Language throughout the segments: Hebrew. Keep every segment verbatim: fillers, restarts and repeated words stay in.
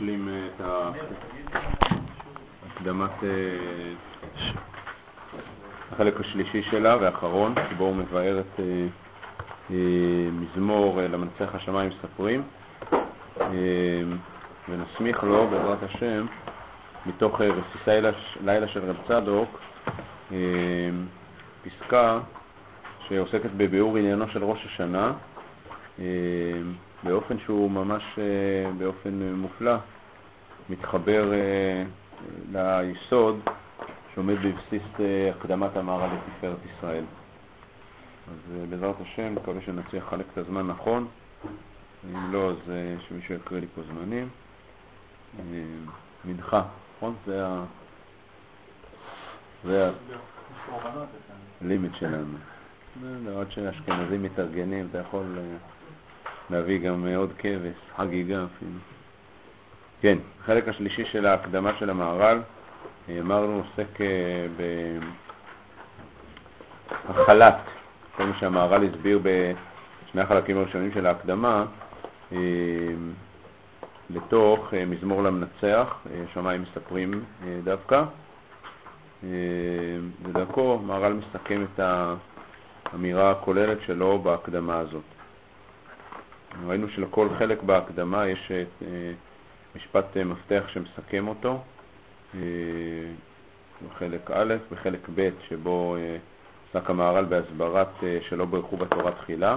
נשלים את הקדמת החלק השלישי שלה והאחרון, שבו הוא מבאר את מזמור למנצח השמיים ספרים, ונסמיך לו בעזרת השם מתוך רסיסי לילה של רב צדוק פסקה שעוסקת בביאור עניינו של ראש השנה באופן שהוא ממש באופן מופלא מתחבר ליסוד שעומד בבסיס הקדמת המהר"ל לתפארת ישראל. אז בעזרת השם מקווה שנצליח לחלק את הזמן נכון, אם לא אז שמישהו יקריא לי פה זמנים. מנחה, נכון? זה ה... זה הלימיט שלנו. עוד שאשכנזים מתארגנים אתה יכול להביא גם עוד כבש, חגיגה אפילו. כן, החלק השלישי של ההקדמה של המהר"ל אמרנו עוסק בהחלת כל מה שהמהר"ל הסביר בשני החלקים הראשונים של ההקדמה לתוך מזמור למנצח, שמיים מספרים דווקא, ודרכו המהר"ל מסכם את האמירה הכוללת שלו בהקדמה הזאת. ראינו שלכל חלק בהקדמה יש משפט מפתח שמסכם אותו, בחלק א', בחלק ב' שבו עסק המהר"ל בהסברת שלא ברכו בתורה תחילה,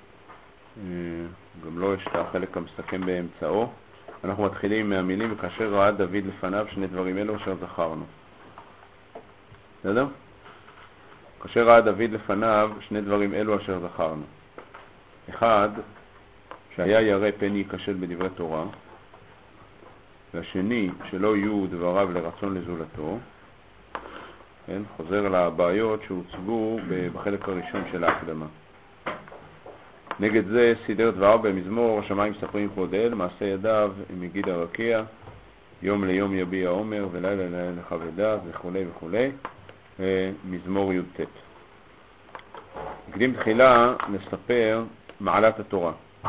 גם לו יש את החלק המסכם באמצעו. אנחנו מתחילים מהמילים וכאשר ראה דוד לפניו שני דברים אלו אשר זכרנו. בסדר? כאשר ראה דוד לפניו שני דברים אלו אשר זכרנו. אחד, שהיה ירא פן ייכשל בדברי תורה, והשני, שלא יהיו דבריו לרצון לזולתו. כן? חוזר לבעיות שהוצגו בחלק הראשון של ההקדמה. נגד זה סידר דבריו במזמור השמיים מספרים כבוד אל, מעשה ידיו מגיד הרקיע, יום ליום יביע עומר ולילה לילה לכבדה וכו' וכו'. מזמור י"ט. נקדים תחילה נספר מעלת התורה,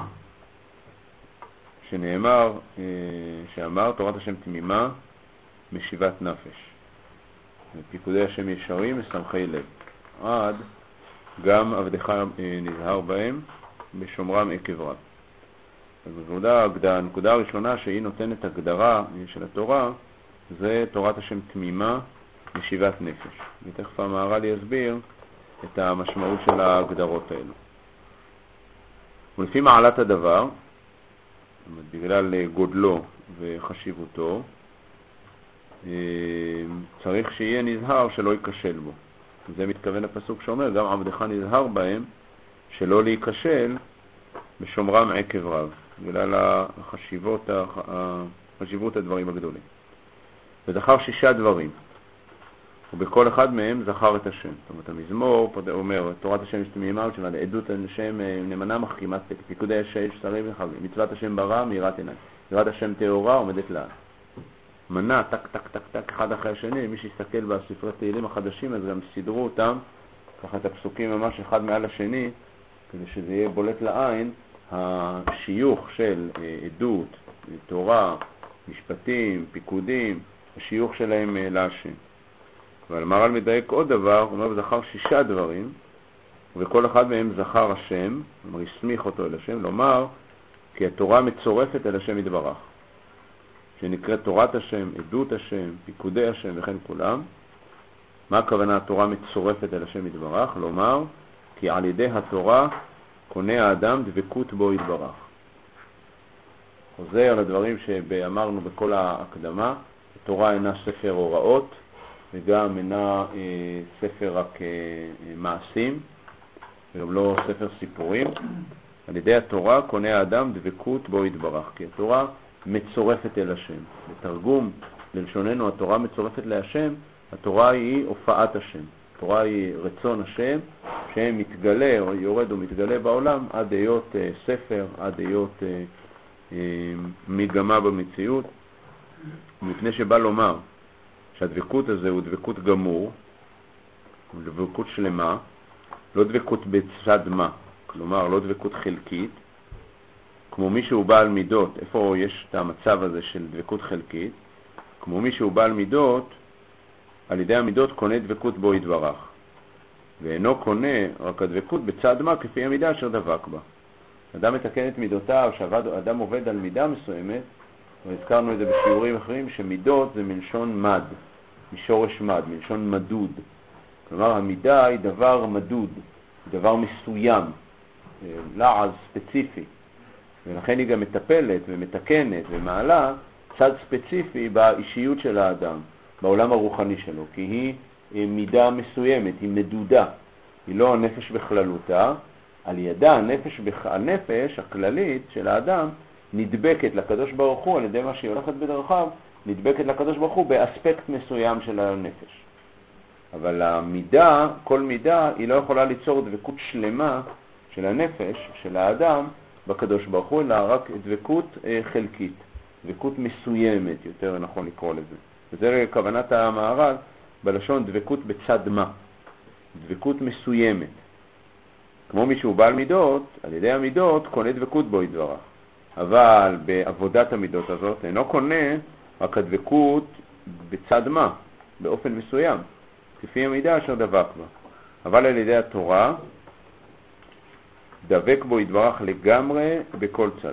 שנאמר, שאמר תורת השם תמימה משיבת נפש, פיקודי השם ישרים משמחי לב, עד גם עבדך נזהר בהם בשומרם עקב רב. הנקודה הראשונה שהיא נותנת הגדרה של התורה זה תורת השם תמימה משיבת נפש, ותכף המהר"ל יסביר את המשמעות של ההגדרות האלו. ולפי מעלת הדבר, בגלל גודלו וחשיבותו, צריך שיהיה נזהר שלא ייכשל בו. זה מתכוון הפסוק שאומר, גם עבדך נזהר בהם שלא להיכשל בשומרם עקב רב, בגלל החשיבות, החשיבות הדברים הגדולים. וזכר שישה דברים, ובכל אחד מהם זכר את השם. זאת אומרת, המזמור אומר, תורת השם יש תמימה, עדות השם נאמנה מחכימת פיקודי השם שרים וחבים, מצוות השם ברא מיראת עיניים, יראת השם טהורה עומדת לעד. מנה, טק טק טק טק אחד אחרי השני, מי שיסתכל בספרי תהילים החדשים אז גם סידרו אותם, ככה את הפסוקים ממש אחד מעל השני, כדי שזה יהיה בולט לעין, השיוך של עדות, תורה, משפטים, פיקודים, השיוך שלהם להשם. אבל המהר"ל מדייק עוד דבר, הוא אומר, זכר שישה דברים, וכל אחד מהם זכר השם, כלומר, הסמיך אותו אל השם, לומר, כי התורה מצורפת אל השם יתברך, שנקראת תורת השם, עדות השם, פיקודי השם וכן כולם. מה הכוונה התורה מצורפת אל השם יתברך? לומר, כי על ידי התורה קונה האדם דבקות בו יתברך. חוזר על הדברים שאמרנו בכל ההקדמה, התורה אינה ספר הוראות, וגם אינה אה, ספר רק אה, מעשים, וגם לא ספר סיפורים. על ידי התורה קונה האדם דבקות בו יתברך, כי התורה מצורפת אל השם. בתרגום ללשוננו, התורה מצורפת להשם, התורה היא הופעת השם. התורה היא רצון השם, שהם מתגלה או יורד או מתגלה בעולם עד היות אה, ספר, עד היות אה, אה, מגמה במציאות. מפני שבא לומר שהדבקות הזה הוא דבקות גמור, הוא דבקות שלמה, לא דבקות בצד מה, כלומר לא דבקות חלקית, כמו מי שהוא בעל מידות, איפה יש את המצב הזה של דבקות חלקית, כמו מי שהוא בעל מידות, על ידי המידות קונה דבקות בו יתברך. ואינו קונה רק הדבקות בצד מה כפי המידה אשר דבק בה. אדם מתקן את מידותיו, שאדם עובד על מידה מסוימת, והזכרנו את זה בשיעורים אחרים, שמידות זה מלשון מד, משורש מד, מלשון מדוד. כלומר, המידה היא דבר מדוד, דבר מסוים, לעז ספציפי. ולכן היא גם מטפלת ומתקנת ומעלה צד ספציפי באישיות של האדם, בעולם הרוחני שלו, כי היא מידה מסוימת, היא מדודה, היא לא הנפש בכללותה. על ידה הנפש, הנפש הכללית של האדם נדבקת לקדוש ברוך הוא, על ידי מה שהיא הולכת בדרכיו, נדבקת לקדוש ברוך הוא באספקט מסוים של הנפש. אבל המידה, כל מידה, היא לא יכולה ליצור דבקות שלמה של הנפש, של האדם, בקדוש ברוך הוא, אלא רק דבקות חלקית, דבקות מסוימת, יותר נכון לקרוא לזה. וזה כוונת המהר"ל בלשון דבקות בצד מה, דבקות מסוימת. כמו מי שהוא בעל מידות, על ידי המידות קונה דבקות בו יתברך. אבל בעבודת המידות הזאת אינו קונה רק הדבקות בצד מה, באופן מסוים, כפי המידה אשר דבק בה. אבל על ידי התורה דבק בו יתברך לגמרי בכל צד.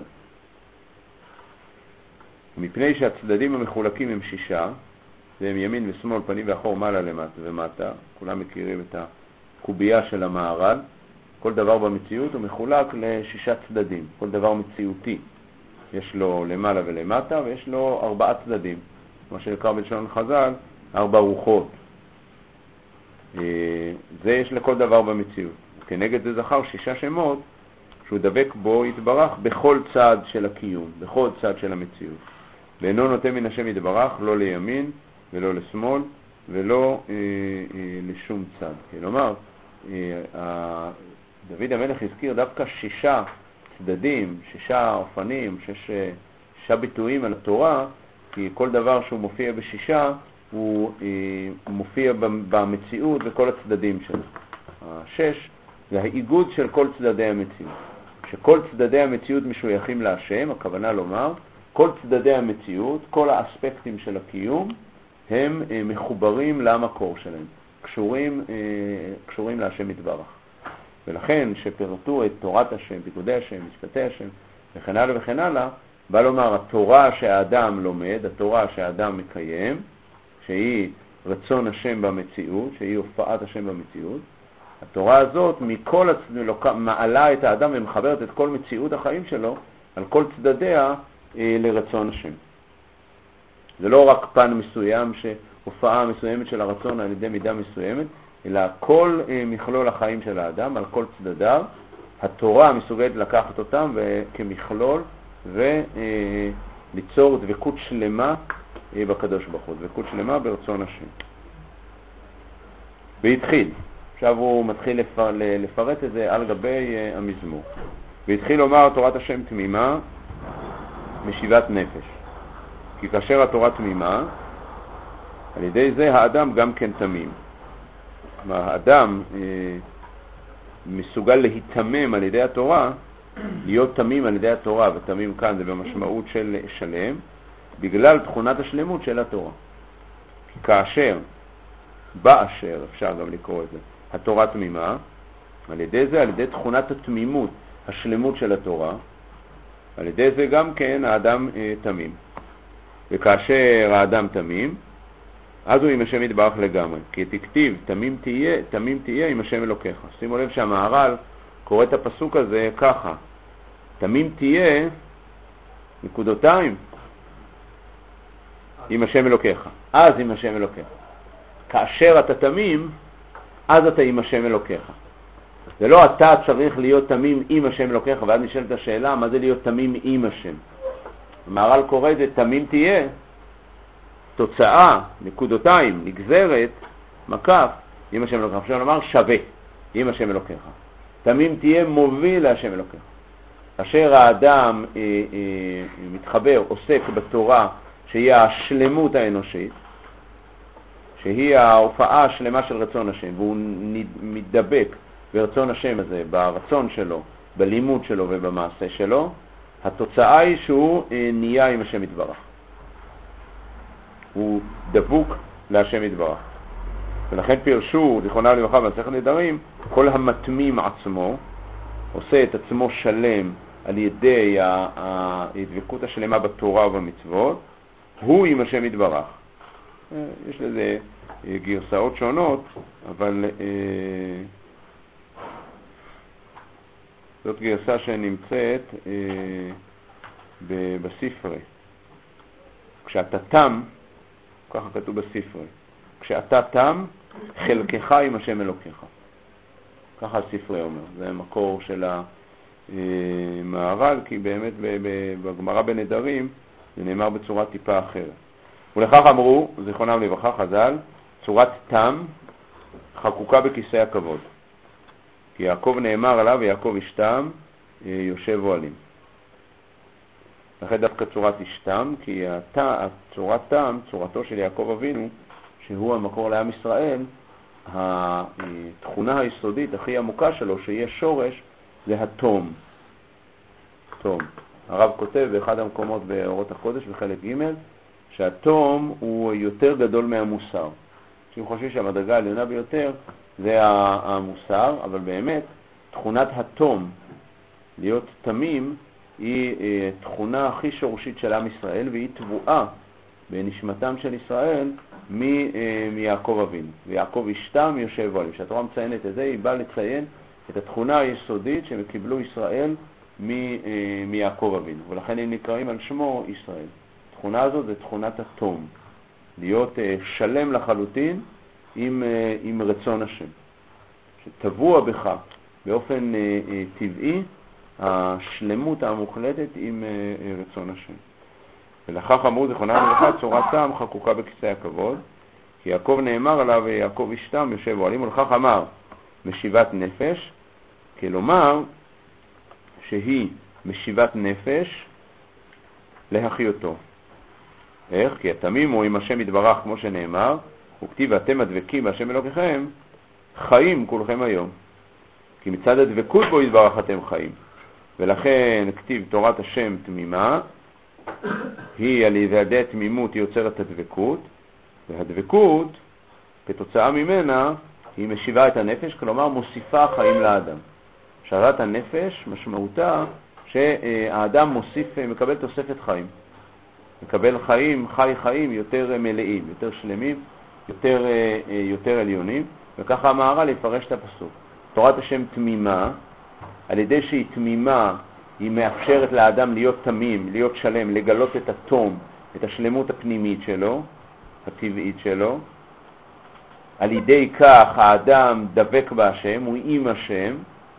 מפני שהצדדים המחולקים הם שישה, והם ימין ושמאל, פנים ואחור, מעלה למטה ומטה, כולם מכירים את הקובייה של המהר"ל. כל דבר במציאות הוא מחולק לשישה צדדים, כל דבר מציאותי. יש לו למעלה ולמטה, ויש לו ארבעה צדדים, מה שנקרא בלשון חז"ל, ארבע רוחות. זה יש לכל דבר במציאות. כנגד זה זכר שישה שמות, שהוא דבק בו יתברך בכל צד של הקיום, בכל צד של המציאות. ואינו נוטה מן השם יתברך, לא לימין ולא לשמאל, ולא אה, אה, לשום צד. כלומר, אה, דוד המלך הזכיר דווקא שישה צדדים, שישה אופנים, שש, שישה ביטויים על התורה, כי כל דבר שהוא מופיע בשישה, הוא אה, מופיע במציאות וכל הצדדים שלו. השש זה האיגוד של כל צדדי המציאות. שכל צדדי המציאות משויכים להשם, הכוונה לומר, כל צדדי המציאות, כל האספקטים של הקיום, הם אה, מחוברים למקור שלהם, קשורים, אה, קשורים להשם יתברך. ולכן שפירטו את תורת השם, פיקודי השם, משפטי השם, וכן הלאה וכן הלאה, בא לומר, התורה שהאדם לומד, התורה שהאדם מקיים, שהיא רצון השם במציאות, שהיא הופעת השם במציאות, התורה הזאת מכל הצדדים מעלה את האדם ומחברת את כל מציאות החיים שלו על כל צדדיה אה, לרצון השם. זה לא רק פן מסוים, שהופעה מסוימת של הרצון על ידי מידה מסוימת, אלא כל אה, מכלול החיים של האדם על כל צדדיו, התורה מסוגלת לקחת אותם כמכלול וליצור דבקות שלמה אה, בקדוש ברוך הוא, דבקות שלמה ברצון השם. והתחיל. עכשיו הוא מתחיל לפר, לפרט את זה על גבי uh, המזמור. והתחיל לומר תורת השם תמימה משיבת נפש. כי כאשר התורה תמימה, על ידי זה האדם גם כן תמים. כלומר, האדם uh, מסוגל להתמם על ידי התורה, להיות תמים על ידי התורה, ותמים כאן זה במשמעות של שלם, בגלל תכונת השלמות של התורה. כי כאשר, באשר, אפשר גם לקרוא את זה, התורה תמימה, על ידי זה, על ידי תכונת התמימות, השלמות של התורה, על ידי זה גם כן האדם אה, תמים. וכאשר האדם תמים, אז הוא עם השם יתברך לגמרי. כי תכתיב, תמים תהיה, תמים תהיה עם השם אלוקיך. שימו לב שהמהר"ל קורא את הפסוק הזה ככה, תמים תהיה, נקודותיים, עם השם אלוקיך. אז עם השם אלוקיך. כאשר אתה תמים, אז אתה עם השם אלוקיך. זה לא אתה צריך להיות תמים עם השם אלוקיך, ואז נשאלת השאלה, מה זה להיות תמים עם השם? המהר"ל קורא את זה, תמים תהיה, תוצאה, נקודותיים, נגזרת, מקף, עם השם אלוקיך. אפשר לומר שווה, עם השם אלוקיך. תמים תהיה מוביל להשם אלוקיך. אשר האדם אה, אה, מתחבר, עוסק בתורה, שהיא השלמות האנושית, שהיא ההופעה השלמה של רצון השם, והוא מתדבק ברצון השם הזה, ברצון שלו, בלימוד שלו ובמעשה שלו, התוצאה היא שהוא נהיה עם השם יתברך. הוא דבוק להשם יתברך. ולכן פירשו, זיכרונה לברכה במסכת נדרים, כל המתמים עצמו, עושה את עצמו שלם על ידי הדבקות השלמה בתורה ובמצוות, הוא עם השם יתברך. יש לזה גרסאות שונות, אבל זאת גרסה שנמצאת בספרי. כשאתה תם, ככה כתוב בספרי, כשאתה תם, חלקך עם השם אלוקיך. ככה הספרי אומר. זה מקור של המהר"ל, כי באמת בגמרא בנדרים זה נאמר בצורה טיפה אחרת. ולכך אמרו, זיכרונם לברכה חז"ל, צורת תם חקוקה בכיסא הכבוד. כי יעקב נאמר עליו, ויעקב ישתם, יושב אוהלים. לכן דווקא צורת ישתם, כי צורת תם, צורתו של יעקב אבינו, שהוא המקור לעם ישראל, התכונה היסודית הכי עמוקה שלו, שיהיה שורש, זה התום. תום. הרב כותב באחד המקומות באורות הקודש בחלק ג' שהתום הוא יותר גדול מהמוסר. שאם חושבים שהמדרגה העליונה ביותר זה המוסר, אבל באמת תכונת התום, להיות תמים, היא תכונה הכי שורשית של עם ישראל, והיא תבואה בנשמתם של ישראל מיעקב אבינו. ויעקב ישתם יושב אוהלים. כשהתורה מציינת את זה, היא באה לציין את התכונה היסודית שהם קיבלו ישראל מיעקב אבינו. ולכן הם נקראים על שמו ישראל. התכונה הזאת זה תכונת התום. להיות שלם לחלוטין עם, עם רצון השם. שטבוע בך באופן טבעי השלמות המוחלטת עם רצון השם. ולכך אמרו זיכרונם לברכה, צורת תם חקוקה בכיסא הכבוד, כי יעקב נאמר עליו, ויעקב ישתם יושב אוהלים, ולכך אמר משיבת נפש, כלומר שהיא משיבת נפש להחיותו. איך? כי התמים הוא עם השם יתברך, כמו שנאמר, וכתיב ואתם הדבקים בהשם אלוקיכם, חיים כולכם היום. כי מצד הדבקות בו יתברך אתם חיים. ולכן כתיב תורת השם תמימה, היא על ידי תמימות יוצרת הדבקות, והדבקות, כתוצאה ממנה, היא משיבה את הנפש, כלומר מוסיפה חיים לאדם. שרת הנפש משמעותה שהאדם מוסיף, מקבל תוספת חיים. מקבל חיים, חי חיים יותר מלאים, יותר שלמים, יותר, יותר עליונים, וככה המהר"ל יפרש את הפסוק. תורת השם תמימה, על ידי שהיא תמימה, היא מאפשרת לאדם להיות תמים, להיות שלם, לגלות את התום, את השלמות הפנימית שלו, הטבעית שלו. על ידי כך האדם דבק בהשם, הוא עם השם.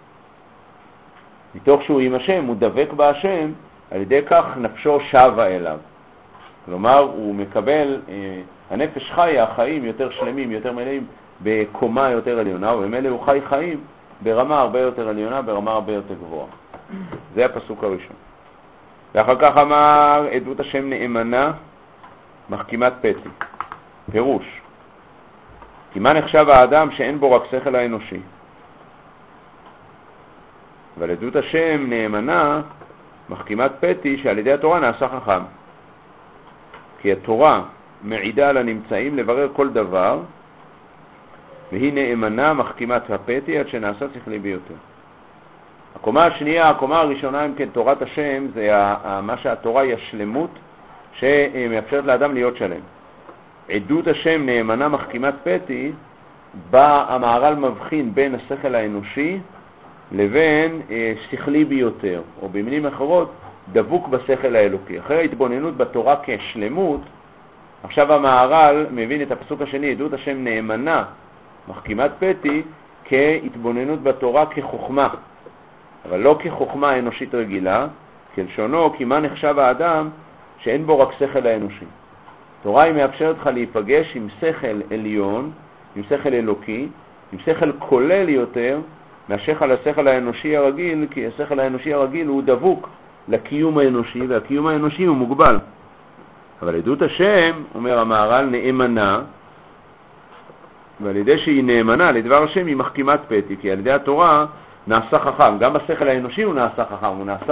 מתוך שהוא עם השם, הוא דבק בהשם, על ידי כך נפשו שווה אליו. כלומר, הוא מקבל, הנפש חיה, חיים יותר שלמים, יותר מלאים, בקומה יותר עליונה, ובמילא הוא חי חיים ברמה הרבה יותר עליונה, ברמה הרבה יותר גבוהה. זה הפסוק הראשון. ואחר כך אמר, עדות השם נאמנה, מחכימת פתי. פירוש. כי מה נחשב האדם שאין בו רק שכל האנושי? אבל עדות השם נאמנה, מחכימת פתי, שעל ידי התורה נעשה חכם. כי התורה מעידה על הנמצאים לברר כל דבר, והיא נאמנה מחכימת הפתי עד שנעשה שכלי ביותר. הקומה השנייה, הקומה הראשונה, אם כן, תורת השם, זה מה שהתורה היא השלמות שמאפשרת לאדם להיות שלם. עדות השם נאמנה מחכימת פתי, בה המהר"ל מבחין בין השכל האנושי לבין אה, שכלי ביותר, או במילים אחרות, דבוק בשכל האלוקי. אחרי ההתבוננות בתורה כשלמות, עכשיו המהר"ל מבין את הפסוק השני, עדות השם נאמנה מחכימת פתי, כהתבוננות בתורה כחוכמה, אבל לא כחוכמה אנושית רגילה, כלשונו, כי מה נחשב האדם שאין בו רק שכל האנושי. תורה היא מאפשרת לך להיפגש עם שכל עליון, עם שכל אלוקי, עם שכל כולל יותר, מהשכל השכל האנושי הרגיל, כי השכל האנושי הרגיל הוא דבוק לקיום האנושי, והקיום האנושי הוא מוגבל. אבל עדות השם, אומר המהר"ל, נאמנה, ועל ידי שהיא נאמנה לדבר השם היא מחכימת פתי, כי על ידי התורה נעשה חכם. גם בשכל האנושי הוא נעשה חכם, הוא נעשה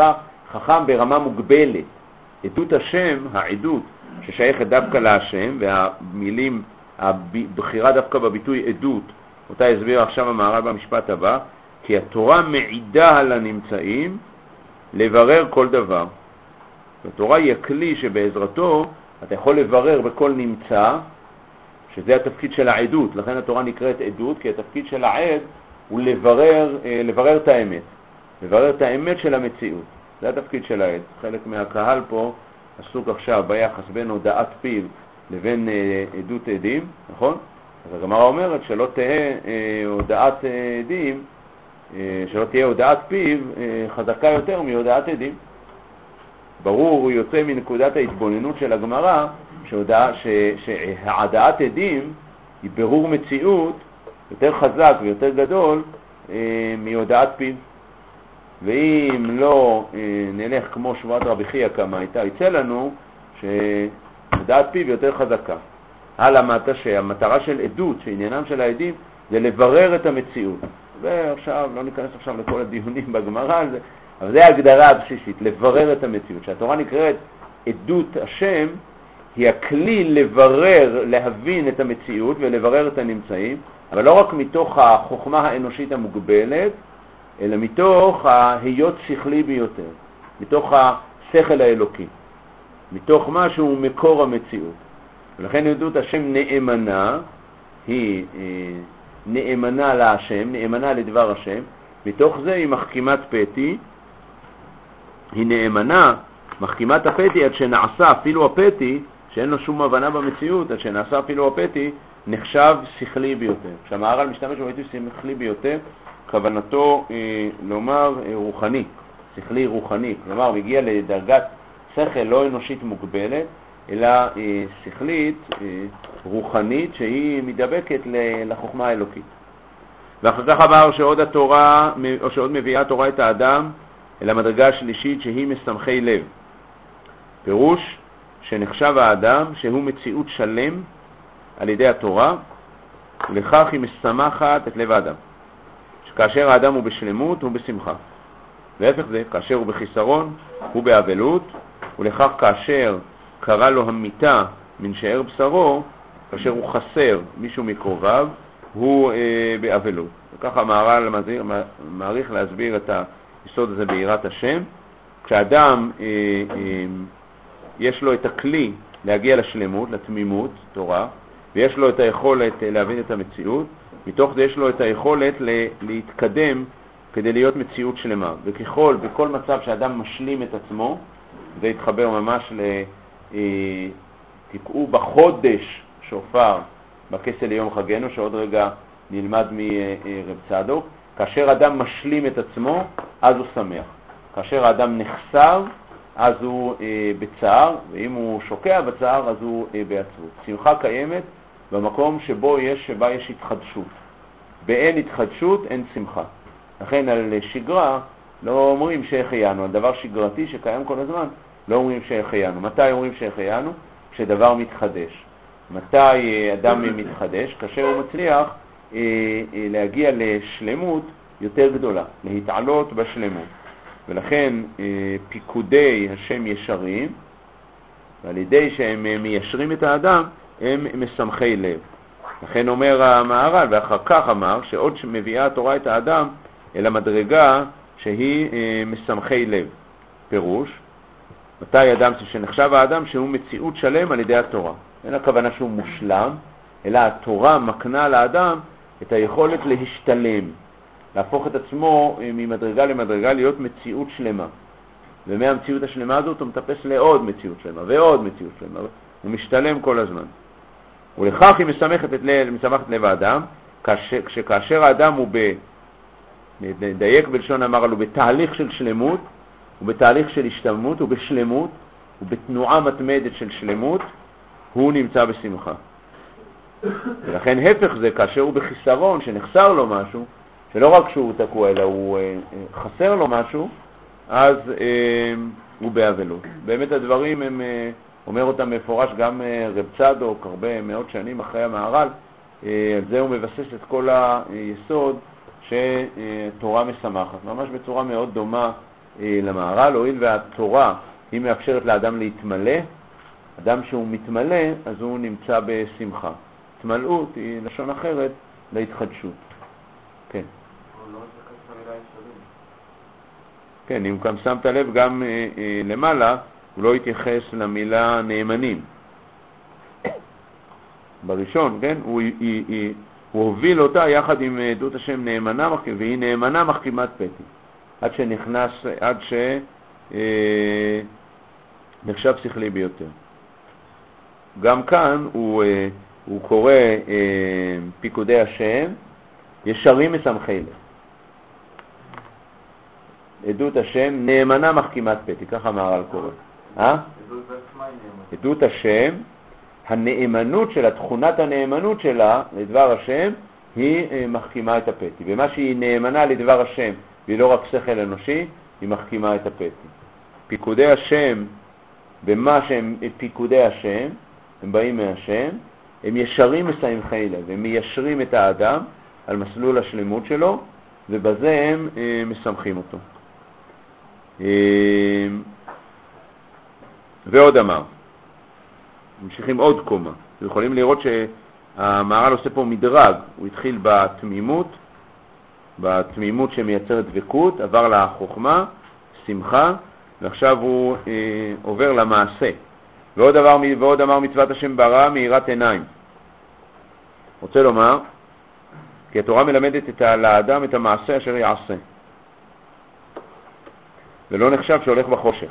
חכם ברמה מוגבלת. עדות השם, העדות ששייכת דווקא להשם, והמילים, הבחירה דווקא בביטוי עדות, אותה הסביר עכשיו המהר"ל במשפט הבא, כי התורה מעידה על הנמצאים לברר כל דבר. התורה היא הכלי שבעזרתו אתה יכול לברר בכל נמצא, שזה התפקיד של העדות. לכן התורה נקראת עדות, כי התפקיד של העד הוא לברר, לברר את האמת. לברר את האמת של המציאות. זה התפקיד של העד. חלק מהקהל פה עסוק עכשיו ביחס בין הודעת פיו לבין עדות עדים, נכון? אז הגמרא אומרת שלא תהיה הודעת עדים, שלא תהיה הודעת פיו חזקה יותר מהודעת עדים. ברור, הוא יוצא מנקודת ההתבוננות של הגמרא, שהודעה, ש, שהעדעת עדים היא ברור מציאות יותר חזק ויותר גדול אה, מהודעת פיו. ואם לא אה, נלך כמו שבועת רבי חייא כמה הייתה, יצא לנו שהודעת פיו יותר חזקה. הלמטה שהמטרה של עדות, שעניינם של העדים, זה לברר את המציאות. ועכשיו, לא ניכנס עכשיו לכל הדיונים בגמרא על זה, אבל זה ההגדרה הבסיסית, לברר את המציאות. שהתורה נקראת עדות השם, היא הכלי לברר, להבין את המציאות ולברר את הנמצאים, אבל לא רק מתוך החוכמה האנושית המוגבלת, אלא מתוך ההיות שכלי ביותר, מתוך השכל האלוקי, מתוך מה שהוא מקור המציאות. ולכן עדות השם נאמנה, היא נאמנה להשם, נאמנה לדבר השם, מתוך זה היא מחכימת פתי, היא נאמנה, מחכימת הפתי עד שנעשה אפילו הפתי, שאין לו שום הבנה במציאות, עד שנעשה אפילו הפתי, נחשב שכלי ביותר. כשהמהר"ל משתמש בביטוי שכלי ביותר, כוונתו אה, לומר אה, רוחני, שכלי רוחני, כלומר מגיע לדרגת שכל לא אנושית מוגבלת, אלא אה, שכלית אה, רוחנית שהיא מדבקת לחוכמה האלוקית. ואחר כך אמר שעוד התורה, או שעוד מביאה התורה את האדם אל המדרגה השלישית שהיא מסמכי לב. פירוש שנחשב האדם שהוא מציאות שלם על ידי התורה, ולכך היא משמחת את לב האדם. שכאשר האדם הוא בשלמות הוא בשמחה. להפך זה, כאשר הוא בחיסרון הוא באבלות, ולכך כאשר קרא לו המיטה מן שאר בשרו, כאשר הוא חסר מישהו מקרוביו, הוא אה, באבלות. וככה המהר"ל מעריך להסביר את היסוד הזה ביראת השם. כשאדם אה, אה, יש לו את הכלי להגיע לשלמות, לתמימות, תורה, ויש לו את היכולת להבין את המציאות, מתוך זה יש לו את היכולת להתקדם כדי להיות מציאות שלמה. וככל, בכל מצב שאדם משלים את עצמו, זה יתחבר ממש ל... תקעו בחודש שופר בכסל ליום חגנו, שעוד רגע נלמד מרב צדוק. כאשר אדם משלים את עצמו, אז הוא שמח. כאשר האדם נחסר, אז הוא אה, בצער, ואם הוא שוקע בצער, אז הוא אה, בעצבות. שמחה קיימת במקום שבו יש, שבה יש התחדשות. באין התחדשות אין שמחה. לכן על שגרה לא אומרים שהחיינו, על דבר שגרתי שקיים כל הזמן, לא אומרים שהחיינו. מתי אומרים שהחיינו? כשדבר מתחדש. מתי אדם מתחדש? כאשר הוא מצליח אה, אה, להגיע לשלמות יותר גדולה, להתעלות בשלמות. ולכן אה, פיקודי השם ישרים, ועל ידי שהם מיישרים את האדם, הם משמחי לב. לכן אומר המהר"ל, ואחר כך אמר, שעוד שמביאה התורה את האדם אל המדרגה שהיא אה, משמחי לב. פירוש, מתי אדם שנחשב האדם שהוא מציאות שלם על ידי התורה. אין הכוונה שהוא מושלם, אלא התורה מקנה לאדם את היכולת להשתלם, להפוך את עצמו ממדרגה למדרגה להיות מציאות שלמה. ומהמציאות השלמה הזאת הוא מטפס לעוד מציאות שלמה ועוד מציאות שלמה. הוא משתלם כל הזמן. ולכך היא משמחת את לב, משמחת לב האדם, כשכאשר האדם הוא ב... נדייק בלשון אמר, הוא בתהליך של שלמות, הוא בתהליך של השתלמות, הוא בשלמות, הוא בתנועה מתמדת של שלמות, הוא נמצא בשמחה. ולכן הפך זה, כאשר הוא בחיסרון, שנחסר לו משהו, שלא רק שהוא תקוע, אלא הוא אה, חסר לו משהו, אז אה, הוא באבלות. באמת הדברים, הם, אה, אומר אותם מפורש גם אה, רב צדוק, הרבה מאות שנים אחרי המהר"ל, אה, על זה הוא מבסס את כל היסוד שתורה משמחת. ממש בצורה מאוד דומה למהר"ל, הואיל והתורה היא מאפשרת לאדם להתמלא, אדם שהוא מתמלא אז הוא נמצא בשמחה. התמלאות היא לשון אחרת להתחדשות. כן. הוא לא מתייחס למילה ישרים. כן, אם גם שמת לב גם אה, אה, למעלה, הוא לא התייחס למילה נאמנים. בראשון, כן? הוא, היא, היא, הוא הוביל אותה יחד עם עדות השם נאמנה, והיא נאמנה מחכימת פתי. עד שנכנס, עד ש... אה, נחשב שכלי ביותר. גם כאן הוא, אה, הוא קורא אה, פיקודי השם, ישרים משמחי לב. עדות השם נאמנה מחכימת פתי, ככה המהר"ל קורא. אה? עדות עצמה היא נאמנה. עדות השם, הנאמנות שלה, תכונת הנאמנות שלה לדבר השם, היא אה, מחכימה את הפתי. ומה שהיא נאמנה לדבר השם, והיא לא רק שכל אנושי, היא מחכימה את הפתי. פיקודי השם, במה שהם פיקודי השם, הם באים מהשם, הם ישרים משמחי לב, הם מיישרים את האדם על מסלול השלמות שלו, ובזה הם אה, משמחים אותו. אה, ועוד אמר, ממשיכים עוד קומה. אתם יכולים לראות שהמהר"ל עושה פה מדרג, הוא התחיל בתמימות, בתמימות שמייצרת דבקות, עבר לחוכמה, שמחה, ועכשיו הוא אה, עובר למעשה. ועוד דבר, ועוד אמר מצוות השם ברא מאירת עיניים. רוצה לומר, כי התורה מלמדת את האדם את המעשה אשר יעשה. ולא נחשב שהולך בחושך.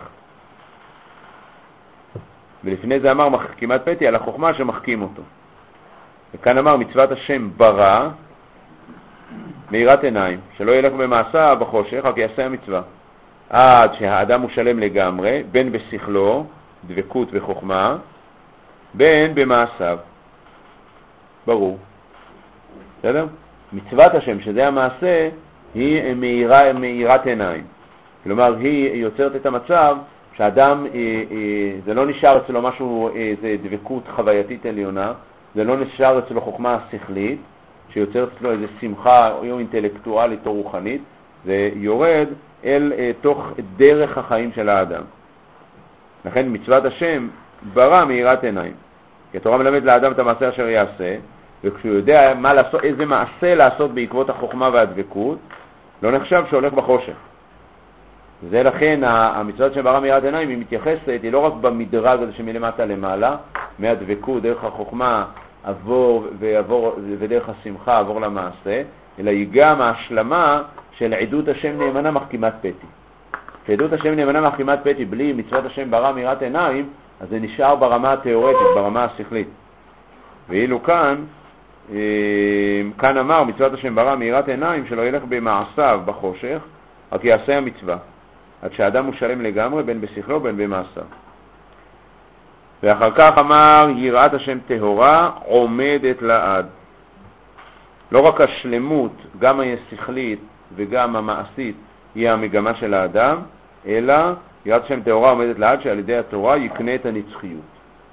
ולפני זה אמר מחכימת פתי על החוכמה שמחכים אותו. וכאן אמר מצוות השם ברא מאירת עיניים, שלא ילך במעשה בחושך, רק יעשה המצווה. עד שהאדם הוא שלם לגמרי, בין בשכלו, דבקות וחוכמה, בין במעשיו. ברור. בסדר? מצוות השם, שזה המעשה, היא מאירה, מאירת עיניים. כלומר, היא יוצרת את המצב שהאדם, זה לא נשאר אצלו משהו, זה דבקות חווייתית עליונה, זה לא נשאר אצלו חוכמה שכלית, שיוצרת אצלו איזו שמחה או אינטלקטואלית או רוחנית, זה יורד אל תוך דרך החיים של האדם. לכן מצוות השם ברא מאירת עיניים. כי התורה מלמד לאדם את המעשה אשר יעשה, וכשהוא יודע מה לעשות, איזה מעשה לעשות בעקבות החוכמה והדבקות, לא נחשב שהולך בחושך. זה לכן המצוות שברא מאירת עיניים היא מתייחסת, היא לא רק במדרג הזה שמלמטה למעלה, מהדבקות, דרך החוכמה עבור ועבור, ודרך השמחה עבור למעשה, אלא היא גם ההשלמה של עדות השם נאמנה מחכימת פתי. כשעדות השם נאמנה מחכימת פתי בלי מצוות השם ברא מאירת עיניים, אז זה נשאר ברמה התיאורטית, ברמה השכלית. ואילו כאן, כאן אמר מצוות השם ברא מאירת עיניים שלא ילך במעשיו בחושך, רק יעשה המצווה. עד שהאדם הוא שלם לגמרי בין בשכלו בין במעשיו. ואחר כך אמר יראת השם טהורה עומדת לעד. לא רק השלמות, גם השכלית וגם המעשית היא המגמה של האדם, אלא יראת השם טהורה עומדת לעד שעל ידי התורה יקנה את הנצחיות.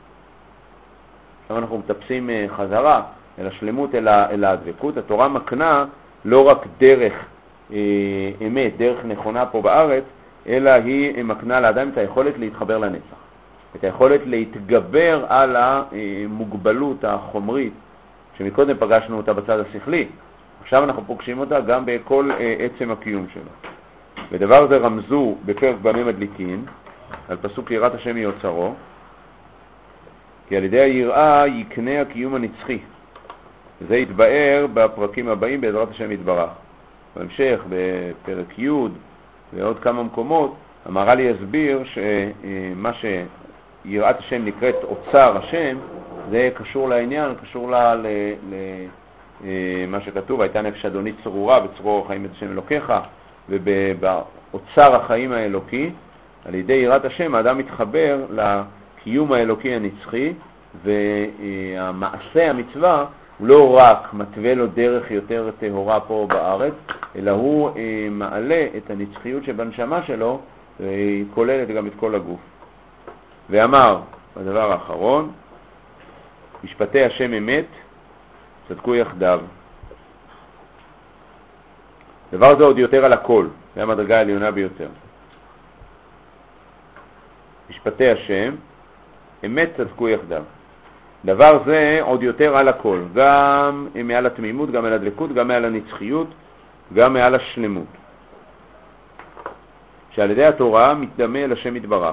עכשיו אנחנו מטפסים חזרה אל השלמות, אל, אל הדבקות. התורה מקנה לא רק דרך אה, אמת, דרך נכונה פה בארץ, אלא היא מקנה לאדם את היכולת להתחבר לנצח. את היכולת להתגבר על המוגבלות החומרית, שמקודם פגשנו אותה בצד השכלי. עכשיו אנחנו פוגשים אותה גם בכל עצם הקיום שלו. ודבר זה רמזו בפרק במה מדליקין, על פסוק יראת השם מיוצרו, כי על ידי היראה יקנה הקיום הנצחי. וזה יתבאר בפרקים הבאים בעזרת השם יתברך. בהמשך, בפרק י' ועוד כמה מקומות, המהר"ל יסביר שמה שיראת השם נקראת אוצר השם, זה קשור לעניין, קשור למה שכתוב, הייתה נפש אדוני צרורה בצרור החיים את השם אלוקיך, ובאוצר החיים האלוקי, על ידי יראת השם האדם מתחבר לקיום האלוקי הנצחי, והמעשה המצווה הוא לא רק מתווה לו דרך יותר טהורה פה בארץ, אלא הוא אה, מעלה את הנצחיות שבנשמה שלו, והיא כוללת גם את כל הגוף. ואמר, בדבר האחרון, משפטי השם אמת, צדקו יחדיו. דבר זה עוד יותר על הכל, זה המדרגה העליונה ביותר. משפטי השם, אמת צדקו יחדיו. דבר זה עוד יותר על הכל, גם מעל התמימות, גם מעל הדבקות, גם מעל הנצחיות, גם מעל השלמות. שעל ידי התורה מתדמה אל השם יתברך,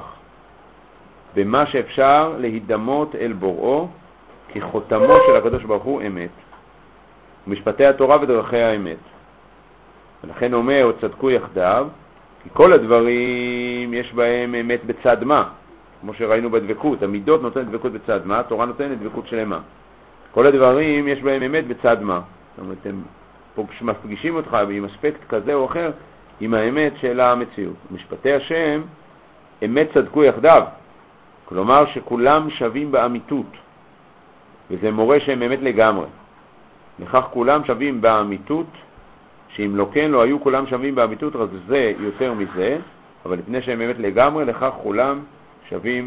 במה שאפשר להידמות אל בוראו, כי חותמו של הקדוש ברוך הוא אמת. משפטי התורה ודרכי האמת. ולכן אומר, צדקו יחדיו, כי כל הדברים יש בהם אמת בצד מה, כמו שראינו בדבקות. המידות נותנת דבקות בצד מה, התורה נותנת דבקות שלמה. כל הדברים יש בהם אמת בצד מה. זאת אומרת, הם פה מפגישים אותך עם אספקט כזה או אחר, עם האמת של המציאות. משפטי השם, אמת צדקו יחדיו. כלומר שכולם שווים באמיתות. וזה מורה שהם אמת לגמרי. לכך כולם שווים באמיתות, שאם לא כן לא היו כולם שווים באמיתות, רק זה יותר מזה, אבל לפני שהם אמת לגמרי, לכך כולם שווים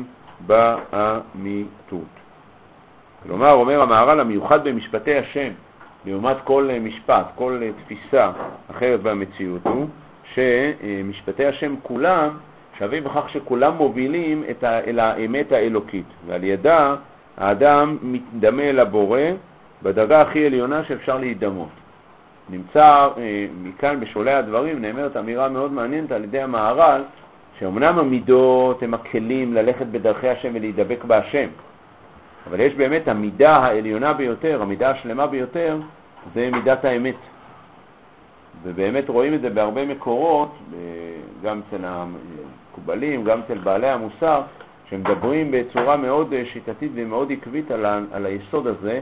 באמיתות. כלומר, אומר המהר"ל, המיוחד במשפטי השם, לעומת כל משפט, כל תפיסה אחרת במציאות, הוא שמשפטי השם כולם שווים בכך שכולם מובילים את ה, אל האמת האלוקית, ועל ידה האדם מתדמה אל הבורא בדרגה הכי עליונה שאפשר להידמות. נמצא מכאן בשולי הדברים, נאמרת אמירה מאוד מעניינת על ידי המהר"ל, שאומנם המידות הם הכלים ללכת בדרכי השם ולהידבק בהשם, אבל יש באמת המידה העליונה ביותר, המידה השלמה ביותר, זה מידת האמת. ובאמת רואים את זה בהרבה מקורות, גם אצל המקובלים, גם אצל בעלי המוסר, שמדברים בצורה מאוד שיטתית ומאוד עקבית על, ה, על היסוד הזה,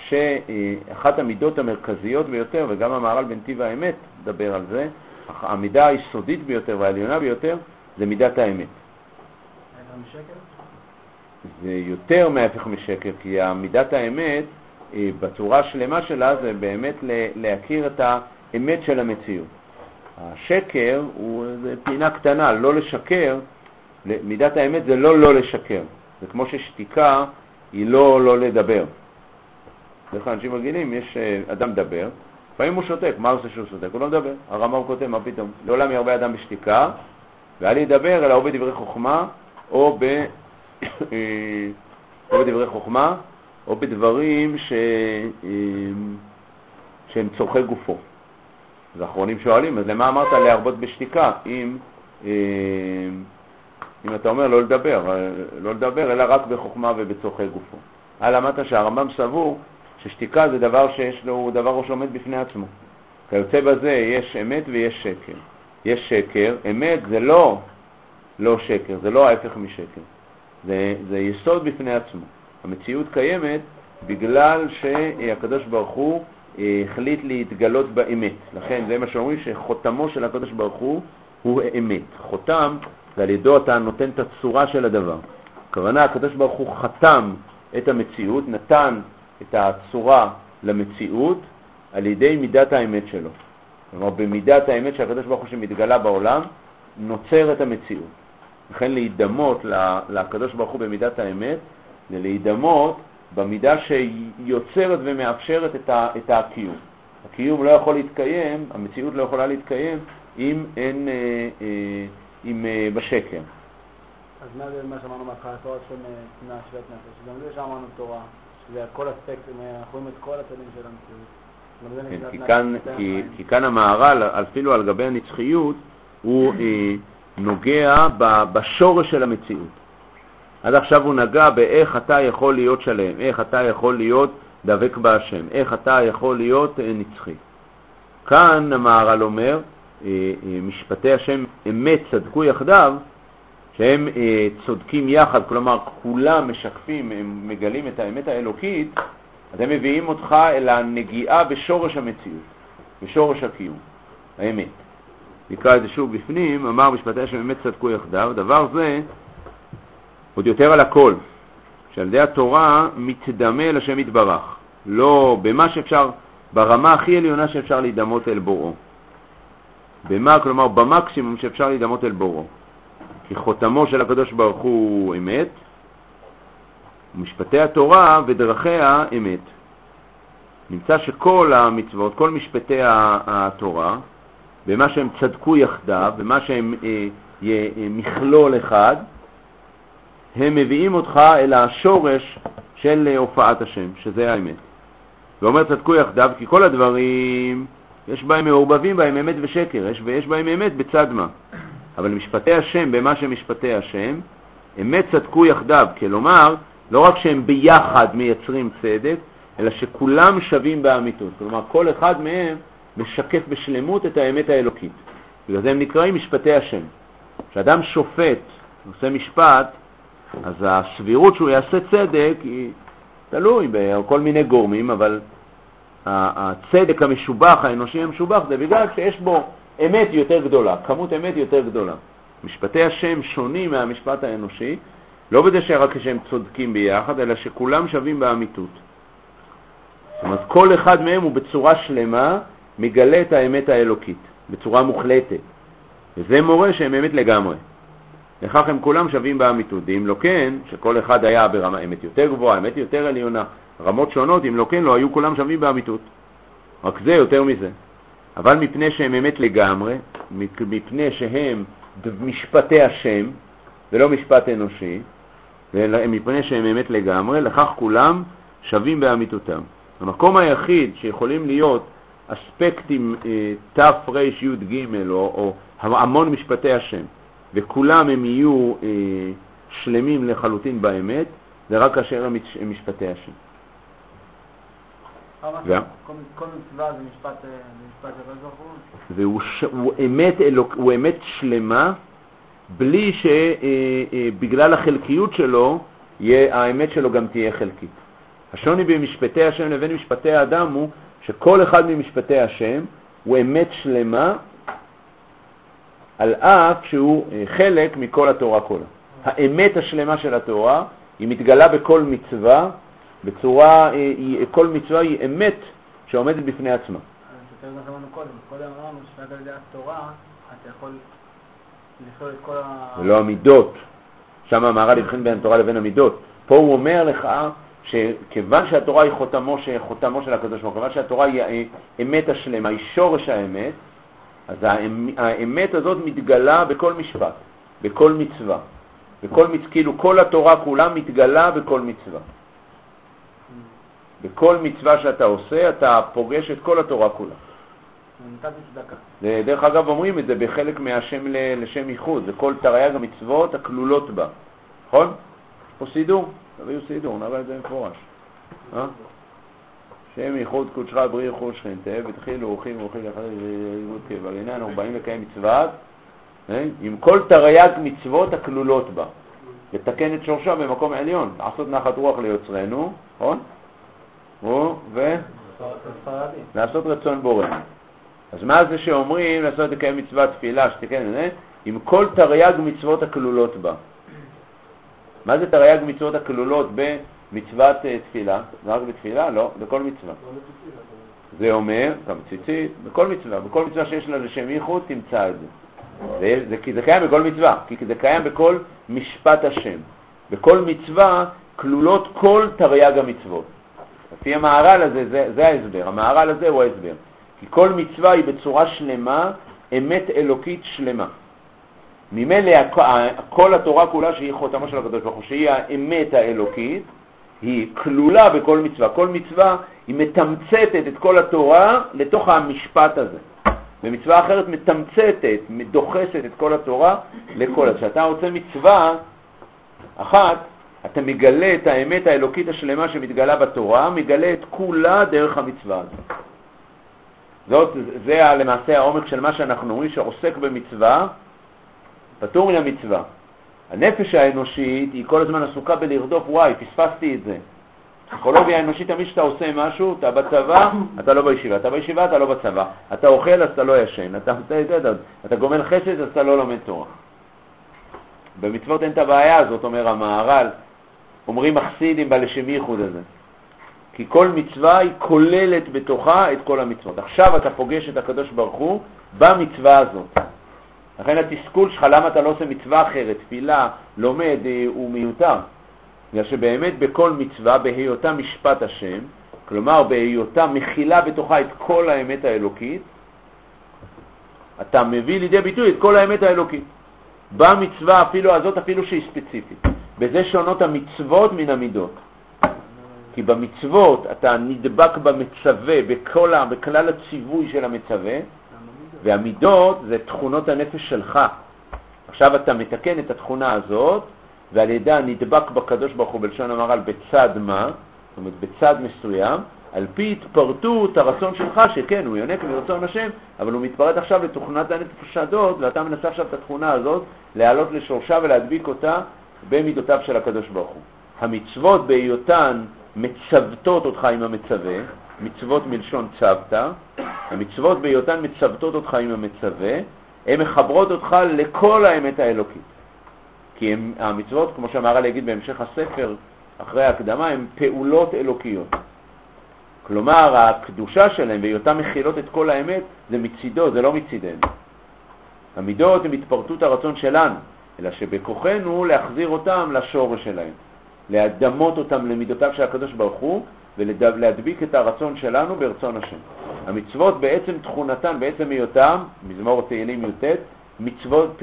שאחת המידות המרכזיות ביותר, וגם המהר"ל בנתיב האמת מדבר על זה, המידה היסודית ביותר והעליונה ביותר, זה מידת האמת. ההפך משקר? זה יותר מההפך משקר, כי מידת האמת, בצורה שלמה שלה, זה באמת להכיר את האמת של המציאות. השקר הוא זה פינה קטנה, לא לשקר, מידת האמת זה לא לא לשקר. זה כמו ששתיקה היא לא לא לדבר. דרך אנשים רגילים, יש אדם מדבר, לפעמים הוא שותק, מה עושה שהוא שותק? הוא לא מדבר. הרמב"ם כותב, מה פתאום? לעולם ירבה אדם בשתיקה, ואל ידבר אלא או בדברי חוכמה, או, ב... או בדברי חוכמה, או בדברים ש... שהם צורכי גופו. אז האחרונים שואלים, אז למה אמרת להרבות בשתיקה? אם, אם אתה אומר לא לדבר, לא לדבר, אלא רק בחוכמה ובצורכי גופו. על אמרת שהרמב"ם סבור ששתיקה זה דבר שיש לו, דבר שעומד בפני עצמו. כיוצא בזה יש אמת ויש שקר. יש שקר, אמת זה לא, לא שקר, זה לא ההפך משקר. זה, זה יסוד בפני עצמו. המציאות קיימת בגלל שהקדוש ברוך הוא החליט להתגלות באמת. לכן זה מה שאומרים שחותמו של הקדוש ברוך הוא הוא אמת. חותם זה על ידו אתה נותן את הצורה של הדבר. הכוונה, הקדוש ברוך הוא חתם את המציאות, נתן את הצורה למציאות על ידי מידת האמת שלו. כלומר, במידת האמת שהקדוש ברוך הוא שמתגלה בעולם, נוצר את המציאות. לכן להידמות לקדוש ברוך הוא במידת האמת, זה להידמות במידה שיוצרת ומאפשרת את, ה, את הקיום. הקיום לא יכול להתקיים, המציאות לא יכולה להתקיים אם אין, אה, אה, אם אה, בשקר. אז מה זה מה שאמרנו מהתחלה, תורה של תנאה שווית נפש? גם זה שאמרנו תורה, שזה כל אספקט, אנחנו רואים את כל הצדדים של המציאות. כן, כי, כאן, כי, כי כאן המהר"ל, אפילו על גבי הנצחיות, הוא אה, נוגע ב, בשורש של המציאות. עד עכשיו הוא נגע באיך אתה יכול להיות שלם, איך אתה יכול להיות דבק בהשם, איך אתה יכול להיות אה, נצחי. כאן המהר"ל אומר, אה, אה, משפטי השם אמת צדקו יחדיו, שהם אה, צודקים יחד, כלומר כולם משקפים, הם מגלים את האמת האלוקית, אז הם מביאים אותך אל הנגיעה בשורש המציאות, בשורש הקיום, האמת. נקרא את זה שוב בפנים, אמר משפטי השם אמת צדקו יחדיו, דבר זה עוד יותר על הכל, שעל ידי התורה מתדמה לשם יתברך, לא במה שאפשר, ברמה הכי עליונה שאפשר להידמות אל בוראו. במה, כלומר במקסימום שאפשר להידמות אל בוראו. כי חותמו של הקדוש ברוך הוא אמת, ומשפטי התורה ודרכיה אמת. נמצא שכל המצוות, כל משפטי התורה, במה שהם צדקו יחדיו, במה שהם אה, אה, מכלול אחד, הם מביאים אותך אל השורש של הופעת השם, שזה האמת. ואומר צדקו יחדיו, כי כל הדברים, יש בהם מעורבבים בהם אמת ושקר, יש, ויש בהם אמת בצד מה. אבל משפטי השם, במה שמשפטי השם, אמת צדקו יחדיו, כלומר, לא רק שהם ביחד מייצרים צדק, אלא שכולם שווים באמיתות. כלומר, כל אחד מהם משקף בשלמות את האמת האלוקית. בגלל זה הם נקראים משפטי השם. כשאדם שופט, עושה משפט, אז הסבירות שהוא יעשה צדק היא תלוי בכל מיני גורמים, אבל הצדק המשובח, האנושי המשובח, זה בגלל שיש בו אמת יותר גדולה, כמות אמת יותר גדולה. משפטי השם שונים מהמשפט האנושי, לא בזה שרק שהם צודקים ביחד, אלא שכולם שווים באמיתות. זאת אומרת, כל אחד מהם הוא בצורה שלמה מגלה את האמת האלוקית, בצורה מוחלטת. וזה מורה שהם אמת לגמרי. לכך הם כולם שווים באמיתות. אם לא כן, שכל אחד היה ברמה אמת יותר גבוהה, אמת יותר עליונה, רמות שונות, אם לא כן, לא היו כולם שווים באמיתות. רק זה יותר מזה. אבל מפני שהם אמת לגמרי, מפני שהם משפטי השם, ולא משפט אנושי, ומפני שהם אמת לגמרי, לכך כולם שווים באמיתותם. המקום היחיד שיכולים להיות אספקטים ת' ר' י' ג' או, או המון משפטי השם, וכולם הם יהיו אה, שלמים לחלוטין באמת, זה רק כאשר הם משפטי השם. כל מצווה זה משפט הקדוש ברוך הוא? הוא אמת, אלוק, הוא אמת שלמה, בלי שבגלל החלקיות שלו, האמת שלו גם תהיה חלקית. השוני במשפטי השם לבין משפטי האדם הוא שכל אחד ממשפטי השם הוא אמת שלמה, על אף שהוא חלק מכל התורה כולה. האמת השלמה של התורה היא מתגלה בכל מצווה, בצורה, כל מצווה היא אמת שעומדת בפני עצמה. אז יותר אמרנו קודם, קודם אמרנו שרק על ידי התורה אתה יכול לכלול את כל ה... זה לא המידות, שם המהר"ל הבחין בין התורה לבין המידות. פה הוא אומר לך שכיוון שהתורה היא חותמו, חותמו של הקדוש ברוך הוא, כיוון שהתורה היא האמת השלמה, היא שורש האמת, אז האמת הזאת מתגלה בכל משפט, בכל מצווה. בכל מצווה, כאילו כל התורה כולה מתגלה בכל מצווה. בכל מצווה שאתה עושה, אתה פוגש את כל התורה כולה. דרך אגב אומרים את זה בחלק מהשם לשם ייחוד, זה כל תרי"ג המצוות הכלולות בה. נכון? יש פה סידור? תביאו סידור, נראה את זה מפורש. אה? שם ייחוד קודשך בריא חוד שכינתה, ותחילו אורחים ואורחים לאחד לימוד קבע. הנה אנחנו באים לקיים מצווה, עם כל תרי"ג מצוות הכלולות בה. לתקן את שורשה במקום עליון, לעשות נחת רוח ליוצרנו, נכון? ו... לעשות רצון בורא. אז מה זה שאומרים לעשות לקיים מצוות תפילה, שתקן, עם כל תרי"ג מצוות הכלולות בה. מה זה תרי"ג מצוות הכלולות במצוות תפילה? רק בתפילה? לא, בכל מצווה. זה אומר, כמציצית, בכל מצווה, בכל מצווה שיש לה לשם ייחוד, תמצא את זה. זה, זה כי זה קיים בכל מצווה, כי זה קיים בכל משפט השם. בכל מצווה כלולות כל תרי"ג המצוות. לפי המהר"ל הזה, זה, זה ההסבר. המהר"ל הזה הוא ההסבר. כי כל מצווה היא בצורה שלמה, אמת אלוקית שלמה. ממילא כל התורה כולה שהיא חותמו של הקדוש ברוך הוא, שהיא האמת האלוקית, היא כלולה בכל מצווה. כל מצווה היא מתמצתת את כל התורה לתוך המשפט הזה. ומצווה אחרת מתמצתת, מדוחסת את כל התורה לכל. כשאתה רוצה מצווה אחת, אתה מגלה את האמת האלוקית השלמה שמתגלה בתורה, מגלה את כולה דרך המצווה הזאת. זאת, זה למעשה העומק של מה שאנחנו אומרים, שעוסק במצווה, פטור מן המצווה. הנפש האנושית היא כל הזמן עסוקה בלרדוף, וואי, פספסתי את זה. פסיכולוגיה האנושית, תמיד שאתה עושה משהו, אתה בצבא, אתה לא בישיבה, אתה בישיבה, אתה לא בצבא, אתה אוכל, אז אתה לא ישן, אתה, אתה, אתה, אתה גומל חסד, אז אתה לא לומד תורה. במצוות אין את הבעיה הזאת, אומר המהר"ל, אומרים החסידים בלשם ייחוד הזה. כי כל מצווה היא כוללת בתוכה את כל המצוות. עכשיו אתה פוגש את הקדוש ברוך הוא במצווה הזאת. לכן התסכול שלך, למה אתה לא עושה מצווה אחרת, תפילה, לומד, הוא מיותר. בגלל שבאמת בכל מצווה, בהיותה משפט השם, כלומר בהיותה מכילה בתוכה את כל האמת האלוקית, אתה מביא לידי ביטוי את כל האמת האלוקית. במצווה אפילו הזאת, אפילו שהיא ספציפית. בזה שונות המצוות מן המידות. כי במצוות אתה נדבק במצווה, בכל, בכלל הציווי של המצווה, והמידות זה תכונות הנפש שלך. עכשיו אתה מתקן את התכונה הזאת, ועל ידה נדבק בקדוש ברוך הוא בלשון המהר"ל בצד מה, זאת אומרת בצד מסוים, על פי התפרטות הרצון שלך, שכן הוא יונק מרצון השם, אבל הוא מתפרט עכשיו לתכונת הנפש הזאת, ואתה מנסה עכשיו את התכונה הזאת להעלות לשורשה ולהדביק אותה במידותיו של הקדוש ברוך הוא. המצוות בהיותן מצוותות אותך עם המצווה, מצוות מלשון צוותא, המצוות בהיותן מצוותות אותך עם המצווה, הן מחברות אותך לכל האמת האלוקית. כי הם, המצוות, כמו שהמהר"ל יגיד בהמשך הספר, אחרי ההקדמה, הן פעולות אלוקיות. כלומר, הקדושה שלהם בהיותן מכילות את כל האמת, זה מצידו, זה לא מצידנו. המידות הן התפרטות הרצון שלנו, אלא שבכוחנו להחזיר אותם לשורש שלהם, להדמות אותם למידותיו של הקדוש ברוך הוא, ולהדביק את הרצון שלנו ברצון השם. המצוות בעצם תכונתן, בעצם היותם, מזמור תהילים י"ט, מצוות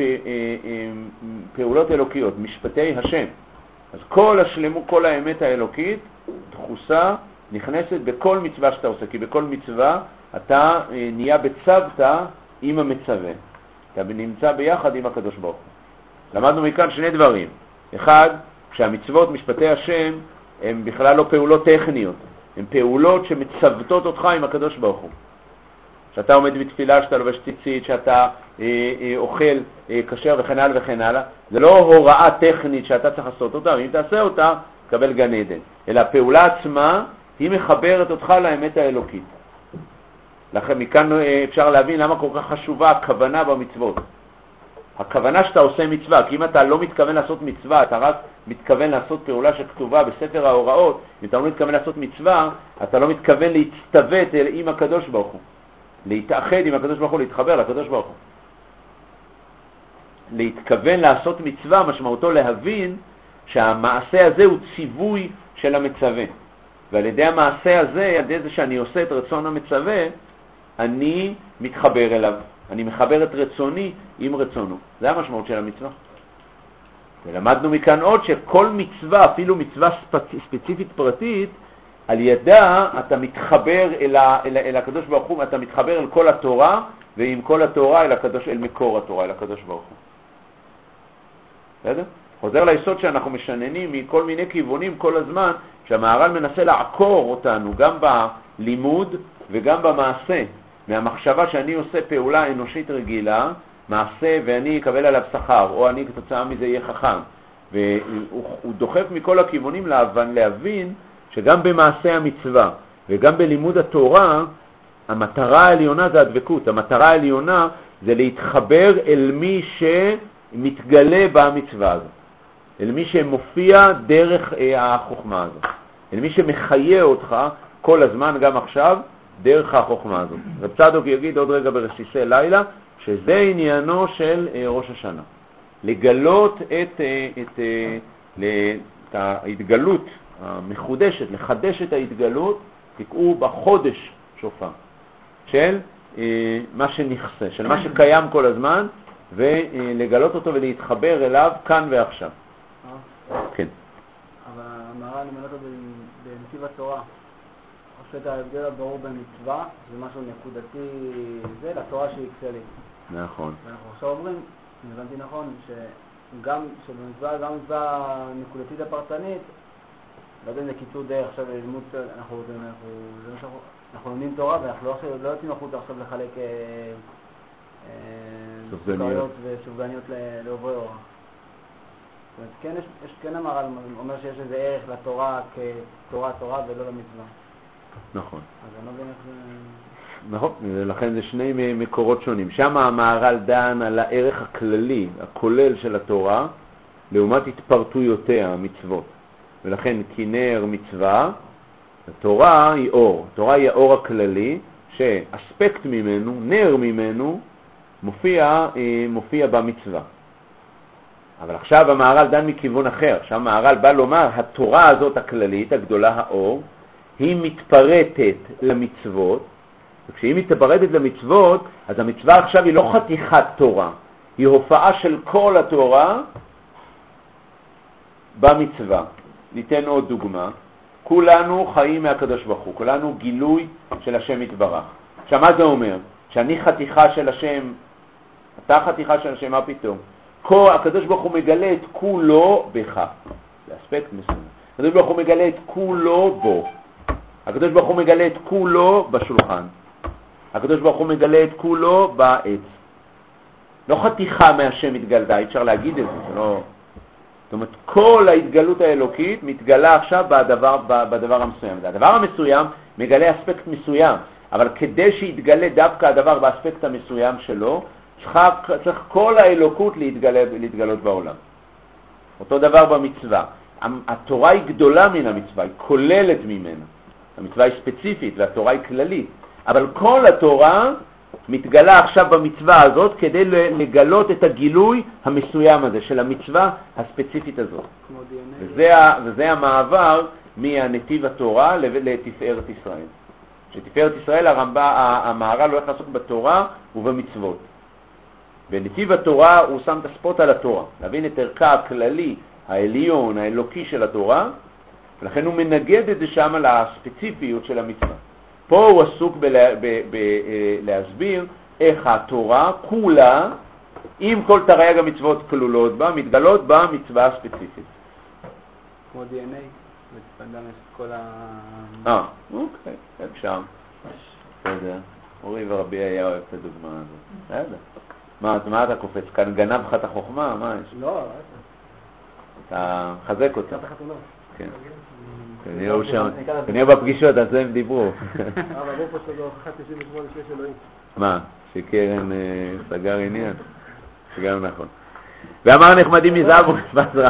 פעולות אלוקיות, משפטי השם. אז כל השלמות, כל האמת האלוקית, דחוסה, נכנסת בכל מצווה שאתה עושה, כי בכל מצווה אתה נהיה בצוותא עם המצווה. אתה נמצא ביחד עם הקדוש ברוך הוא. למדנו מכאן שני דברים. אחד, שהמצוות, משפטי השם, הן בכלל לא פעולות טכניות. הן פעולות שמצוותות אותך עם הקדוש ברוך הוא. שאתה עומד בתפילה, שאתה לובש ציצית, שאתה אה, אה, אוכל אה, כשר וכן הלאה וכן הלאה. זה לא הוראה טכנית שאתה צריך לעשות אותה, ואם תעשה אותה, תקבל גן עדן. אלא הפעולה עצמה, היא מחברת אותך לאמת האלוקית. לכן מכאן אפשר להבין למה כל כך חשובה הכוונה במצוות. הכוונה שאתה עושה מצווה, כי אם אתה לא מתכוון לעשות מצווה, אתה רק מתכוון לעשות פעולה שכתובה בספר ההוראות, אם אתה לא מתכוון לעשות מצווה, אתה לא מתכוון להצטוות עם הקדוש ברוך הוא. להתאחד עם הקדוש ברוך הוא, להתחבר לקדוש ברוך הוא. להתכוון לעשות מצווה, משמעותו להבין שהמעשה הזה הוא ציווי של המצווה. ועל ידי המעשה הזה, על ידי זה שאני עושה את רצון המצווה, אני מתחבר אליו. אני מחבר את רצוני עם רצונו. זה המשמעות של המצווה. ולמדנו מכאן עוד שכל מצווה, אפילו מצווה ספציפית פרטית, על ידה אתה מתחבר אל, ה, אל, אל הקדוש ברוך הוא, אתה מתחבר אל כל התורה, ועם כל התורה אל, הקדוש, אל מקור התורה, אל הקדוש ברוך הוא. בסדר? חוזר ליסוד שאנחנו משננים מכל מיני כיוונים כל הזמן, שהמהר"ל מנסה לעקור אותנו גם בלימוד וגם במעשה. מהמחשבה שאני עושה פעולה אנושית רגילה, מעשה ואני אקבל עליו שכר, או אני כתוצאה מזה יהיה חכם. והוא דוחף מכל הכיוונים להבין, להבין שגם במעשה המצווה וגם בלימוד התורה, המטרה העליונה זה הדבקות. המטרה העליונה זה להתחבר אל מי שמתגלה במצווה הזאת. אל מי שמופיע דרך החוכמה הזאת. אל מי שמחיה אותך כל הזמן, גם עכשיו, דרך החוכמה הזאת. רב צדוק יגיד עוד רגע ברסיסי לילה, שזה עניינו של ראש השנה. לגלות את, את, את ההתגלות המחודשת, לחדש את ההתגלות, תקעו בחודש שופר, של מה שנכסה, של מה שקיים כל הזמן, ולגלות אותו ולהתחבר אליו כאן ועכשיו. כן. אבל המהר"ל לימד אותו בנתיב התורה. עושה את ההבדל הברור במצווה, זה משהו נקודתי, זה לתורה שהיא כללית. נכון. ואנחנו עכשיו אומרים, אם הבנתי נכון, שגם שבמצווה, גם מצווה נקודתית הפרטנית, לא יודע אם זה קיצור דרך עכשיו ללימוד, אנחנו, אנחנו, אנחנו, אנחנו לומדים תורה, ואנחנו לא, לא יוצאים החוצה עכשיו לחלק סוכריות וסופגניות לעוברי אורח. זאת אומרת, כן, יש, יש, כן המהר"ל אומר שיש איזה ערך לתורה כתורה תורה ולא למצווה. נכון. אז אני לא מבין איך זה... נכון, לכן זה שני מקורות שונים. שם המהר"ל דן על הערך הכללי, הכולל של התורה, לעומת התפרטויותיה, המצוות. ולכן כנר מצווה, התורה היא אור. התורה היא האור הכללי, שאספקט ממנו, נר ממנו, מופיע, מופיע במצווה. אבל עכשיו המהר"ל דן מכיוון אחר. עכשיו המהר"ל בא לומר, התורה הזאת הכללית, הגדולה, האור, היא מתפרטת למצוות, וכשהיא מתפרטת למצוות, אז המצווה עכשיו היא לא חתיכת תורה, היא הופעה של כל התורה במצווה. ניתן עוד דוגמה. כולנו חיים מהקדוש ברוך הוא, כולנו גילוי של השם יתברך. עכשיו מה זה אומר? שאני חתיכה של השם, אתה חתיכה של השם, מה פתאום? כל הקדוש ברוך הוא מגלה את כולו בך. זה אספקט מסוים. הקדוש ברוך הוא מגלה את כולו בו. הקדוש ברוך הוא מגלה את כולו בשולחן. הקדוש ברוך הוא מגלה את כולו בעץ. לא חתיכה מהשם מתגלתה, אי אפשר להגיד את זה, זה לא... זאת אומרת, כל ההתגלות האלוקית מתגלה עכשיו בדבר, בדבר המסוים. הדבר המסוים מגלה אספקט מסוים, אבל כדי שיתגלה דווקא הדבר באספקט המסוים שלו, צריך, צריך כל האלוקות להתגלה, להתגלות בעולם. אותו דבר במצווה. התורה היא גדולה מן המצווה, היא כוללת ממנה. המצווה היא ספציפית והתורה היא כללית, אבל כל התורה מתגלה עכשיו במצווה הזאת כדי לגלות את הגילוי המסוים הזה של המצווה הספציפית הזאת. וזה, וזה המעבר מהנתיב התורה לתפארת ישראל. שתפארת ישראל הרמב"א, המהר"ל הולך לעסוק בתורה ובמצוות. בנתיב התורה הוא שם את הספוט על התורה, להבין את ערכה הכללי, העליון, האלוקי של התורה, ולכן הוא מנגד את זה שם לספציפיות של המצווה. פה הוא עסוק בלהסביר איך התורה כולה, עם כל תרי"ג המצוות כלולות בה, מתגלות בה מצווה ספציפית. כמו די אן איי, בצפדם יש כל ה... אה, אוקיי, אפשר. בסדר. אורי ורבי היה אוהב את הדוגמה הזאת. בסדר. מה, מה אתה קופץ? כאן גנב לך את החוכמה? מה יש? לא, אתה חזק אותה. קצת החתונות. כן. כנראה בפגישות, אז הם דיברו. אבל הוא פה שלו הוכחת תשעים ושמונה שיש אלוהים. מה? שקרן סגר עניין? שגם נכון. ואמר נחמדים מזהב ומפז רב.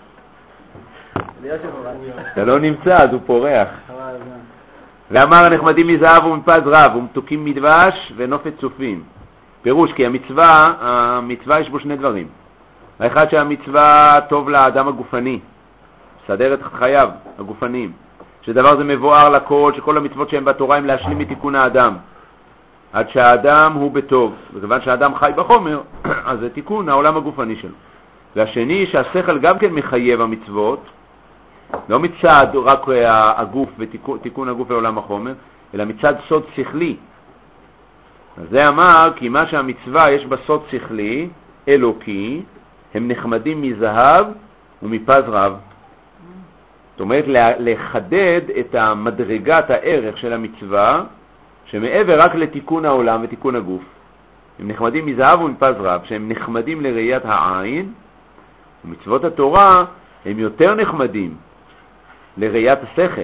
אתה לא נמצא, אז הוא פורח. ואמר נחמדים מזהב ומפז רב, ומתוקים מדבש ונופת צופים. פירוש, כי המצווה, המצווה יש בו שני דברים. האחד שהמצווה טוב לאדם הגופני. מסדר את חייו הגופניים, שדבר זה מבואר לכל, שכל המצוות שהן בתורה הם להשלים את תיקון האדם, עד שהאדם הוא בטוב, וכיוון שהאדם חי בחומר, אז זה תיקון העולם הגופני שלו. והשני, שהשכל גם כן מחייב המצוות, לא מצד רק הגוף ותיקון הגוף לעולם החומר, אלא מצד סוד שכלי. אז זה אמר, כי מה שהמצווה יש בסוד שכלי, אלוקי, הם נחמדים מזהב ומפז רב. זאת אומרת, לחדד את המדרגת הערך של המצווה, שמעבר רק לתיקון העולם ותיקון הגוף. הם נחמדים מזהב ומפז רב, שהם נחמדים לראיית העין, ומצוות התורה הם יותר נחמדים לראיית השכל.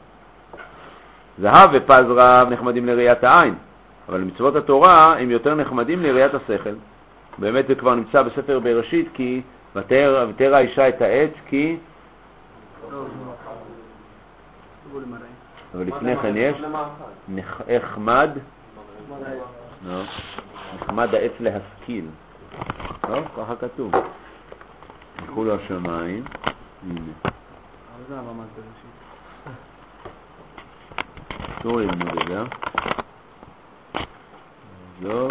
זהב ופז רב נחמדים לראיית העין, אבל מצוות התורה הם יותר נחמדים לראיית השכל. באמת זה כבר נמצא בספר בראשית, כי ותרא האישה את העץ, כי... אבל לפני כן יש נחמד נחמד העץ להשכיל, לא? ככה כתוב. נחו לו השמיים, הנה אסור ללמוד את זה. לא,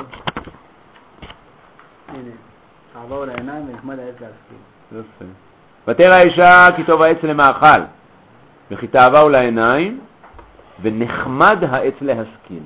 הנה תעבור לעיניים ונחמד העץ להשכיל. יפה. ותרא האישה כי טוב העץ למאכל, וכי תאווהו לעיניים, ונחמד העץ להשכיל.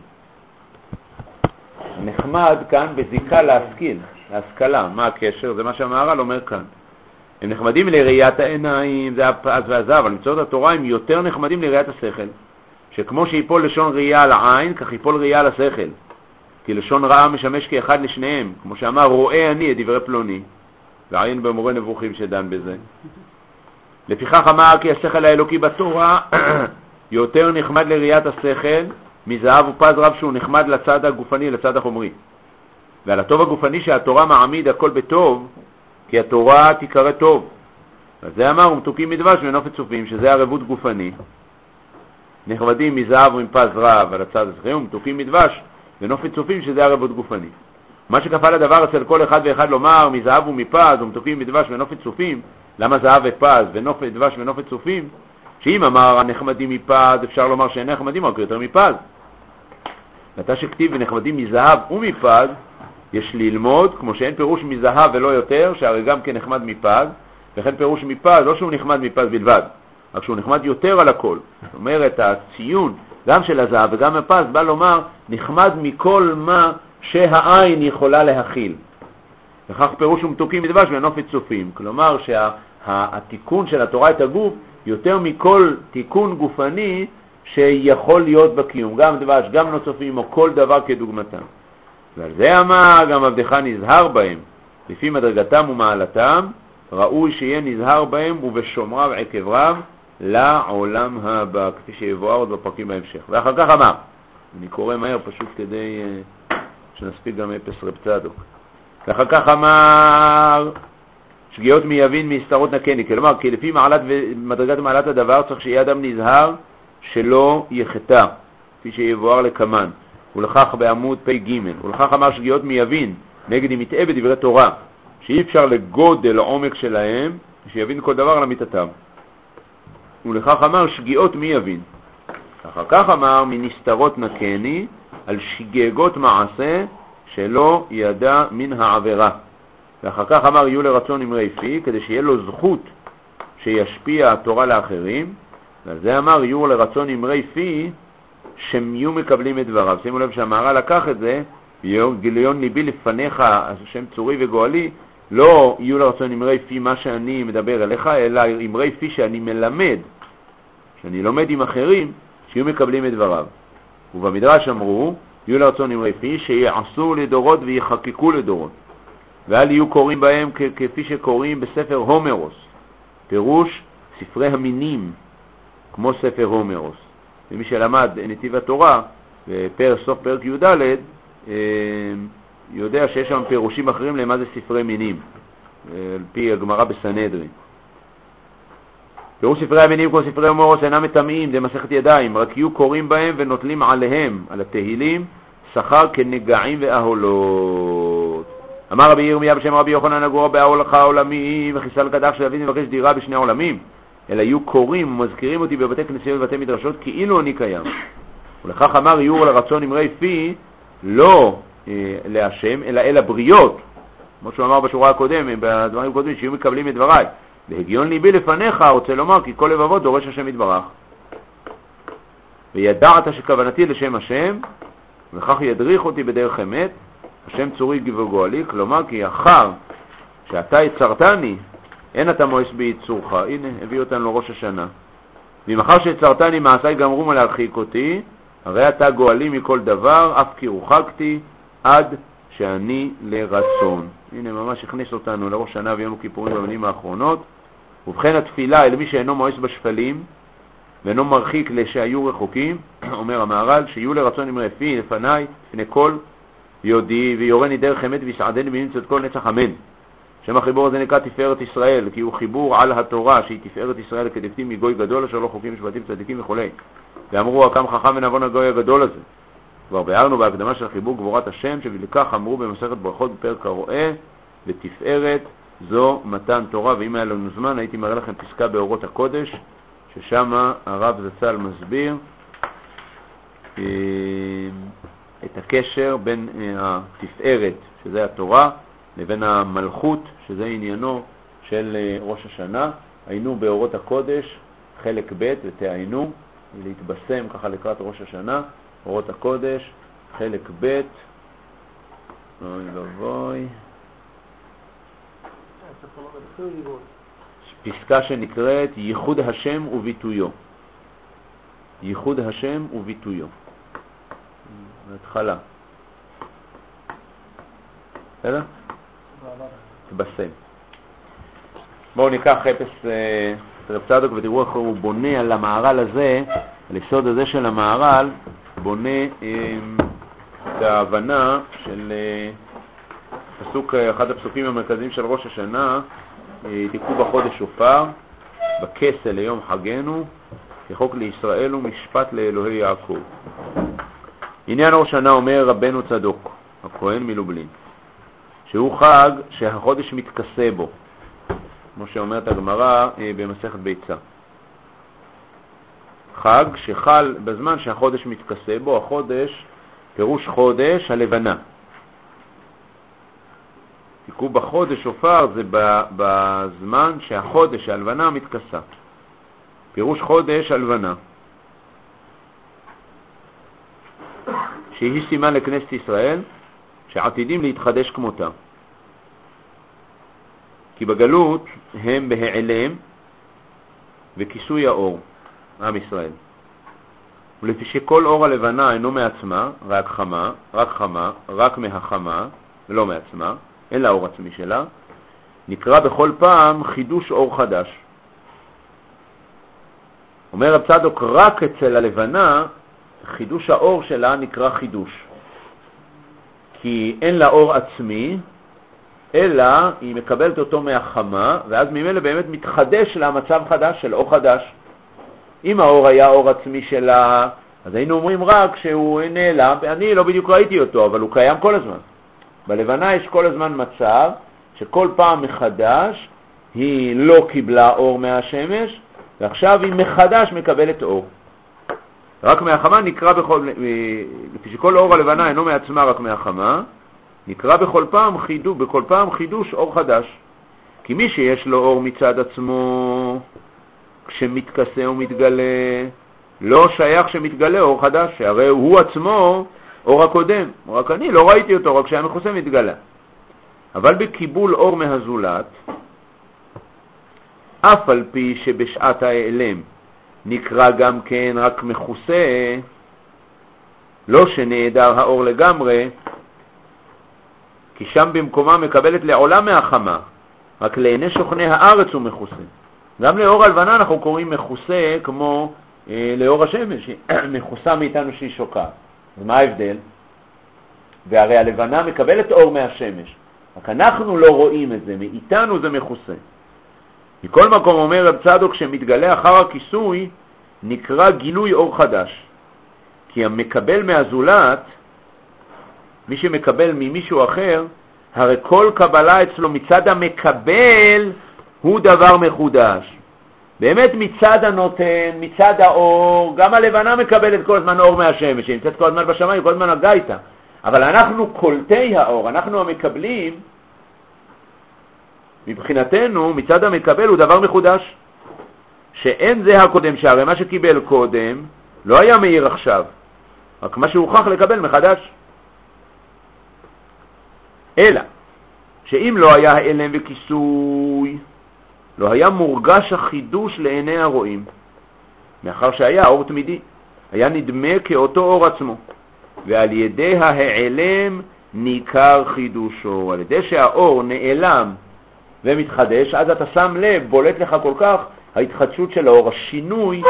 נחמד כאן בזיקה להשכיל, להשכלה. מה הקשר? זה מה שהמהר"ל אומר כאן. הם נחמדים לראיית העיניים, זה הפז והזהב, אבל מצוות התורה הם יותר נחמדים לראיית השכל. שכמו שיפול לשון ראייה על העין, כך יפול ראייה על השכל. כי לשון רעה משמש כאחד לשניהם, כמו שאמר, רואה אני את דברי פלוני. ועיין במורה נבוכים שדן בזה. לפיכך אמר כי השכל האלוקי בתורה יותר נחמד לראיית השכל מזהב ופז רב, שהוא נחמד לצד הגופני, לצד החומרי. ועל הטוב הגופני שהתורה מעמיד הכל בטוב, כי התורה תיקרא טוב. אז זה אמר, ומתוקים מדבש ונופת צופים, שזה ערבות גופני. נחמדים מזהב ומפז רב על הצד השכל, ומתוקים מדבש ונופת צופים, שזה ערבות גופני. מה שכפה לדבר אצל כל אחד ואחד לומר, מזהב ומפז, ומתוקים מדבש ונופת צופים, למה זהב ופז ונופת דבש ונופת צופים? שאם אמר הנחמדים מפז, אפשר לומר שאין נחמדים רק יותר מפז. ואתה שכתיב ונחמדים מזהב ומפז, יש ללמוד, כמו שאין פירוש מזהב ולא יותר, שהרי גם כן נחמד מפז, וכן פירוש מפז, לא שהוא נחמד מפז בלבד, רק שהוא נחמד יותר על הכל. זאת אומרת, הציון גם של הזהב וגם מפז בא לומר נחמד מכל מה שהעין יכולה להכיל. וכך פירוש ומתוקים מדבש ונופת צופים. כלומר שהתיקון של התורה את הגוף יותר מכל תיקון גופני שיכול להיות בקיום, גם דבש, גם נוצופים או כל דבר כדוגמתם. ועל זה אמר גם עבדך נזהר בהם, לפי מדרגתם ומעלתם, ראוי שיהיה נזהר בהם ובשומריו עקב רב לעולם הבא, כפי שיבואר עוד בפרקים בהמשך. ואחר כך אמר, אני קורא מהר פשוט כדי uh, שנספיק גם אפס רב צדוק. ואחר כך אמר, שגיאות מיבין מהסתרות נקני, כלומר, כי לפי מעלת ומדרגת ומעלת הדבר צריך שיהיה אדם נזהר שלא יחטא, כפי שיבואר לקמן. ולכך בעמוד פי ג' ולכך אמר שגיאות מיבין, נגד אם יטעה בדברי תורה, שאי אפשר לגודל העומק שלהם, שיבין כל דבר על אמיתתם. ולכך אמר שגיאות מי יבין. אחר כך אמר מנסתרות נקני, על שגגות מעשה שלא ידע מן העבירה. ואחר כך אמר יהיו לרצון אמרי פי, כדי שיהיה לו זכות שישפיע התורה לאחרים. ועל זה אמר יהיו לרצון אמרי פי, שהם יהיו מקבלים את דבריו. שימו לב שהמהר"ל לקח את זה, גיליון ליבי לפניך, השם צורי וגואלי, לא יהיו לרצון אמרי פי מה שאני מדבר אליך, אלא אמרי פי שאני מלמד, שאני לומד עם אחרים, שיהיו מקבלים את דבריו. ובמדרש אמרו, יהיו לרצון אמרי פי שיעשו לדורות ויחקקו לדורות. ואל יהיו קוראים בהם כ- כפי שקוראים בספר הומרוס, פירוש ספרי המינים, כמו ספר הומרוס. ומי שלמד נתיב התורה, בפר, סוף פרק י"ד, יודע שיש שם פירושים אחרים למה זה ספרי מינים, על פי הגמרא בסנהדרין. פירוש ספרי המינים כמו ספרי הומרוס אינם מטמאים, זה מסכת ידיים, רק יהיו קוראים בהם ונוטלים עליהם, על התהילים, שכר כנגעים ואהולות. אמר רבי ירמיה בשם רבי יוחנן הגור בהולך העולמי, וחיסל קדח של אבינו מבקש דירה בשני העולמים, אלא יהיו קוראים ומזכירים אותי בבתי כנסיות ובבתי מדרשות כאילו אני קיים. ולכך אמר יהיו לרצון אמרי פי, לא אה, להשם, אלא אל הבריות, כמו שהוא אמר בשורה הקודם, בדברים הקודמים, שיהיו מקבלים את דבריי. והגיון ליבי לפניך, רוצה לומר, כי כל לבבות דורש השם יתברך. וידעת שכוונתי לשם השם, וכך ידריך אותי בדרך אמת, השם צורי וגואלי, כלומר, כי אחר שאתה יצרתני, אין אתה מואס ביצורך. הנה, הביא אותנו לראש השנה. ומאחר שיצרתני מעשיי גמרו להרחיק אותי, הרי אתה גואלי מכל דבר, אף כי רוחקתי, עד שאני לרצון. הנה, ממש הכניס אותנו לראש שנה ויום הכיפורים במילים האחרונות. ובכן התפילה אל מי שאינו מואס בשפלים, ואינו מרחיק לשהיו רחוקים, אומר המהר"ל, שיהיו לרצון אמרי פי לפניי, לפני כל יודי, ויורני דרך אמת ויסעדני בימים צדקו נצח אמן. שם החיבור הזה נקרא תפארת ישראל, כי הוא חיבור על התורה, שהיא תפארת ישראל כדפתים מגוי גדול, אשר לא חוקים משפטים צדיקים וכו'. ואמרו, הקם חכם ונבון הגוי הגדול הזה. כבר ביארנו בהקדמה של חיבור גבורת השם, שבלכך אמרו במסכת ברכות בפרק הרואה, ותפארת זו מתן תורה. ואם היה לנו זמן, הייתי מראה לכם פסקה באורות הקודש, ששם הרב זצ"ל מסביר את הקשר בין התפארת, שזה התורה, לבין המלכות, שזה עניינו של ראש השנה. היינו באורות הקודש, חלק ב' ותעיינו, ולהתבשם ככה לקראת ראש השנה, אורות הקודש, חלק ב', אוי לבוי, פסקה שנקראת ייחוד השם וביטויו. ייחוד השם וביטויו. התחלה. בסדר? תבשם. בואו ניקח אפס רב צדוק ותראו איך הוא בונה על המהר"ל הזה, על היסוד הזה של המהר"ל, בונה את ההבנה של פסוק, אחד הפסוקים המרכזיים של ראש השנה, תיקחו בחודש שופר, בכסל ליום חגנו, כחוק לישראל ומשפט לאלוהי יעקב. עניין ראש השנה אומר רבנו צדוק, הכהן מלובלין, שהוא חג שהחודש מתכסה בו, כמו שאומרת הגמרא במסכת ביצה. חג שחל בזמן שהחודש מתכסה בו, החודש, פירוש חודש הלבנה. תקעו בחודש שופר, זה בזמן שהחודש, ההלבנה מתכסה. פירוש חודש הלבנה, שהיא סימן לכנסת ישראל, שעתידים להתחדש כמותה. כי בגלות הם בהיעלם וכיסוי האור, עם ישראל. ולפי שכל אור הלבנה אינו מעצמה, רק חמה, רק חמה, רק מהחמה, ולא מעצמה, אין לה אור עצמי שלה, נקרא בכל פעם חידוש אור חדש. אומר רב צדוק, רק אצל הלבנה, חידוש האור שלה נקרא חידוש. כי אין לה אור עצמי, אלא היא מקבלת אותו מהחמה, ואז ממילא באמת מתחדש לה מצב חדש של אור חדש. אם האור היה אור עצמי שלה, אז היינו אומרים רק שהוא נעלם, אני לא בדיוק ראיתי אותו, אבל הוא קיים כל הזמן. בלבנה יש כל הזמן מצב שכל פעם מחדש היא לא קיבלה אור מהשמש, ועכשיו היא מחדש מקבלת אור. רק מהחמה נקרא בכל, לפי שכל אור הלבנה אינו מעצמה רק מהחמה, נקרא בכל פעם חידוש, בכל פעם חידוש אור חדש. כי מי שיש לו אור מצד עצמו, כשמתכסה ומתגלה, לא שייך שמתגלה אור חדש, שהרי הוא עצמו אור הקודם. רק אני לא ראיתי אותו, רק שהיה מכוסה מתגלה. אבל בקיבול אור מהזולת, אף על פי שבשעת ההיעלם נקרא גם כן רק מכוסה, לא שנעדר האור לגמרי, כי שם במקומה מקבלת לעולם מהחמה, רק לעיני שוכני הארץ הוא מכוסה. גם לאור הלבנה אנחנו קוראים מכוסה כמו אה, לאור השמש, מכוסה מאיתנו שהיא שוקעת. אז מה ההבדל? והרי הלבנה מקבלת אור מהשמש, רק אנחנו לא רואים את זה, מאיתנו זה מכוסה. מכל מקום אומר רב צדוק שמתגלה אחר הכיסוי נקרא גילוי אור חדש. כי המקבל מהזולת, מי שמקבל ממישהו אחר, הרי כל קבלה אצלו מצד המקבל הוא דבר מחודש. באמת מצד הנותן, מצד האור, גם הלבנה מקבלת כל הזמן אור מהשמש, היא נמצאת כל הזמן בשמיים, כל הזמן הגה איתה. אבל אנחנו קולטי האור, אנחנו המקבלים, מבחינתנו מצד המקבל הוא דבר מחודש. שאין זה הקודם, שהרי מה שקיבל קודם לא היה מאיר עכשיו, רק מה שהוכח לקבל מחדש. אלא שאם לא היה העלם וכיסוי, לא היה מורגש החידוש לעיני הרואים, מאחר שהיה אור תמידי, היה נדמה כאותו אור עצמו, ועל ידי ההעלם ניכר חידושו. על ידי שהאור נעלם ומתחדש, אז אתה שם לב, בולט לך כל כך ההתחדשות של האור, השינוי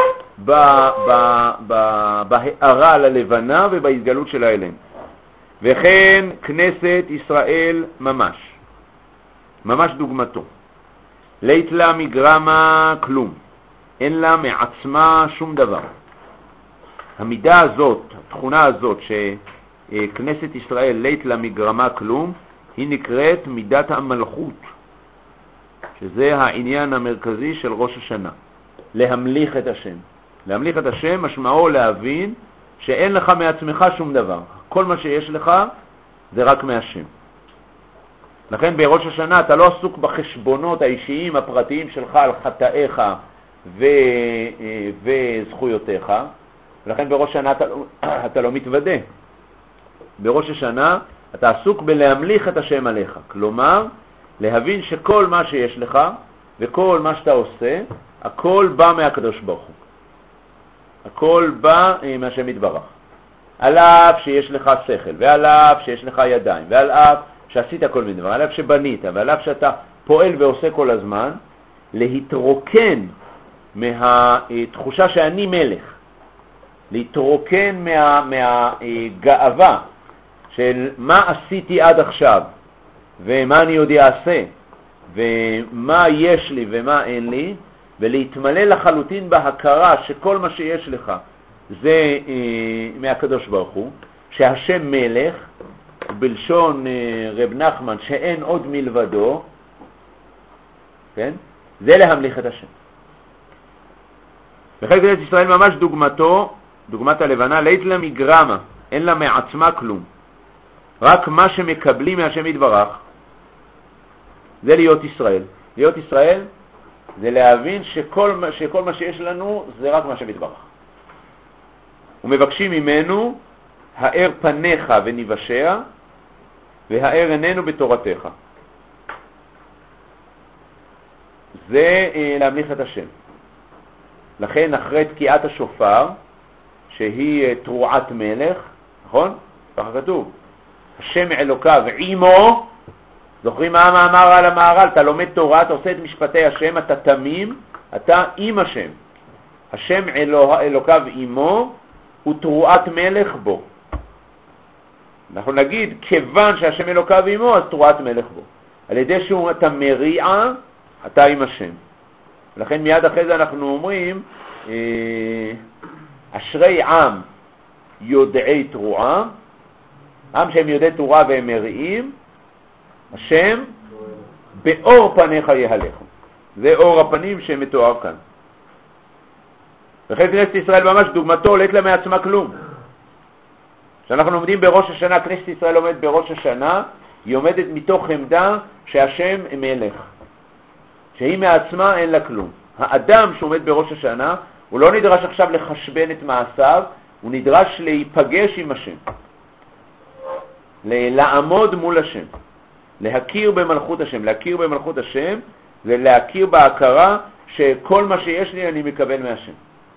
בהארה ללבנה ובהתגלות של ההעלם. וכן כנסת ישראל ממש, ממש דוגמתו. לית לה מגרמה כלום, אין לה מעצמה שום דבר. המידה הזאת, התכונה הזאת שכנסת ישראל לית לה מגרמה כלום, היא נקראת מידת המלכות, שזה העניין המרכזי של ראש השנה. להמליך את השם. להמליך את השם משמעו להבין שאין לך מעצמך שום דבר. כל מה שיש לך זה רק מהשם. לכן בראש השנה אתה לא עסוק בחשבונות האישיים הפרטיים שלך על חטאיך ו... וזכויותיך, ולכן בראש השנה אתה, אתה לא מתוודה. בראש השנה אתה עסוק בלהמליך את השם עליך, כלומר להבין שכל מה שיש לך וכל מה שאתה עושה, הכל בא מהקדוש ברוך הוא. הכל בא מהשם יתברך. על אף שיש לך שכל, ועל אף שיש לך ידיים, ועל אף שעשית כל מיני דבר, על אף שבנית, ועל אף שאתה פועל ועושה כל הזמן, להתרוקן מהתחושה שאני מלך, להתרוקן מה, מהגאווה של מה עשיתי עד עכשיו, ומה אני עוד אעשה, ומה יש לי ומה אין לי, ולהתמלא לחלוטין בהכרה שכל מה שיש לך זה אה, מהקדוש ברוך הוא, שהשם מלך, בלשון אה, רב נחמן שאין עוד מלבדו, כן? זה להמליך את השם. בכלל כנסת ישראל ממש דוגמתו, דוגמת הלבנה, לית לה מגרמה, אין לה מעצמה כלום. רק מה שמקבלים מהשם יתברך, זה להיות ישראל. להיות ישראל זה להבין שכל, שכל מה שיש לנו זה רק מה שמתברך. ומבקשים ממנו, האר פניך וניוושע, והאר עינינו בתורתך. זה אה, להמליך את השם. לכן אחרי תקיעת השופר, שהיא אה, תרועת מלך, נכון? ככה כתוב. השם אלוקיו עמו, זוכרים מה המאמר על המהר"ל? אתה לומד תורה, אתה עושה את משפטי השם, אתה תמים, אתה עם השם. השם אלוה, אלוקיו עמו, הוא תרועת מלך בו. אנחנו נגיד, כיוון שהשם אלוקיו עמו, אז תרועת מלך בו. על ידי שהוא אתה מריע, אתה עם השם. לכן מיד אחרי זה אנחנו אומרים, אה, אשרי עם יודעי תרועה, עם שהם יודעי תורה והם מריעים, השם באור פניך יהלכו. זה אור הפנים שמתואר כאן. וכן כנסת ישראל ממש דוגמתו עולת לה מעצמה כלום. כשאנחנו עומדים בראש השנה, כנסת ישראל עומד בראש השנה, היא עומדת מתוך עמדה שהשם מלך. שהיא מעצמה אין לה כלום. האדם שעומד בראש השנה, הוא לא נדרש עכשיו לחשבן את מעשיו, הוא נדרש להיפגש עם השם. לעמוד מול השם. להכיר במלכות השם. להכיר במלכות השם זה להכיר בהכרה שכל מה שיש לי אני מקבל מהשם.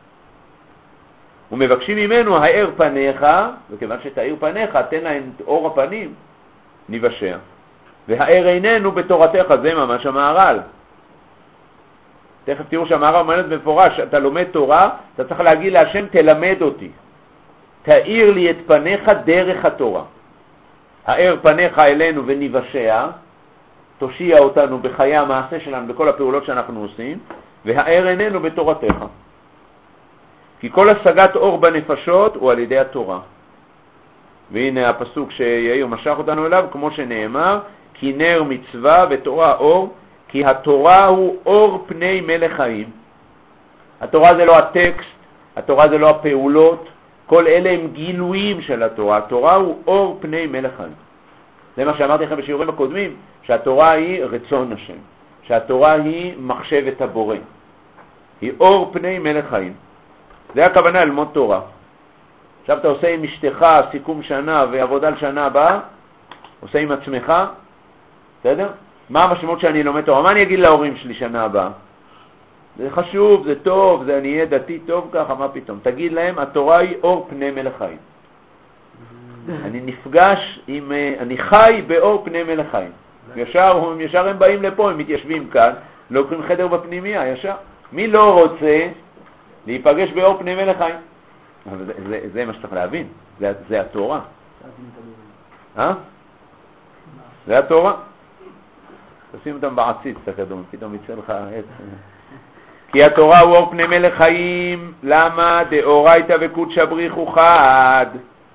ומבקשים ממנו האר פניך, וכיוון שתאיר פניך, תן להם אור הפנים, ניוושע. והאר עינינו בתורתך, זה ממש המהר"ל. תכף תראו שהמהר"ל אומרת במפורש, אתה לומד תורה, אתה צריך להגיד להשם, תלמד אותי. תאיר לי את פניך דרך התורה. האר פניך אלינו וניוושע, תושיע אותנו בחיי המעשה שלנו, בכל הפעולות שאנחנו עושים, והאר עינינו בתורתך. כי כל השגת אור בנפשות הוא על ידי התורה. והנה הפסוק שיאיר משך אותנו אליו, כמו שנאמר, כי נר מצווה ותורה אור, כי התורה הוא אור פני מלך חיים. התורה זה לא הטקסט, התורה זה לא הפעולות, כל אלה הם גילויים של התורה. התורה הוא אור פני מלך חיים. זה מה שאמרתי לכם בשיעורים הקודמים, שהתורה היא רצון השם, שהתורה היא מחשבת הבורא. היא אור פני מלך חיים. זה הכוונה ללמוד תורה. עכשיו אתה עושה עם אשתך סיכום שנה ועבודה לשנה הבאה, עושה עם עצמך, בסדר? מה המשמעות שאני לומד תורה? מה אני אגיד להורים שלי שנה הבאה? זה חשוב, זה טוב, זה אני אהיה דתי טוב ככה, מה פתאום? תגיד להם, התורה היא אור פני מלך חיים. אני נפגש עם, אני חי באור פני מלך חיים. ישר, ישר הם באים לפה, הם מתיישבים כאן, לוקחים חדר בפנימיה, ישר. מי לא רוצה להיפגש באור פני מלך חיים? אבל זה, זה, זה מה שצריך להבין, זה, זה התורה. אה? זה התורה. תשים אותם בעציץ, תקדום, פתאום יצא לך עץ. כי התורה הוא אור פני מלך חיים, למה? דאורייתא וקודשא בריחו חד.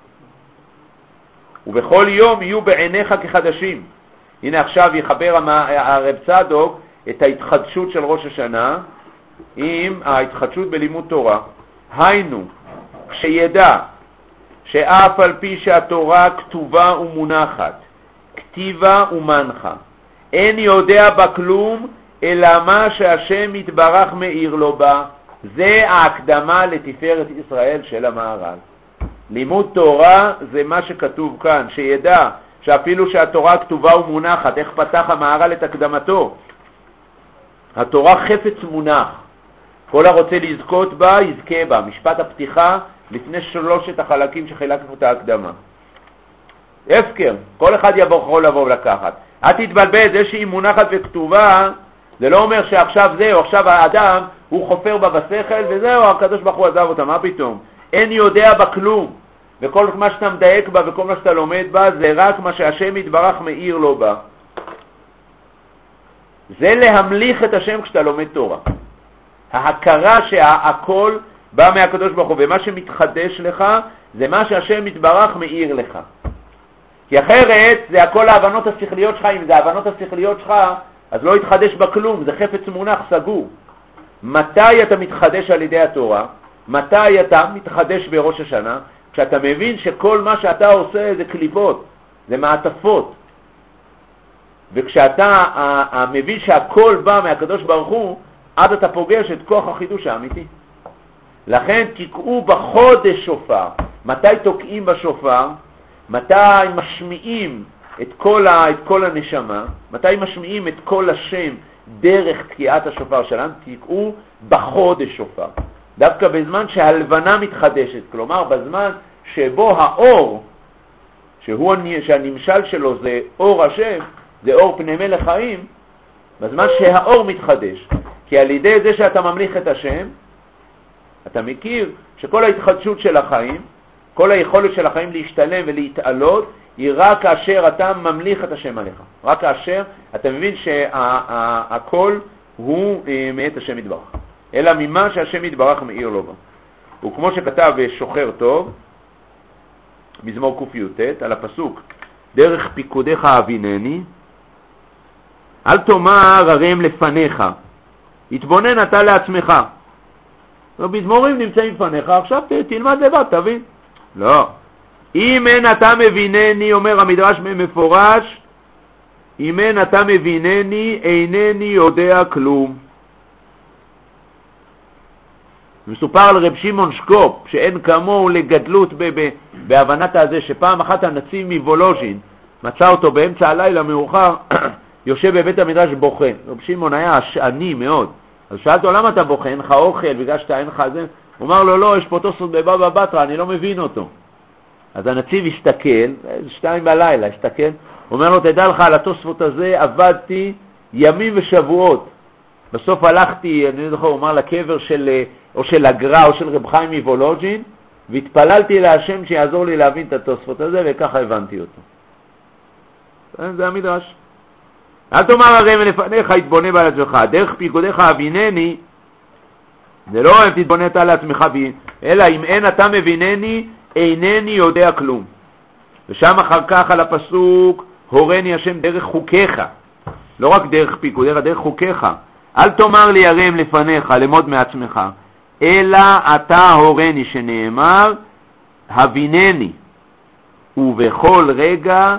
ובכל יום יהיו בעיניך כחדשים. הנה עכשיו יחבר הרב צדוק את ההתחדשות של ראש השנה עם ההתחדשות בלימוד תורה. היינו, כשידע שאף על פי שהתורה כתובה ומונחת, כתיבה ומנחה, אין יודע בה כלום, אלא מה שהשם יתברך מאיר לו בה. זה ההקדמה לתפארת ישראל של המהר"ל. לימוד תורה זה מה שכתוב כאן, שידע שאפילו שהתורה כתובה ומונחת, איך פתח המהר"ל את הקדמתו? התורה חפץ מונח. כל הרוצה לזכות בה, יזכה בה. משפט הפתיחה לפני שלושת החלקים שחילקנו את ההקדמה. הפקר, כל אחד יכול לבוא ולקחת. את תתבלבל, זה שהיא מונחת וכתובה, זה לא אומר שעכשיו זהו, עכשיו האדם הוא חופר בה בשכל וזהו, הקדוש ברוך הוא עזב אותה, מה פתאום? אין יודע בה כלום, וכל מה שאתה מדייק בה וכל מה שאתה לומד בה זה רק מה שהשם יתברך מאיר לו בה. זה להמליך את השם כשאתה לומד תורה. ההכרה שהכל בא מהקדוש ברוך הוא, ומה שמתחדש לך זה מה שהשם יתברך מאיר לך. כי אחרת זה הכל ההבנות השכליות שלך, אם זה ההבנות השכליות שלך אז לא יתחדש בה כלום, זה חפץ מונח סגור. מתי אתה מתחדש על ידי התורה? מתי אתה מתחדש בראש השנה? כשאתה מבין שכל מה שאתה עושה זה קליפות, זה מעטפות. וכשאתה מבין שהכל בא מהקדוש ברוך הוא, עד אתה פוגש את כוח החידוש האמיתי. לכן תקעו בחודש שופר. מתי תוקעים בשופר? מתי משמיעים את כל, ה, את כל הנשמה? מתי משמיעים את כל השם דרך תקיעת השופר שלנו? תקעו בחודש שופר. דווקא בזמן שהלבנה מתחדשת, כלומר בזמן שבו האור, שהוא, שהנמשל שלו זה אור השם, זה אור פני מלך חיים, בזמן שהאור מתחדש. כי על ידי זה שאתה ממליך את השם, אתה מכיר שכל ההתחדשות של החיים, כל היכולת של החיים להשתלם ולהתעלות, היא רק כאשר אתה ממליך את השם עליך. רק כאשר אתה מבין שהכל הוא מאת השם יתברך. אלא ממה שהשם יתברך מאיר לו בו. וכמו שכתב שוחר טוב, מזמור ק"ט, על הפסוק, דרך פיקודיך אבינני, אל תאמר הרם לפניך, התבונן אתה לעצמך. המזמורים נמצאים לפניך, עכשיו תלמד לבד, תבין. לא. אם אין אתה מבינני, אומר המדרש מפורש, אם אין אתה מבינני, אינני יודע כלום. מסופר על רב שמעון שקופ, שאין כמוהו לגדלות ב- ב- בהבנת הזה, שפעם אחת הנציב מוולוז'ין מצא אותו באמצע הלילה מאוחר, יושב בבית המדרש בוכה. רב שמעון היה עני מאוד. אז שאלתו, למה אתה בוכה? אין לך אוכל, בגלל שאתה אין לך זה? הוא אמר לו, לא, יש פה תוספות בבבא בתרא, אני לא מבין אותו. אז הנציב הסתכל, שתיים בלילה, הסתכל, אומר לו, תדע לך, על התוספות הזה עבדתי ימים ושבועות. בסוף הלכתי, אני לא זוכר, הוא אמר לקבר של, או של הגר"א או של רב חיים מוולוז'ין, והתפללתי להשם שיעזור לי להבין את התוספות הזה, וככה הבנתי אותו. זה המדרש. אל תאמר הרי מלפניך, התבונן על עצמך, דרך פיקודיך אבינני, זה לא אם תתבונן אתה לעצמך, אלא אם אין אתה מבינני, אינני יודע כלום. ושם אחר כך על הפסוק, הורני השם דרך חוקיך, לא רק דרך פיקודיך, דרך חוקיך. אל תאמר לי הרי לפניך, למוד מעצמך, אלא אתה הורני, שנאמר, הבינני, ובכל רגע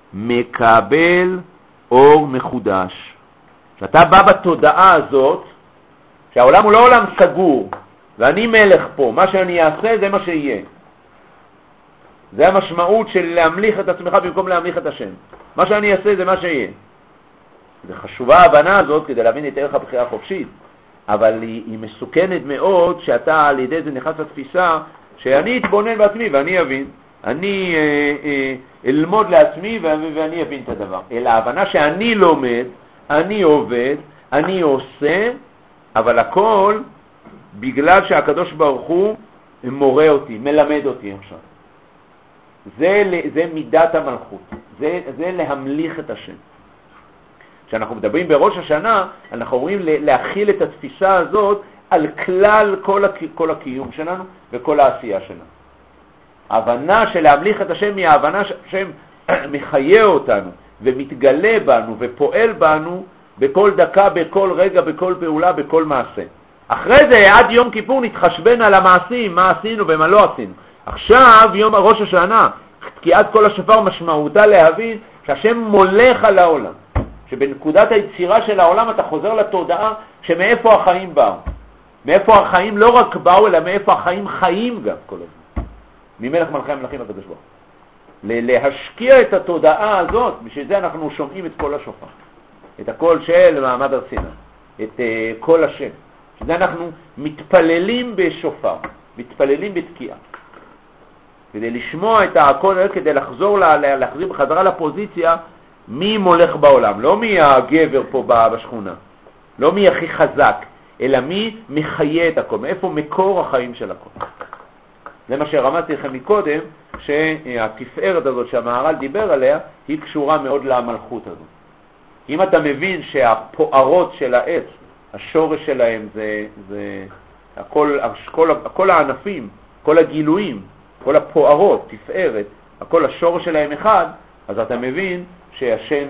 מקבל אור מחודש. שאתה בא בתודעה הזאת, שהעולם הוא לא עולם סגור, ואני מלך פה, מה שאני אעשה זה מה שיהיה. זה המשמעות של להמליך את עצמך במקום להמליך את השם. מה שאני אעשה זה מה שיהיה. זה חשובה ההבנה הזאת כדי להבין את ערך הבחירה החופשית, אבל היא, היא מסוכנת מאוד שאתה על ידי זה נכנס לתפיסה שאני אתבונן בעצמי ואני אבין. אני אה, אה, אלמוד לעצמי ואני אבין את הדבר. אלא ההבנה שאני לומד, אני עובד, אני עושה, אבל הכל בגלל שהקדוש ברוך הוא מורה אותי, מלמד אותי עכשיו. זה, זה מידת המלכות, זה, זה להמליך את השם. כשאנחנו מדברים בראש השנה, אנחנו אומרים להכיל את התפיסה הזאת על כלל כל, הקי, כל הקיום שלנו וכל העשייה שלנו. ההבנה של להמליך את השם היא ההבנה שהשם מחיה אותנו ומתגלה בנו ופועל בנו בכל דקה, בכל רגע, בכל פעולה, בכל מעשה. אחרי זה, עד יום כיפור נתחשבן על המעשים, מה עשינו ומה לא עשינו. עכשיו, יום ראש השנה, תקיעת כל השופר משמעותה להבין שהשם מולך על העולם. שבנקודת היצירה של העולם אתה חוזר לתודעה שמאיפה החיים באו. מאיפה החיים לא רק באו, אלא מאיפה החיים חיים גם כל הזמן. ממלך מלכי המלכים הקדוש ברוך הוא. להשקיע את התודעה הזאת, בשביל זה אנחנו שומעים את כל השופר. את הקול של מעמד הר סיני. את uh, כל השם. שזה אנחנו מתפללים בשופר. מתפללים בתקיעה. כדי לשמוע את הקול, כדי לחזור, להחזיר בחזרה לפוזיציה, מי מולך בעולם. לא מי הגבר פה בשכונה. לא מי הכי חזק. אלא מי מחיה את הכל. מאיפה מקור החיים של הכל. זה מה שרמזתי לכם מקודם, שהתפארת הזאת שהמהר"ל דיבר עליה, היא קשורה מאוד למלכות הזאת. אם אתה מבין שהפוערות של העץ, השורש שלהם זה, זה הכל, הכל, הכל הענפים, כל הגילויים, כל הפוערות, תפארת, הכל השורש שלהם אחד, אז אתה מבין שהשם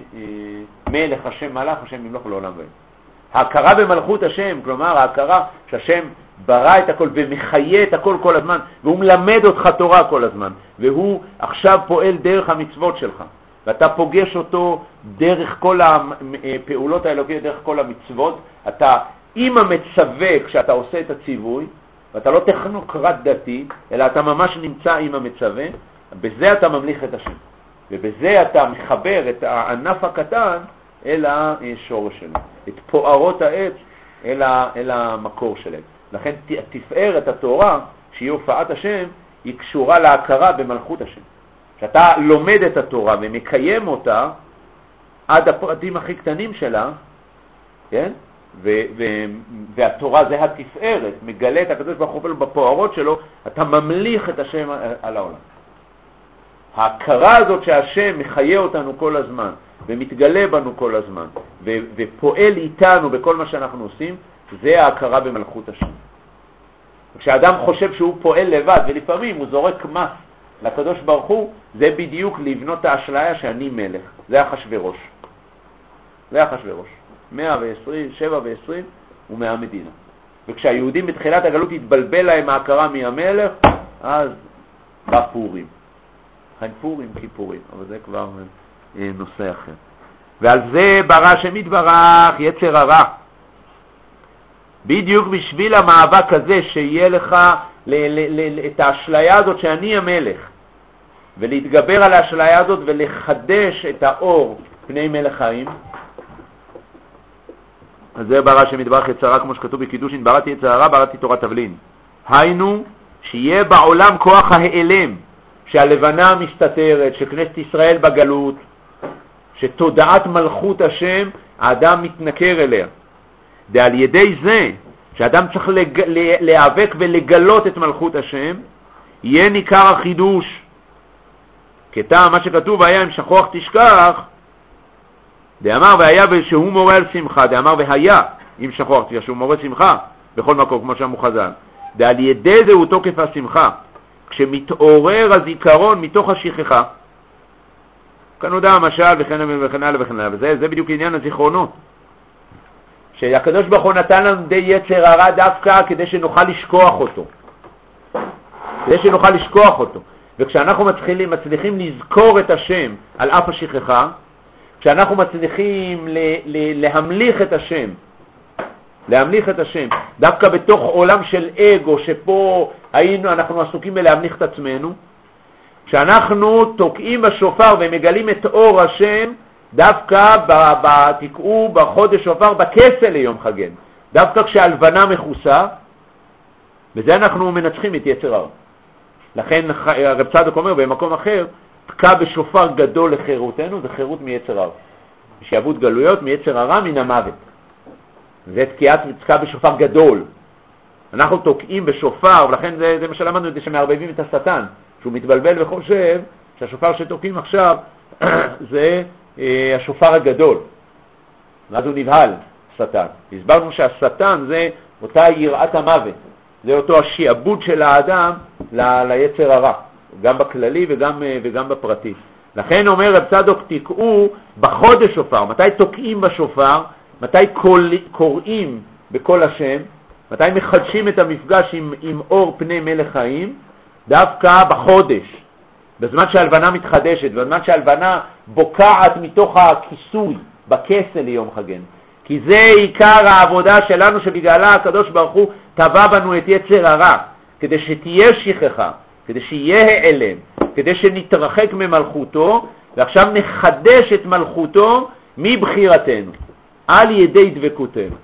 מלך, השם מלך, השם ימלוך לעולם ועד. ההכרה במלכות השם, כלומר ההכרה שהשם ברא את הכל ומחיה את הכל כל הזמן, והוא מלמד אותך תורה כל הזמן, והוא עכשיו פועל דרך המצוות שלך, ואתה פוגש אותו דרך כל הפעולות האלוקיות, דרך כל המצוות, אתה עם המצווה כשאתה עושה את הציווי, ואתה לא טכנוקרט דתי, אלא אתה ממש נמצא עם המצווה, בזה אתה ממליך את השם. ובזה אתה מחבר את הענף הקטן אל השורש שלו, את פוארות העץ אל, אל המקור שלהם. לכן תפארת התורה, שהיא הופעת השם, היא קשורה להכרה במלכות השם. כשאתה לומד את התורה ומקיים אותה עד הפרטים הכי קטנים שלה, כן? ו- ו- והתורה זה התפארת, מגלה את הקדוש ברוך הוא בפוארות שלו, אתה ממליך את השם על העולם. ההכרה הזאת שהשם מחיה אותנו כל הזמן, ומתגלה בנו כל הזמן, ו- ופועל איתנו בכל מה שאנחנו עושים, זה ההכרה במלכות השם. כשאדם חושב שהוא פועל לבד, ולפעמים הוא זורק מס לקדוש ברוך הוא, זה בדיוק לבנות את האשליה שאני מלך. זה אחשוורוש. זה אחשוורוש. מאה ועשרים, שבע ועשרים הוא מהמדינה. וכשהיהודים בתחילת הגלות התבלבל להם ההכרה מהמלך, אז בא פורים. חיים פורים, כיפורים, אבל זה כבר אה, נושא אחר. ועל זה ברא השם יתברך יצר הרע. בדיוק בשביל המאבק הזה שיהיה לך ל- ל- ל- את האשליה הזאת שאני המלך, ולהתגבר על האשליה הזאת ולחדש את האור פני מלך חיים. אז זה ברא השם יתברך יצר הרע, כמו שכתוב בקידושין, בראתי יצר הרע, בראתי תורת תבלין. היינו, שיהיה בעולם כוח ההיעלם, שהלבנה מסתתרת, שכנסת ישראל בגלות, שתודעת מלכות השם, האדם מתנכר אליה. ועל ידי זה, שאדם צריך לג... להיאבק ולגלות את מלכות השם, יהיה ניכר החידוש. כטעם מה שכתוב, היה אם שכוח תשכח, דאמר והיה שהוא מורה על שמחה, דאמר והיה אם שכוח תשכח, שהוא מורה שמחה, בכל מקום, כמו שאמרו חז"ל. ועל ידי זה הוא תוקף השמחה, כשמתעורר הזיכרון מתוך השכחה. כאן הודע המשל וכן וכן הלאה וכן הלאה, וזה זה בדיוק עניין הזיכרונות. שהקדוש ברוך הוא נתן לנו די יצר הרע דווקא כדי שנוכל לשכוח אותו. כדי שנוכל לשכוח אותו. וכשאנחנו מצליחים, מצליחים לזכור את השם על אף השכחה, כשאנחנו מצליחים ל, ל, להמליך את השם, להמליך את השם, דווקא בתוך עולם של אגו, שפה היינו, אנחנו עסוקים בלהמליך את עצמנו, כשאנחנו תוקעים בשופר ומגלים את אור השם, דווקא תקעו בחודש שופר בכסל ליום חגן, דווקא כשהלבנה מכוסה, בזה אנחנו מנצחים את יצר הרע. לכן הרב צדוק אומר במקום אחר, תקע בשופר גדול לחירותנו, זה חירות מיצר הרע. שיעבוד גלויות מיצר הרע מן המוות. זה תקיעת תקע בשופר גדול. אנחנו תוקעים בשופר, ולכן זה, זה מה שלמדנו, זה שמערבבים את השטן, שהוא מתבלבל וחושב שהשופר שתוקעים עכשיו זה אה, השופר הגדול. ואז הוא נבהל, שטן. הסברנו שהשטן זה אותה יראת המוות. זה אותו השיעבוד של האדם ל- ליצר הרע, גם בכללי וגם, וגם בפרטי. לכן אומר רב צדוק, תקעו בחודש שופר. מתי תוקעים בשופר? מתי קוראים בכל השם? מתי מחדשים את המפגש עם, עם אור פני מלך חיים? דווקא בחודש, בזמן שהלבנה מתחדשת, בזמן שהלבנה בוקעת מתוך הכיסוי, בכסל ליום חגן. כי זה עיקר העבודה שלנו, שבגללה הקדוש ברוך הוא טבע בנו את יצר הרע, כדי שתהיה שכחה, כדי שיהיה העלם, כדי שנתרחק ממלכותו, ועכשיו נחדש את מלכותו מבחירתנו, על ידי דבקותנו.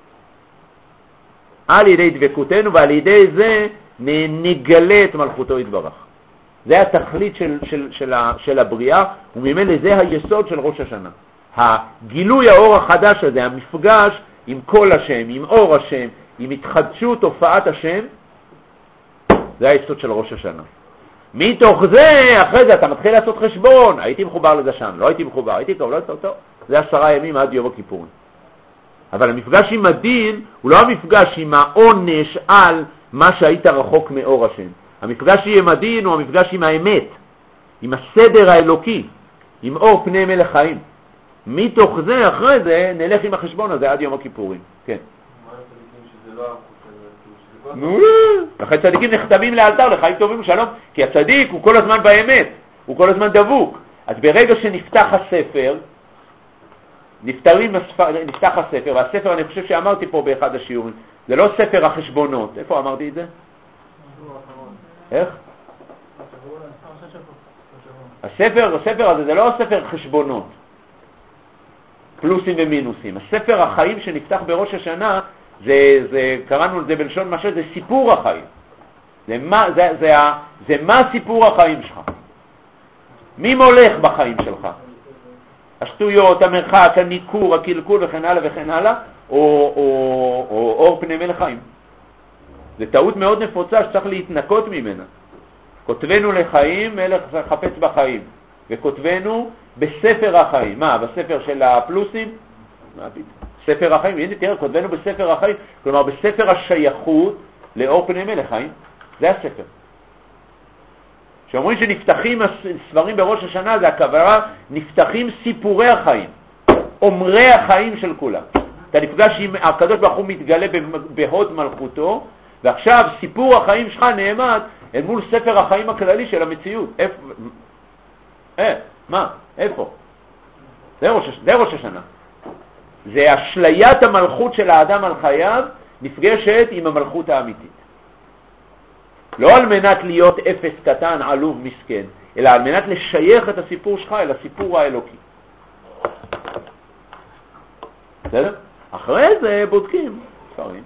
על ידי דבקותנו, ועל ידי זה נגלה את מלכותו יתברך. זה התכלית של, של, של, של הבריאה, וממילא זה היסוד של ראש השנה. הגילוי האור החדש הזה, המפגש עם כל השם, עם אור השם, עם התחדשות הופעת השם, זה היסוד של ראש השנה. מתוך זה, אחרי זה אתה מתחיל לעשות חשבון, הייתי מחובר לזה שם, לא הייתי מחובר, הייתי טוב, לא הייתי טוב, זה עשרה ימים עד יום הכיפורים. אבל המפגש עם הדין הוא לא המפגש עם העונש על מה שהיית רחוק מאור השם. המפגש עם הדין הוא המפגש עם האמת, עם הסדר האלוקי, עם אור פני מלך חיים. מתוך זה, אחרי זה, נלך עם החשבון הזה עד יום הכיפורים. כן. מה הצדיקים שזה לא החוץ? נו, לכן צדיקים נכתבים לאלתר לחיים טובים ושלום, כי הצדיק הוא כל הזמן באמת, הוא כל הזמן דבוק. אז ברגע שנפתח הספר, נפתרים הספר, נפתח הספר, והספר אני חושב שאמרתי פה באחד השיעורים, זה לא ספר החשבונות. איפה אמרתי את זה? איך? הספר, הספר הזה זה לא ספר חשבונות, פלוסים ומינוסים. הספר החיים שנפתח בראש השנה, זה, זה, קראנו לזה בלשון משל, זה סיפור החיים. זה מה, זה, זה, זה, זה מה סיפור החיים שלך. מי מולך בחיים שלך? השטויות, המרחק, הניקור, הקלקול וכן הלאה וכן הלאה, או, או, או אור פני מלך חיים. זה טעות מאוד נפוצה שצריך להתנקות ממנה. כותבנו לחיים, מלך חפץ בחיים. וכותבנו בספר החיים. מה, בספר של הפלוסים? מה פתאום? ספר החיים, הנה תראה, כותבנו בספר החיים, כלומר בספר השייכות לאור פני מלך חיים. זה הספר. שאומרים שנפתחים הספרים בראש השנה, זה הכוונה, נפתחים סיפורי החיים, אומרי החיים של כולם. אתה נפגש עם הקדוש ברוך הוא מתגלה בהוד מלכותו, ועכשיו סיפור החיים שלך נעמד אל מול ספר החיים הכללי של המציאות. איפה? אה, מה? איפה? זה ראש, זה ראש השנה. זה אשליית המלכות של האדם על חייו, נפגשת עם המלכות האמיתית. לא על מנת להיות אפס קטן, עלוב, מסכן, אלא על מנת לשייך את הסיפור שלך אל הסיפור האלוקי. בסדר? אחרי זה בודקים ספרים.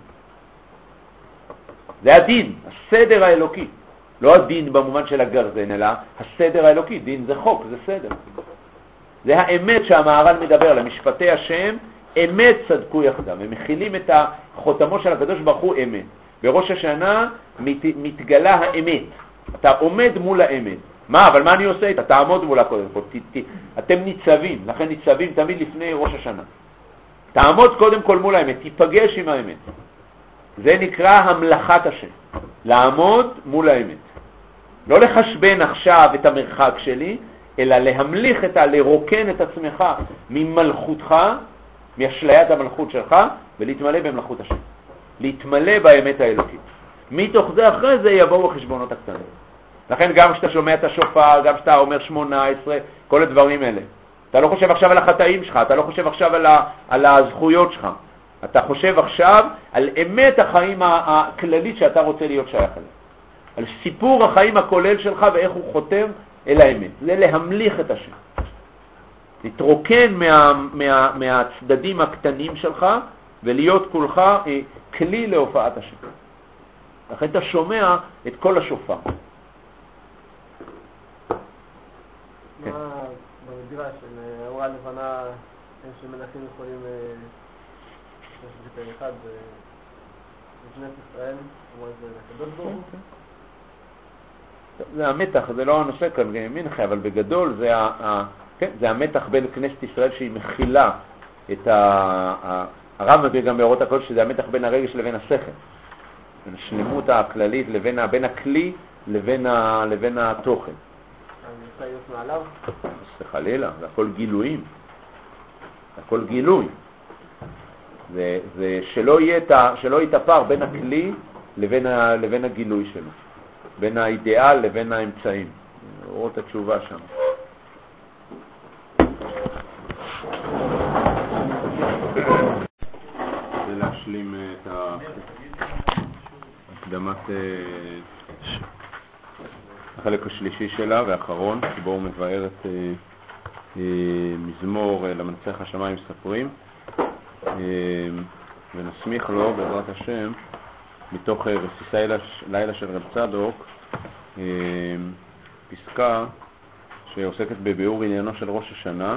זה הדין, הסדר האלוקי. לא הדין במובן של הגרזן, אלא הסדר האלוקי. דין זה חוק, זה סדר. זה האמת שהמהר"ל מדבר על משפטי השם, אמת צדקו יחדם. הם מכילים את החותמו של הקדוש ברוך הוא אמת. בראש השנה מת, מתגלה האמת. אתה עומד מול האמת. מה, אבל מה אני עושה איתה? תעמוד מולה קודם כל. ת, ת, אתם ניצבים, לכן ניצבים תמיד לפני ראש השנה. תעמוד קודם כל מול האמת, תיפגש עם האמת. זה נקרא המלאכת השם. לעמוד מול האמת. לא לחשבן עכשיו את המרחק שלי, אלא להמליך את ה... לרוקן את עצמך ממלכותך, מאשליית המלכות שלך, ולהתמלא במלכות השם. להתמלא באמת האלוקית. מתוך זה אחרי זה יבואו החשבונות הקטנים. לכן גם כשאתה שומע את השופר, גם כשאתה אומר שמונה עשרה, כל הדברים האלה. אתה לא חושב עכשיו על החטאים שלך, אתה לא חושב עכשיו על, ה... על הזכויות שלך. אתה חושב עכשיו על אמת החיים הכללית שאתה רוצה להיות שייך אליה. על סיפור החיים הכולל שלך ואיך הוא חותם אל האמת. זה להמליך את השם. להתרוקן מה, מה, מהצדדים הקטנים שלך ולהיות כולך אה, כלי להופעת השם. לכן אתה שומע את כל השופר. מה במדרש של אורה לבנה שמלכים יכולים יש אחד בבנת ישראל, כמו איזה לקדוש ברוך הוא? זה המתח, זה לא הנושא כאן מנחה, אבל בגדול זה, ה, כן, זה המתח בין כנסת ישראל שהיא מכילה את ה... הרב מביא גם באורות הקודש שזה המתח בין הרגש לבין השכל. בין השלמות הכללית לבין בין הכלי לבין, ה, לבין התוכן. אני רוצה להיות מעליו? אז חלילה, זה הכל גילויים. זה הכל גילוי. זה, זה שלא יהיה את ה, שלא יתפר בין הכלי לבין, ה, לבין הגילוי שלו. בין האידיאל לבין האמצעים. רואה את התשובה שם. זה להשלים את הקדמת החלק השלישי שלה והאחרון, שבו הוא מבאר את מזמור למנצח השמיים ספרים, ונסמיך לו בעזרת השם מתוך רסיסי לילה של רב צדוק פסקה שעוסקת בביאור עניינו של ראש השנה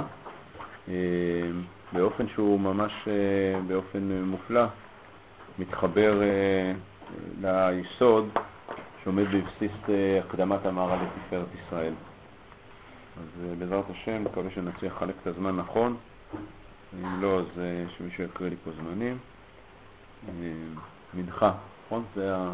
באופן שהוא ממש באופן מופלא מתחבר ליסוד שעומד בבסיס הקדמת המהר"ל לתפארת ישראל. אז בעזרת השם מקווה שנצליח לחלק את הזמן נכון, אם לא אז שמישהו יקריא לי פה זמנים. מנחה, נכון? זה ה...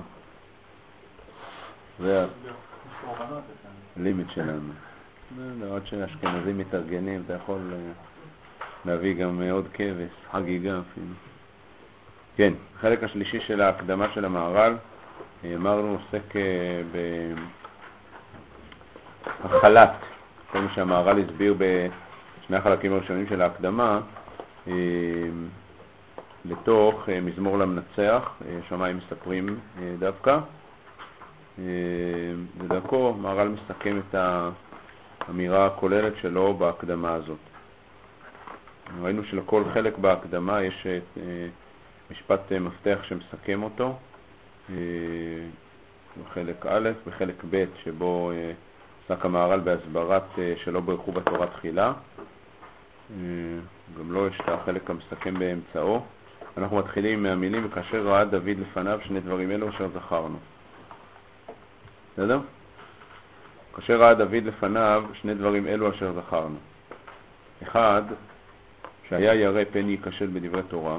זה הלימיט שלנו. עוד שאשכנזים מתארגנים, אתה יכול להביא גם עוד כבש, חגיגה אפילו. כן, החלק השלישי של ההקדמה של המהר"ל, אמרנו, עוסק בהחלת כל מה שהמהר"ל הסביר בשני החלקים הראשונים של ההקדמה, לתוך מזמור למנצח, שמיים מספרים דווקא. בדרכו מהר"ל מסכם את האמירה הכוללת שלו בהקדמה הזאת. ראינו שלכל חלק בהקדמה יש משפט מפתח שמסכם אותו, בחלק א', בחלק ב' שבו עסק המהר"ל בהסברת שלא ברכו בתורה תחילה. גם לו יש את החלק המסכם באמצעו. אנחנו מתחילים מהמילים וכאשר ראה דוד לפניו שני דברים אלו אשר זכרנו. בסדר? כאשר ראה דוד לפניו שני דברים אלו אשר זכרנו. אחד, שהיה ירא פן ייכשל בדברי תורה,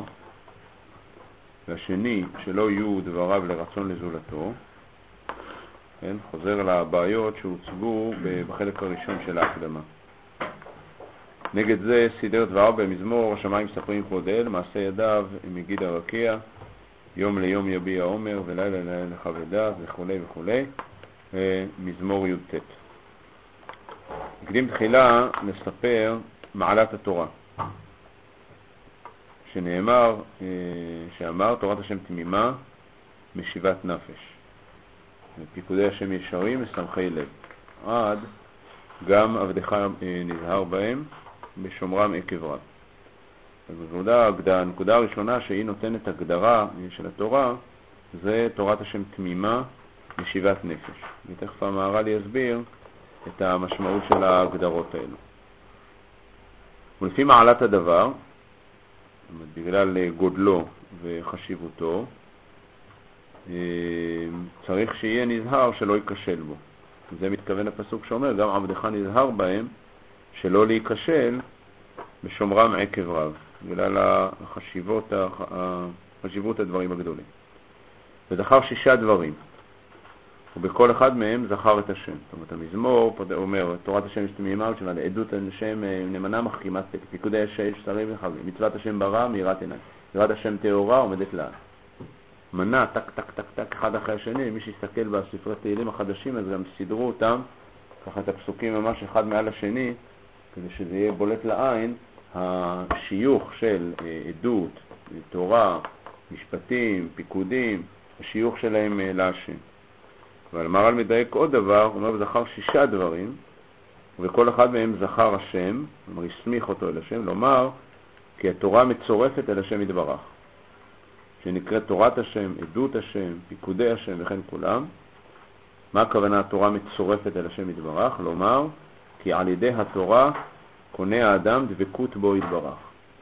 והשני, שלא יהיו דבריו לרצון לזולתו. כן? חוזר לבעיות שהוצגו בחלק הראשון של ההקדמה. נגד זה סידר דבריו במזמור השמיים מספרים כבוד אל, מעשה ידיו מגיד הרקיע, יום ליום יביע עומר ולילה לילה לכבדה וכו' וכו'. מזמור י"ט. הקדים תחילה לספר מעלת התורה, שנאמר, שאמר תורת השם תמימה משיבת נפש, פיקודי השם ישרים משמחי לב, עד גם עבדך נזהר בהם בשומרם עקב רב. הנקודה הראשונה שהיא נותנת הגדרה של התורה זה תורת השם תמימה משיבת נפש. ותכף המהר"ל יסביר את המשמעות של ההגדרות האלו. ולפי מעלת הדבר, בגלל גודלו וחשיבותו, צריך שיהיה נזהר שלא ייכשל בו. זה מתכוון הפסוק שאומר, גם עבדך נזהר בהם שלא להיכשל בשומרם עקב רב, בגלל החשיבות, החשיבות הדברים הגדולים. וזכר שישה דברים, ובכל אחד מהם זכר את השם. זאת אומרת, המזמור אומר, תורת השם תמימה, עדות השם נאמנה מחכימת פתק, פיקודי השם שרים וחגים, מצוות השם ברא מיראת עיניים, יראת השם טהורה עומדת לעד. מנה, טק טק טק טק, אחד אחרי השני. מי שיסתכל בספרי תהילים החדשים, אז גם סידרו אותם, ככה את הפסוקים ממש אחד מעל השני, כדי שזה יהיה בולט לעין, השיוך של עדות, תורה, משפטים, פיקודים, השיוך שלהם להשם. אבל המהר"ל מדייק עוד דבר, הוא אומר, זכר שישה דברים, וכל אחד מהם זכר השם, כלומר, הסמיך אותו אל השם, לומר, כי התורה מצורפת אל השם יתברך, שנקראת תורת השם, עדות השם, פיקודי השם וכן כולם. מה הכוונה התורה מצורפת אל השם יתברך? לומר, כי על ידי התורה קונה האדם דבקות בו יתברך.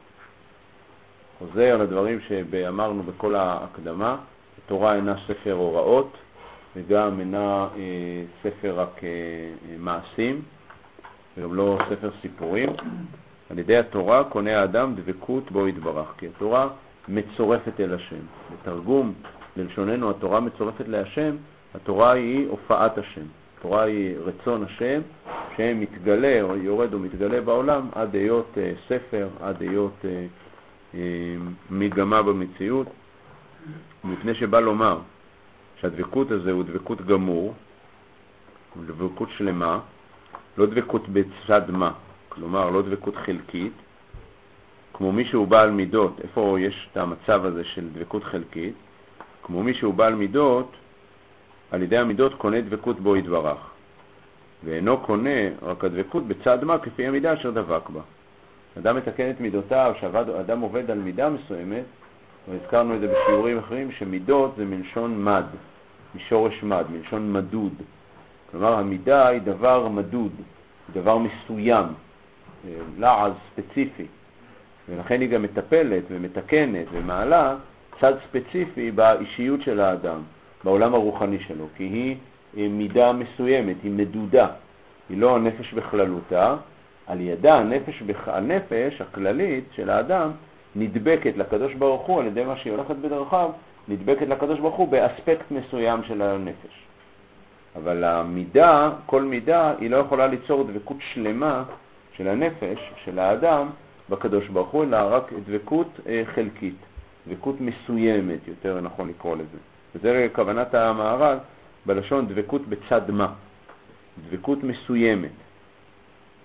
חוזר לדברים שאמרנו בכל ההקדמה, התורה אינה ספר הוראות, וגם אינה אה, ספר רק אה, מעשים, וגם לא ספר סיפורים. על ידי התורה קונה האדם דבקות בו יתברך, כי התורה מצורפת אל השם. בתרגום ללשוננו, התורה מצורפת להשם, התורה היא הופעת השם. התורה היא רצון השם, שמתגלה או יורד ומתגלה בעולם עד היות אה, ספר, עד היות אה, אה, מגמה במציאות. מפני שבא לומר שהדבקות הזה הוא דבקות גמור, הוא דבקות שלמה, לא דבקות בצד מה, כלומר לא דבקות חלקית, כמו מי שהוא בעל מידות. איפה יש את המצב הזה של דבקות חלקית? כמו מי שהוא בעל מידות, על ידי המידות קונה דבקות בו יתברך, ואינו קונה רק הדבקות בצד מה כפי המידה אשר דבק בה. אדם מתקן את מידותיו, שאדם עובד על מידה מסוימת, והזכרנו את זה בשיעורים אחרים, שמידות זה מלשון מד, משורש מד, מלשון מדוד. כלומר, המידה היא דבר מדוד, דבר מסוים, לעז ספציפי, ולכן היא גם מטפלת ומתקנת ומעלה צד ספציפי באישיות של האדם, בעולם הרוחני שלו, כי היא מידה מסוימת, היא מדודה, היא לא הנפש בכללותה. על ידה הנפש, הנפש הכללית של האדם נדבקת לקדוש ברוך הוא, על ידי מה שהיא הולכת בדרכיו, נדבקת לקדוש ברוך הוא באספקט מסוים של הנפש. אבל המידה, כל מידה, היא לא יכולה ליצור דבקות שלמה של הנפש, של האדם, בקדוש ברוך הוא, אלא רק דבקות חלקית, דבקות מסוימת, יותר נכון לקרוא לזה. וזה כוונת המהר"ל בלשון דבקות בצד מה, דבקות מסוימת.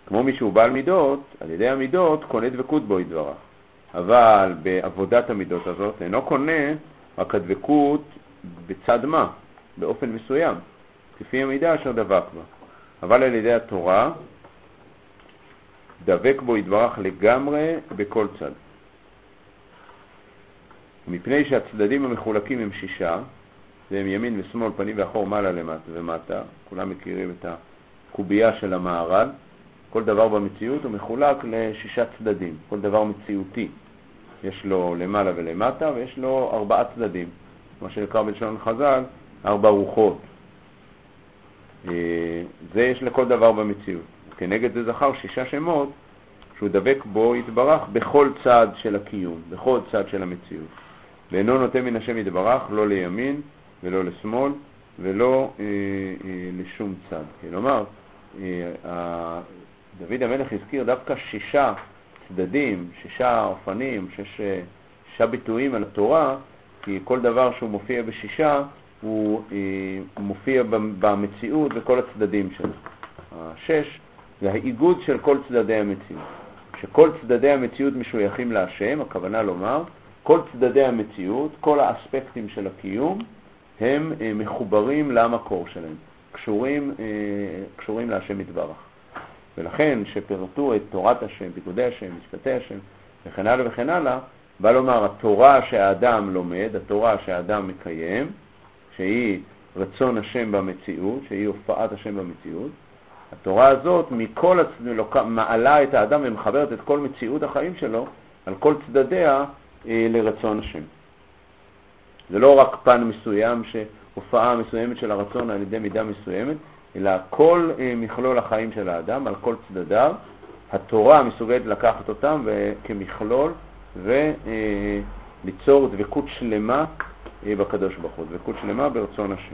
כמו מי שהוא בעל מידות, על ידי המידות קונה דבקות בו יתברך. אבל בעבודת המידות הזאת אינו קונה רק הדבקות בצד מה, באופן מסוים, כפי המידה אשר דבק בה. אבל על ידי התורה דבק בו יתברך לגמרי בכל צד. מפני שהצדדים המחולקים הם שישה, והם ימין ושמאל, פנים ואחור, מעלה למטה ומטה, כולם מכירים את הקובייה של המערל, כל דבר במציאות הוא מחולק לשישה צדדים, כל דבר מציאותי. יש לו למעלה ולמטה ויש לו ארבעה צדדים, מה שנקרא בלשון חז"ל, ארבע רוחות. זה יש לכל דבר במציאות. כנגד זה זכר שישה שמות שהוא דבק בו יתברך בכל צד של הקיום, בכל צד של המציאות. ואינו נוטה מן השם יתברך לא לימין ולא לשמאל ולא אה, אה, לשום צד. כלומר, אה, דוד המלך הזכיר דווקא שישה צדדים, שישה אופנים, שש, שישה ביטויים על התורה, כי כל דבר שהוא מופיע בשישה הוא אה, מופיע במציאות וכל הצדדים שלו. השש זה האיגוד של כל צדדי המציאות. שכל צדדי המציאות משויכים להשם, הכוונה לומר, כל צדדי המציאות, כל האספקטים של הקיום, הם אה, מחוברים למקור שלהם, קשורים, אה, קשורים להשם יתברך. ולכן שפירטו את תורת השם, פיקודי השם, משפטי השם, וכן הלאה וכן הלאה, בא לומר, התורה שהאדם לומד, התורה שהאדם מקיים, שהיא רצון השם במציאות, שהיא הופעת השם במציאות, התורה הזאת מכל הצדדים, מעלה את האדם ומחברת את כל מציאות החיים שלו, על כל צדדיה אה, לרצון השם. זה לא רק פן מסוים, שהופעה מסוימת של הרצון על ידי מידה מסוימת, אלא כל אה, מכלול החיים של האדם, על כל צדדיו, התורה מסוגלת לקחת אותם כמכלול וליצור אה, דבקות שלמה אה, בקדוש ברוך הוא, דבקות שלמה ברצון השם.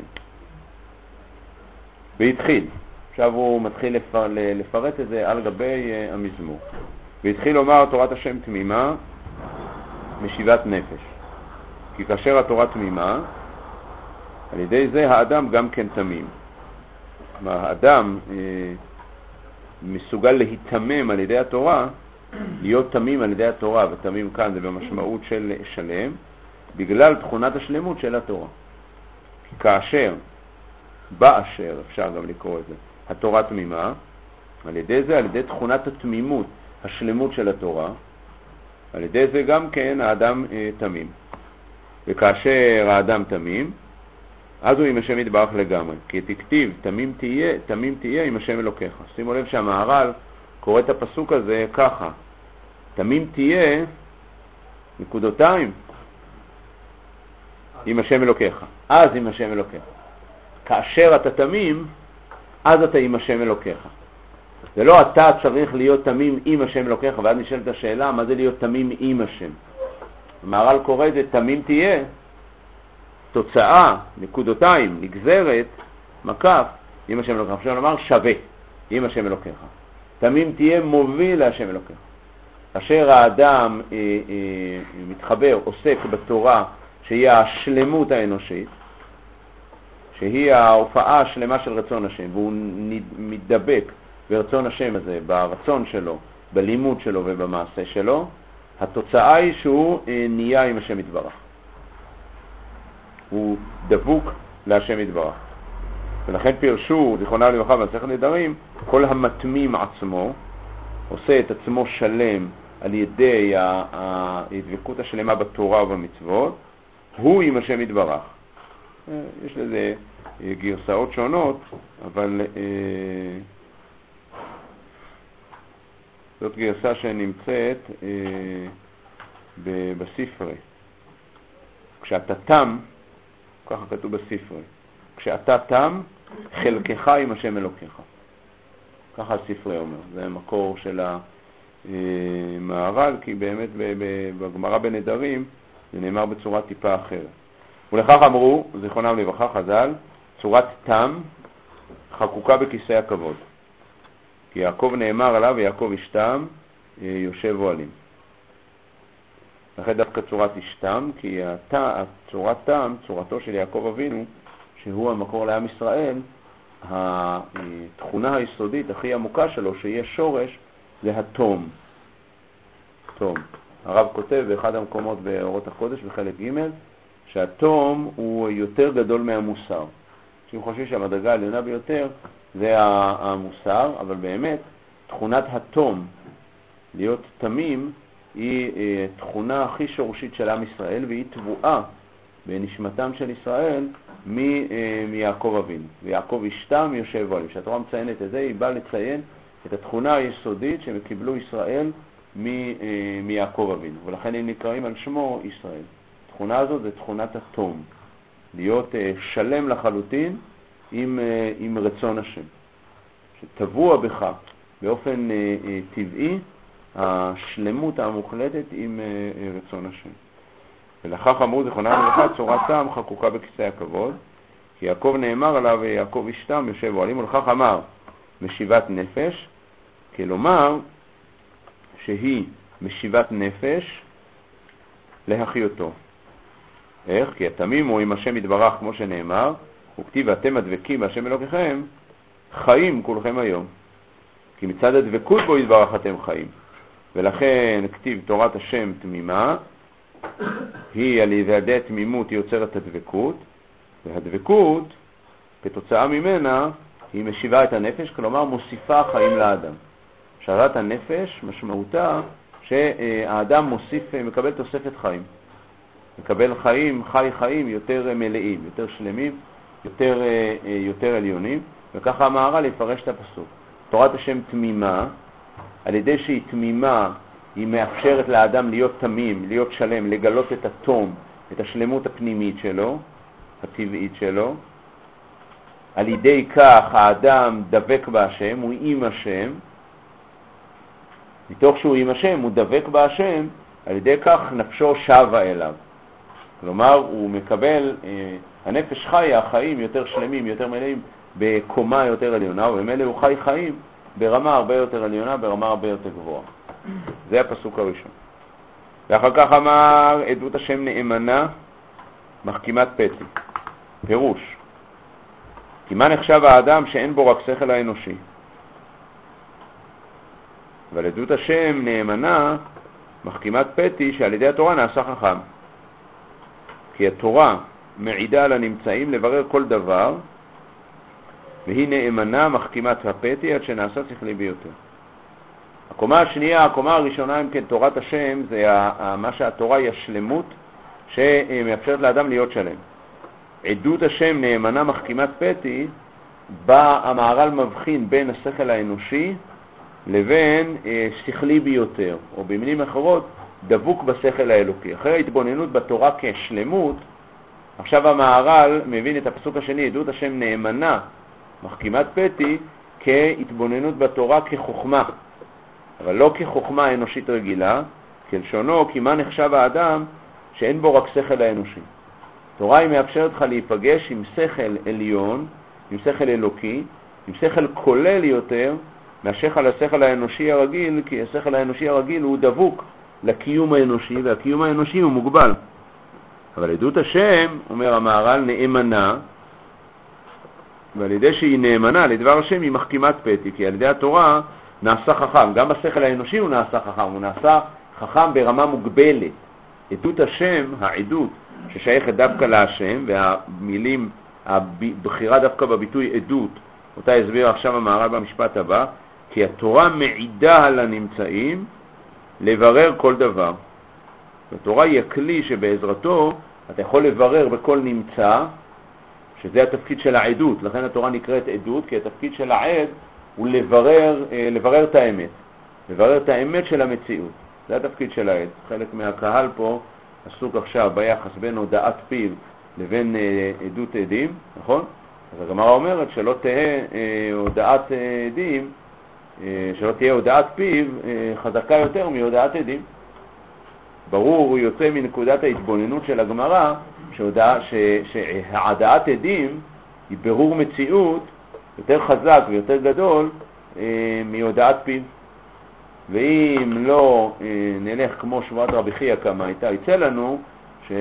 והתחיל. עכשיו הוא מתחיל לפר, לפרט את זה על גבי uh, המזמור. והתחיל לומר תורת השם תמימה משיבת נפש. כי כאשר התורה תמימה, על ידי זה האדם גם כן תמים. כלומר, האדם uh, מסוגל להתמם על ידי התורה, להיות תמים על ידי התורה, ותמים כאן זה במשמעות של שלם, בגלל תכונת השלמות של התורה. כי כאשר, באשר, אפשר גם לקרוא את זה, התורה תמימה, על ידי זה, על ידי תכונת התמימות, השלמות של התורה, על ידי זה גם כן האדם אה, תמים. וכאשר האדם תמים, אז הוא עם השם יתברך לגמרי. כי תכתיב, תמים תהיה, תמים תהיה עם השם אלוקיך. שימו לב שהמהר"ל קורא את הפסוק הזה ככה, תמים תהיה, נקודותיים, עם השם אלוקיך. אז עם השם אלוקיך. כאשר אתה תמים, אז אתה עם השם אלוקיך. זה לא אתה צריך להיות תמים עם השם אלוקיך, ואז נשאלת השאלה, מה זה להיות תמים עם השם? המהר"ל קורא את זה, תמים תהיה, תוצאה, נקודותיים, נגזרת, מקף, עם השם אלוקיך. אפשר לומר שווה, עם השם אלוקיך. תמים תהיה מוביל להשם אלוקיך. אשר האדם אה, אה, מתחבר, עוסק בתורה, שהיא השלמות האנושית, שהיא ההופעה השלמה של רצון השם, והוא מתדבק ברצון השם הזה, ברצון שלו, בלימוד שלו ובמעשה שלו, התוצאה היא שהוא נהיה עם השם יתברך. הוא דבוק להשם יתברך. ולכן פירשו, זיכרונה לברכה במסכת נדרים, כל המתמים עצמו, עושה את עצמו שלם על ידי הדבקות השלמה בתורה ובמצוות, הוא עם השם יתברך. יש לזה גרסאות שונות, אבל אה, זאת גרסה שנמצאת אה, בספרי. כשאתה תם, ככה כתוב בספרי, כשאתה תם, חלקך עם השם אלוקיך. ככה הספרי אומר. זה המקור של המהר"ל, כי באמת בגמרא בנדרים זה נאמר בצורה טיפה אחרת. ולכך אמרו, זיכרונם לברכה חז"ל, צורת תם חקוקה בכיסא הכבוד. כי יעקב נאמר עליו, ויעקב ישתם, יושב אוהלים. לכן דווקא צורת ישתם, כי צורת תם, צורתו של יעקב אבינו, שהוא המקור לעם ישראל, התכונה היסודית הכי עמוקה שלו, שיהיה שורש, זה התום. תום. הרב כותב באחד המקומות באורות הקודש בחלק ג' שהתום הוא יותר גדול מהמוסר. שאם חושבים שהמדרגה העליונה ביותר זה המוסר, אבל באמת תכונת התום, להיות תמים, היא תכונה הכי שורשית של עם ישראל, והיא תבואה בנשמתם של ישראל מ- מיעקב אבינו. ויעקב ישתם יושב עליהם. כשהתורה מציינת את זה, היא באה לציין את התכונה היסודית שהם קיבלו ישראל מ- מיעקב אבינו. ולכן הם נקראים על שמו ישראל. התכונה הזאת זה תכונת התום. להיות שלם לחלוטין עם, עם רצון השם. שטבוע בך באופן טבעי השלמות המוחלטת עם רצון השם. ולכך אמרו זיכרונם לברכה, צורתם חקוקה בכיסא הכבוד, כי יעקב נאמר עליו, יעקב ישתם יושב אוהלים, ולכך אמר משיבת נפש, כלומר שהיא משיבת נפש להחיותו. איך? כי התמים הוא עם השם יתברך, כמו שנאמר, וכתיב אתם הדבקים בהשם אלוקיכם, חיים כולכם היום. כי מצד הדבקות בו יתברך אתם חיים. ולכן כתיב תורת השם תמימה, היא על ידי תמימות יוצרת הדבקות, והדבקות כתוצאה ממנה היא משיבה את הנפש, כלומר מוסיפה חיים לאדם. שרת הנפש משמעותה שהאדם מוסיף, מקבל תוספת חיים. מקבל חיים, חי חיים יותר מלאים, יותר שלמים, יותר, יותר עליונים, וככה המהר"ל יפרש את הפסוק. תורת השם תמימה, על ידי שהיא תמימה, היא מאפשרת לאדם להיות תמים, להיות שלם, לגלות את התום, את השלמות הפנימית שלו, הטבעית שלו. על ידי כך האדם דבק בהשם, הוא עם השם. מתוך שהוא עם השם, הוא דבק בהשם, על ידי כך נפשו שווה אליו. כלומר, הוא מקבל, אה, הנפש חיה, החיים יותר שלמים, יותר מלאים, בקומה יותר עליונה, ובמילא הוא חי חיים ברמה הרבה יותר עליונה, ברמה הרבה יותר גבוהה. זה הפסוק הראשון. ואחר כך אמר, עדות השם נאמנה, מחכימת פתי. פירוש. כי מה נחשב האדם שאין בו רק שכל האנושי? אבל עדות השם נאמנה, מחכימת פתי, שעל ידי התורה נעשה חכם. כי התורה מעידה על הנמצאים לברר כל דבר, והיא נאמנה מחכימת הפתי עד שנעשה שכלי ביותר. הקומה השנייה, הקומה הראשונה, אם כן, תורת השם, זה מה שהתורה היא השלמות שמאפשרת לאדם להיות שלם. עדות השם נאמנה מחכימת פתי, בה המהר"ל מבחין בין השכל האנושי לבין אה, שכלי ביותר, או במילים אחרות, דבוק בשכל האלוקי. אחרי ההתבוננות בתורה כשלמות, עכשיו המהר"ל מבין את הפסוק השני, עדות השם נאמנה מחכימת פתי, כהתבוננות בתורה כחוכמה, אבל לא כחוכמה אנושית רגילה, כלשונו, כי מה נחשב האדם שאין בו רק שכל האנושי. תורה היא מאפשרת לך להיפגש עם שכל עליון, עם שכל אלוקי, עם שכל כולל יותר, מהשכל השכל האנושי הרגיל, כי השכל האנושי הרגיל הוא דבוק לקיום האנושי, והקיום האנושי הוא מוגבל. אבל עדות השם, אומר המהר"ל, נאמנה, ועל ידי שהיא נאמנה לדבר השם היא מחכימת פתי, כי על ידי התורה נעשה חכם. גם בשכל האנושי הוא נעשה חכם, הוא נעשה חכם ברמה מוגבלת. עדות השם, העדות ששייכת דווקא להשם, והמילים, הבחירה דווקא בביטוי עדות, אותה הסביר עכשיו המהר"ל במשפט הבא, כי התורה מעידה על הנמצאים לברר כל דבר. התורה היא הכלי שבעזרתו אתה יכול לברר בכל נמצא, שזה התפקיד של העדות. לכן התורה נקראת עדות, כי התפקיד של העד הוא לברר, לברר את האמת, לברר את האמת של המציאות. זה התפקיד של העד. חלק מהקהל פה עסוק עכשיו ביחס בין הודעת פיו לבין עדות עדים, נכון? אז הגמרא אומרת שלא תהיה הודעת עדים, שלא תהיה הודעת פיו חזקה יותר מהודעת עדים. ברור, הוא יוצא מנקודת ההתבוננות של הגמרא, שהעדת עדים היא ברור מציאות יותר חזק ויותר גדול מהודעת פיו. ואם לא נלך כמו שבועת רבי חייא כמה הייתה, יצא לנו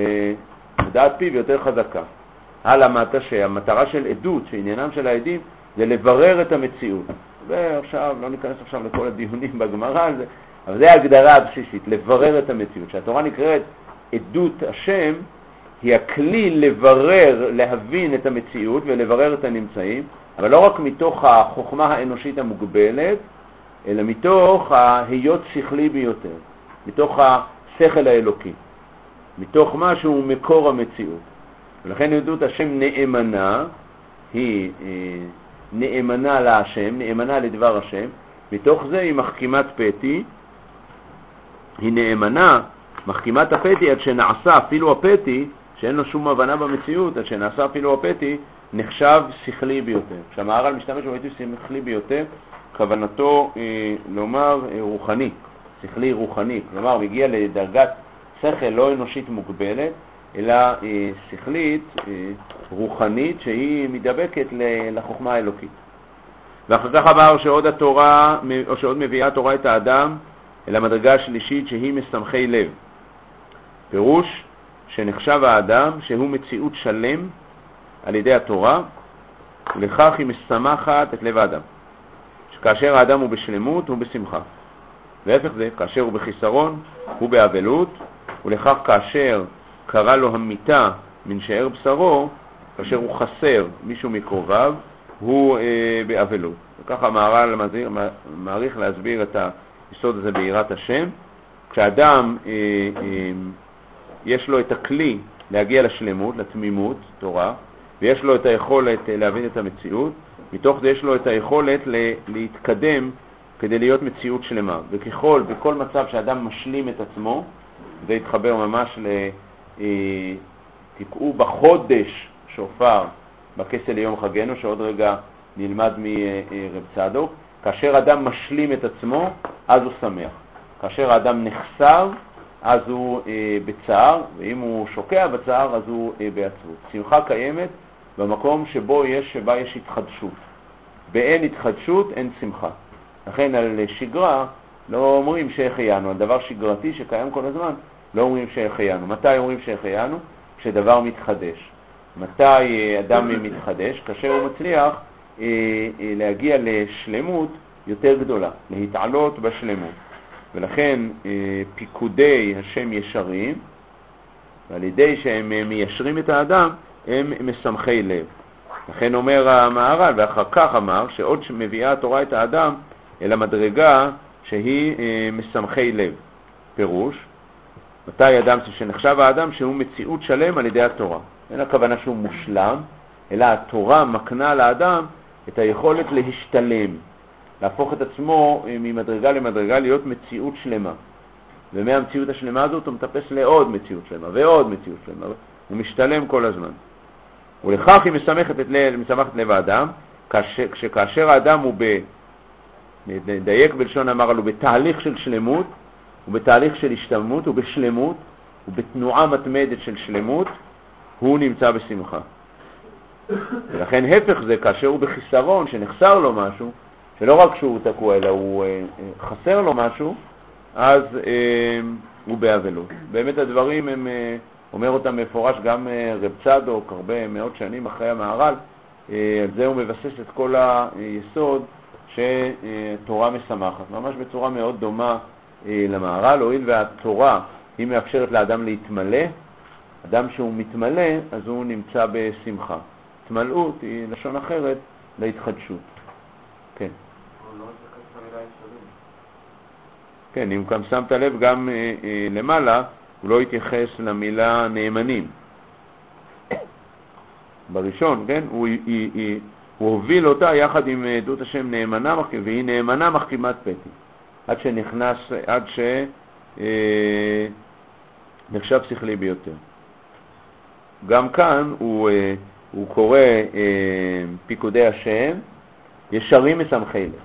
שהודעת פיו יותר חזקה. הלאה, שהמטרה של עדות, שעניינם של העדים, זה לברר את המציאות. ועכשיו, לא ניכנס עכשיו לכל הדיונים בגמרא על זה, אבל זה ההגדרה הבסיסית, לברר את המציאות. שהתורה נקראת עדות השם, היא הכלי לברר, להבין את המציאות ולברר את הנמצאים, אבל לא רק מתוך החוכמה האנושית המוגבלת, אלא מתוך ההיות שכלי ביותר, מתוך השכל האלוקי, מתוך מה שהוא מקור המציאות. ולכן עדות השם נאמנה, היא נאמנה להשם, נאמנה לדבר השם, מתוך זה היא מחכימת פתי, היא נאמנה, מחכימת הפתי עד שנעשה אפילו הפתי, שאין לו שום הבנה במציאות, עד שנעשה אפילו הפתי, נחשב שכלי ביותר. כשהמהר"ל משתמש בביטוי שכלי ביותר, כוונתו אה, לומר אה, רוחני, שכלי רוחני, כלומר מגיע לדרגת שכל לא אנושית מוגבלת, אלא אה, שכלית אה, רוחנית שהיא מדבקת לחוכמה האלוקית. ואחר כך אמר שעוד התורה, או שעוד מביאה התורה את האדם אל המדרגה השלישית שהיא משמחי לב. פירוש שנחשב האדם שהוא מציאות שלם על ידי התורה, ולכך היא משמחת את לב האדם. שכאשר האדם הוא בשלמות הוא בשמחה. והפך זה, כאשר הוא בחיסרון הוא באבלות, ולכך כאשר קרא לו המיטה מן שאר בשרו, כאשר הוא חסר מישהו מקרוביו, הוא אה, באבלות. וככה המהר"ל מעריך להסביר את היסוד הזה ביראת השם. כשאדם אה, אה, יש לו את הכלי להגיע לשלמות, לתמימות, תורה, ויש לו את היכולת להבין את המציאות, מתוך זה יש לו את היכולת להתקדם כדי להיות מציאות שלמה. וככל, בכל מצב שאדם משלים את עצמו, זה יתחבר ממש ל... תקעו בחודש שופר בכסל ליום חגנו, שעוד רגע נלמד מרב צדוק. כאשר אדם משלים את עצמו, אז הוא שמח. כאשר האדם נחסר, אז הוא אה, בצער, ואם הוא שוקע בצער, אז הוא אה, בעצבות. שמחה קיימת במקום שבו יש, שבה יש התחדשות. באין התחדשות אין שמחה. לכן על שגרה לא אומרים שהחיינו, על דבר שגרתי שקיים כל הזמן, לא אומרים שהחיינו. מתי אומרים שהחיינו? כשדבר מתחדש. מתי אדם מתחדש? כאשר הוא מצליח אה, אה, להגיע לשלמות יותר גדולה, להתעלות בשלמות. ולכן אה, פיקודי השם ישרים, ועל ידי שהם מיישרים את האדם, הם משמחי לב. לכן אומר המהר"ל, ואחר כך אמר, שעוד שמביאה התורה את האדם אל המדרגה שהיא אה, משמחי לב. פירוש, מתי אדם שנחשב האדם שהוא מציאות שלם על ידי התורה. אין הכוונה שהוא מושלם, אלא התורה מקנה לאדם את היכולת להשתלם, להפוך את עצמו ממדרגה למדרגה להיות מציאות שלמה. ומהמציאות השלמה הזאת הוא מטפס לעוד מציאות שלמה ועוד מציאות שלמה. הוא משתלם כל הזמן. ולכך היא משמחת את לב, משמחת לב האדם, כשכאשר האדם הוא ב... נדייק בלשון אמר, הוא בתהליך של שלמות, הוא בתהליך של השתלמות, הוא בשלמות, הוא בתנועה מתמדת של שלמות, הוא נמצא בשמחה. ולכן הפך זה, כאשר הוא בחיסרון, שנחסר לו משהו, שלא רק שהוא תקוע, אלא הוא אה, חסר לו משהו, אז אה, הוא באבלות. באמת הדברים הם, אה, אומר אותם מפורש גם אה, רב צדוק, הרבה מאות שנים אחרי המהר"ל, אה, על זה הוא מבסס את כל היסוד שתורה משמחת, ממש בצורה מאוד דומה אה, למהר"ל, הואיל והתורה היא מאפשרת לאדם להתמלא, אדם שהוא מתמלא, אז הוא נמצא בשמחה. התמלאות היא לשון אחרת להתחדשות. כן. כן, אם גם שמת לב גם אה, אה, למעלה, הוא לא התייחס למילה נאמנים. בראשון, כן, הוא, היא, היא, הוא הוביל אותה יחד עם עדות השם נאמנה, והיא נאמנה מחכימת פתי. עד שנכנס, עד אה, נחשב שכלי ביותר. גם כאן הוא, אה, הוא קורא אה, פיקודי השם, ישרים משמחי לב.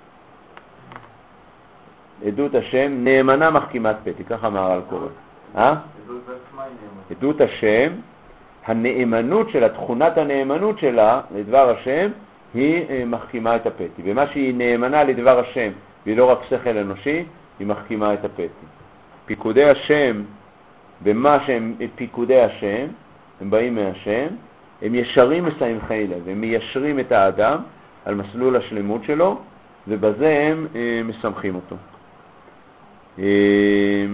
עדות השם נאמנה מחכימת פתי, ככה המהר"ל קורא. אה? עדות השם, הנאמנות שלה, תכונת הנאמנות שלה לדבר השם, היא מחכימה את הפתי. ומה שהיא נאמנה לדבר השם, והיא לא רק שכל אנושי, היא מחכימה את הפתי. פיקודי השם, במה שהם פיקודי השם, הם באים מהשם, הם ישרים משמחי לב, הם מיישרים את האדם, על מסלול השלמות שלו, ובזה הם אה, מסמכים אותו. אה,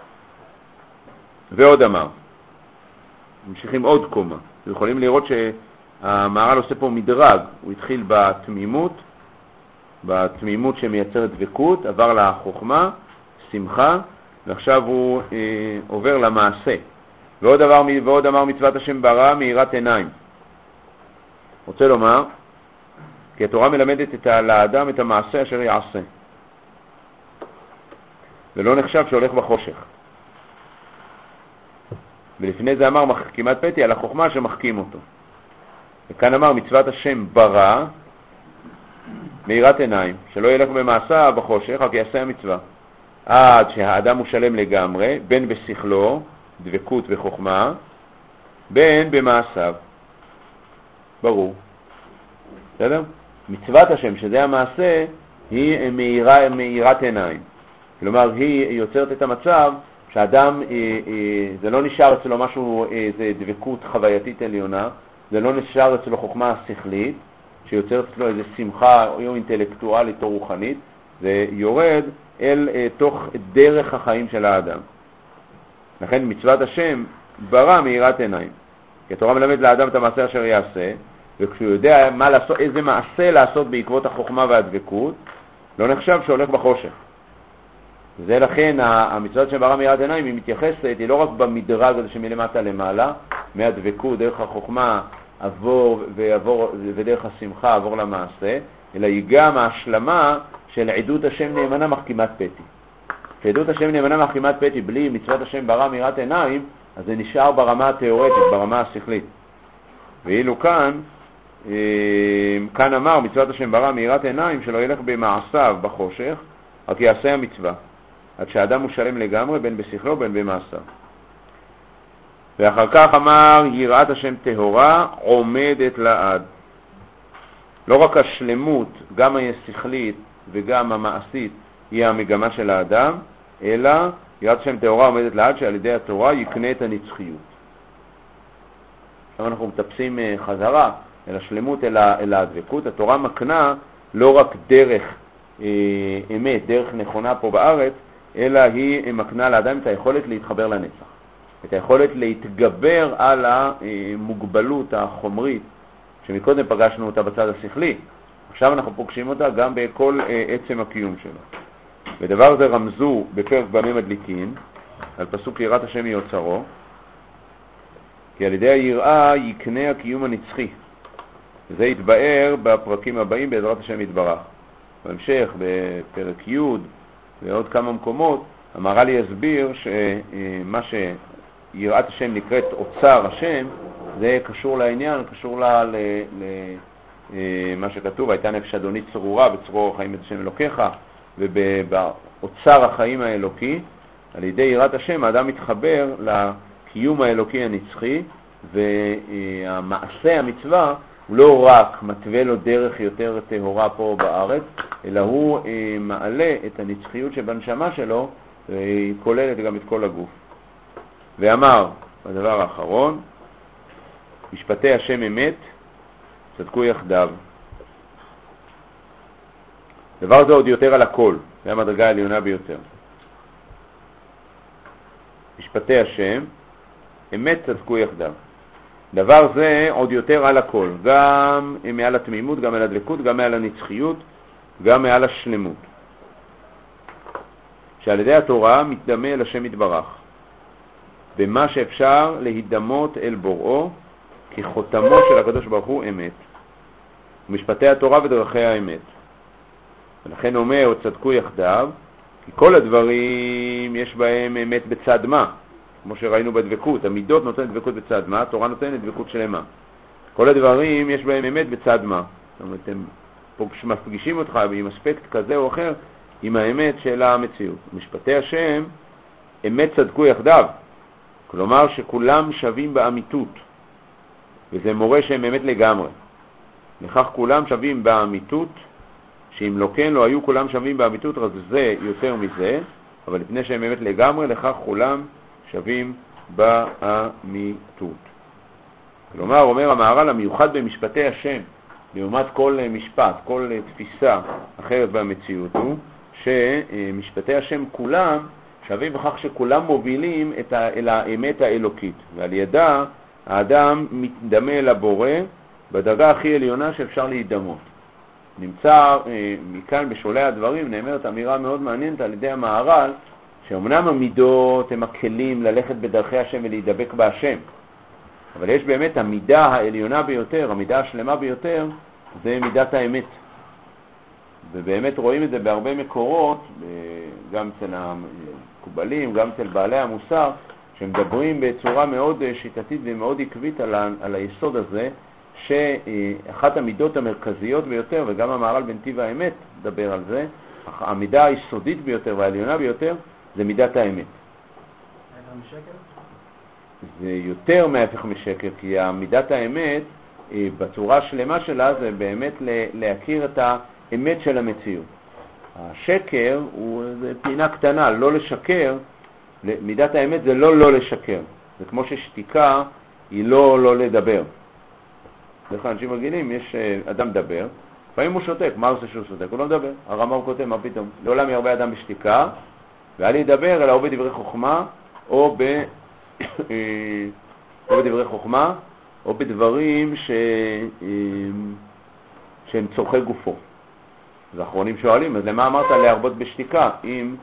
ועוד אמר, ממשיכים עוד קומה. יכולים לראות שהמהר"ל עושה פה מדרג, הוא התחיל בתמימות, בתמימות שמייצרת דבקות, עבר לחוכמה, שמחה, ועכשיו הוא אה, עובר למעשה. ועוד דבר, ועוד אמר מצוות השם ברא מאירת עיניים. רוצה לומר, כי התורה מלמדת את האדם את המעשה אשר יעשה. ולא נחשב שהולך בחושך. ולפני זה אמר כמעט פתי על החוכמה שמחכים אותו. וכאן אמר מצוות השם ברא מאירת עיניים, שלא ילך במעשה בחושך, רק יעשה המצווה. עד שהאדם הוא שלם לגמרי, בין בשכלו, דבקות וחוכמה, בין במעשיו. ברור. בסדר? מצוות השם, שזה המעשה, היא מאירה, מאירת עיניים. כלומר, היא יוצרת את המצב שהאדם, זה לא נשאר אצלו משהו, זה דבקות חווייתית עליונה, זה לא נשאר אצלו חוכמה שכלית, שיוצרת אצלו איזו שמחה או אינטלקטואלית או רוחנית, זה יורד אל תוך דרך החיים של האדם. לכן מצוות השם ברא מאירת עיניים. כי התורה מלמד לאדם את המעשה אשר יעשה, וכשהוא יודע מה לעשות, איזה מעשה לעשות בעקבות החוכמה והדבקות, לא נחשב שהולך בחושך. זה לכן המצוות שברא מאירת עיניים היא מתייחסת, היא לא רק במדרג הזה שמלמטה למעלה, מהדבקות דרך החוכמה עבור ועבור, ודרך השמחה עבור למעשה, אלא היא גם ההשלמה של עדות השם נאמנה מחכימת פתי. כשעדות השם נאמנה מחכימת פתי בלי מצוות השם ברא מאירת עיניים, אז זה נשאר ברמה התיאורטית, ברמה השכלית. ואילו כאן, כאן אמר מצוות השם ברא מאירת עיניים שלא ילך במעשיו בחושך, רק יעשה המצווה, עד שהאדם הוא שלם לגמרי בין בשכלו בין במעשיו. ואחר כך אמר יראת השם טהורה עומדת לעד. לא רק השלמות, גם השכלית וגם המעשית היא המגמה של האדם, אלא יראת השם טהורה עומדת לעד שעל ידי התורה יקנה את הנצחיות. עכשיו אנחנו מטפסים חזרה אל השלמות, אל, אל הדבקות. התורה מקנה לא רק דרך אה, אמת, דרך נכונה פה בארץ, אלא היא מקנה לאדם את היכולת להתחבר לנצח. את היכולת להתגבר על המוגבלות החומרית שמקודם פגשנו אותה בצד השכלי. עכשיו אנחנו פוגשים אותה גם בכל עצם הקיום שלה. ודבר זה רמזו בפרק במה מדליקין, על פסוק יראת השם מיוצרו, כי על ידי היראה יקנה הקיום הנצחי. וזה יתבאר בפרקים הבאים בעזרת השם יתברך. בהמשך, בפרק י' ועוד כמה מקומות, המהר"ל יסביר שמה שיראת השם נקראת אוצר השם, זה קשור לעניין, קשור לה, ל, ל, מה שכתוב, הייתה נפש אדוני צרורה, בצרור החיים את השם אלוקיך, ובאוצר החיים האלוקי, על ידי יראת השם, האדם מתחבר לקיום האלוקי הנצחי, והמעשה המצווה הוא לא רק מתווה לו דרך יותר טהורה פה בארץ, אלא הוא מעלה את הנצחיות שבנשמה שלו, והיא כוללת גם את כל הגוף. ואמר, בדבר האחרון, משפטי השם אמת, צדקו יחדיו. דבר זה עוד יותר על הכל, זה המדרגה העליונה ביותר. משפטי השם, אמת צדקו יחדיו. דבר זה עוד יותר על הכל, גם מעל התמימות, גם מעל הדבקות, גם מעל הנצחיות, גם מעל השלמות. שעל ידי התורה מתדמה אל השם יתברך, במה שאפשר להידמות אל בוראו, כי חותמו של הקדוש ברוך הוא אמת. ומשפטי התורה ודרכי האמת. ולכן אומר, צדקו יחדיו, כי כל הדברים יש בהם אמת בצד מה. כמו שראינו בדבקות, המידות נותנת דבקות בצד מה, התורה נותנת דבקות שלמה. כל הדברים יש בהם אמת בצד מה. זאת אומרת, הם מפגישים אותך עם אספקט כזה או אחר, עם האמת של המציאות. משפטי השם, אמת צדקו יחדיו. כלומר שכולם שווים באמיתות. וזה מורה שהם אמת לגמרי. לכך כולם שווים באמיתות, שאם לא כן לא היו כולם שווים באמיתות, רק זה יותר מזה, אבל לפני שהם אמת לגמרי, לכך כולם שווים באמיתות. כלומר, אומר המהר"ל, המיוחד במשפטי השם, לעומת כל משפט, כל תפיסה אחרת במציאות הוא שמשפטי השם כולם שווים בכך שכולם מובילים את ה, אל האמת האלוקית, ועל ידה האדם מתדמה אל הבורא בדרגה הכי עליונה שאפשר להידמות. נמצא מכאן בשולי הדברים נאמרת אמירה מאוד מעניינת על ידי המהר"ל, שאומנם המידות הם הכלים ללכת בדרכי השם ולהידבק בהשם, אבל יש באמת המידה העליונה ביותר, המידה השלמה ביותר, זה מידת האמת. ובאמת רואים את זה בהרבה מקורות, גם אצל המקובלים, גם אצל בעלי המוסר, שמדברים בצורה מאוד שיטתית ומאוד עקבית על, ה, על היסוד הזה, שאחת המידות המרכזיות ביותר, וגם המהר"ל בנתיב האמת מדבר על זה, המידה היסודית ביותר והעליונה ביותר, זה מידת האמת. ההפך משקר? זה יותר מההפך משקר, כי מידת האמת, בצורה השלמה שלה, זה באמת להכיר את האמת של המציאות. השקר הוא זה פינה קטנה, לא לשקר, מידת האמת זה לא לא לשקר. זה כמו ששתיקה היא לא לא לדבר. דרך אנשים רגילים, יש אדם מדבר, לפעמים הוא שותק, מה עושה שהוא שותק? הוא לא מדבר. הרמ"א הוא כותב, מה פתאום? לעולם ירבה אדם בשתיקה, ואל ידבר, אלא או בדברי חוכמה, או, ב... או בדברי חוכמה, או בדברים ש... שהם צורכי גופו. אז האחרונים שואלים, אז למה אמרת להרבות בשתיקה? אם,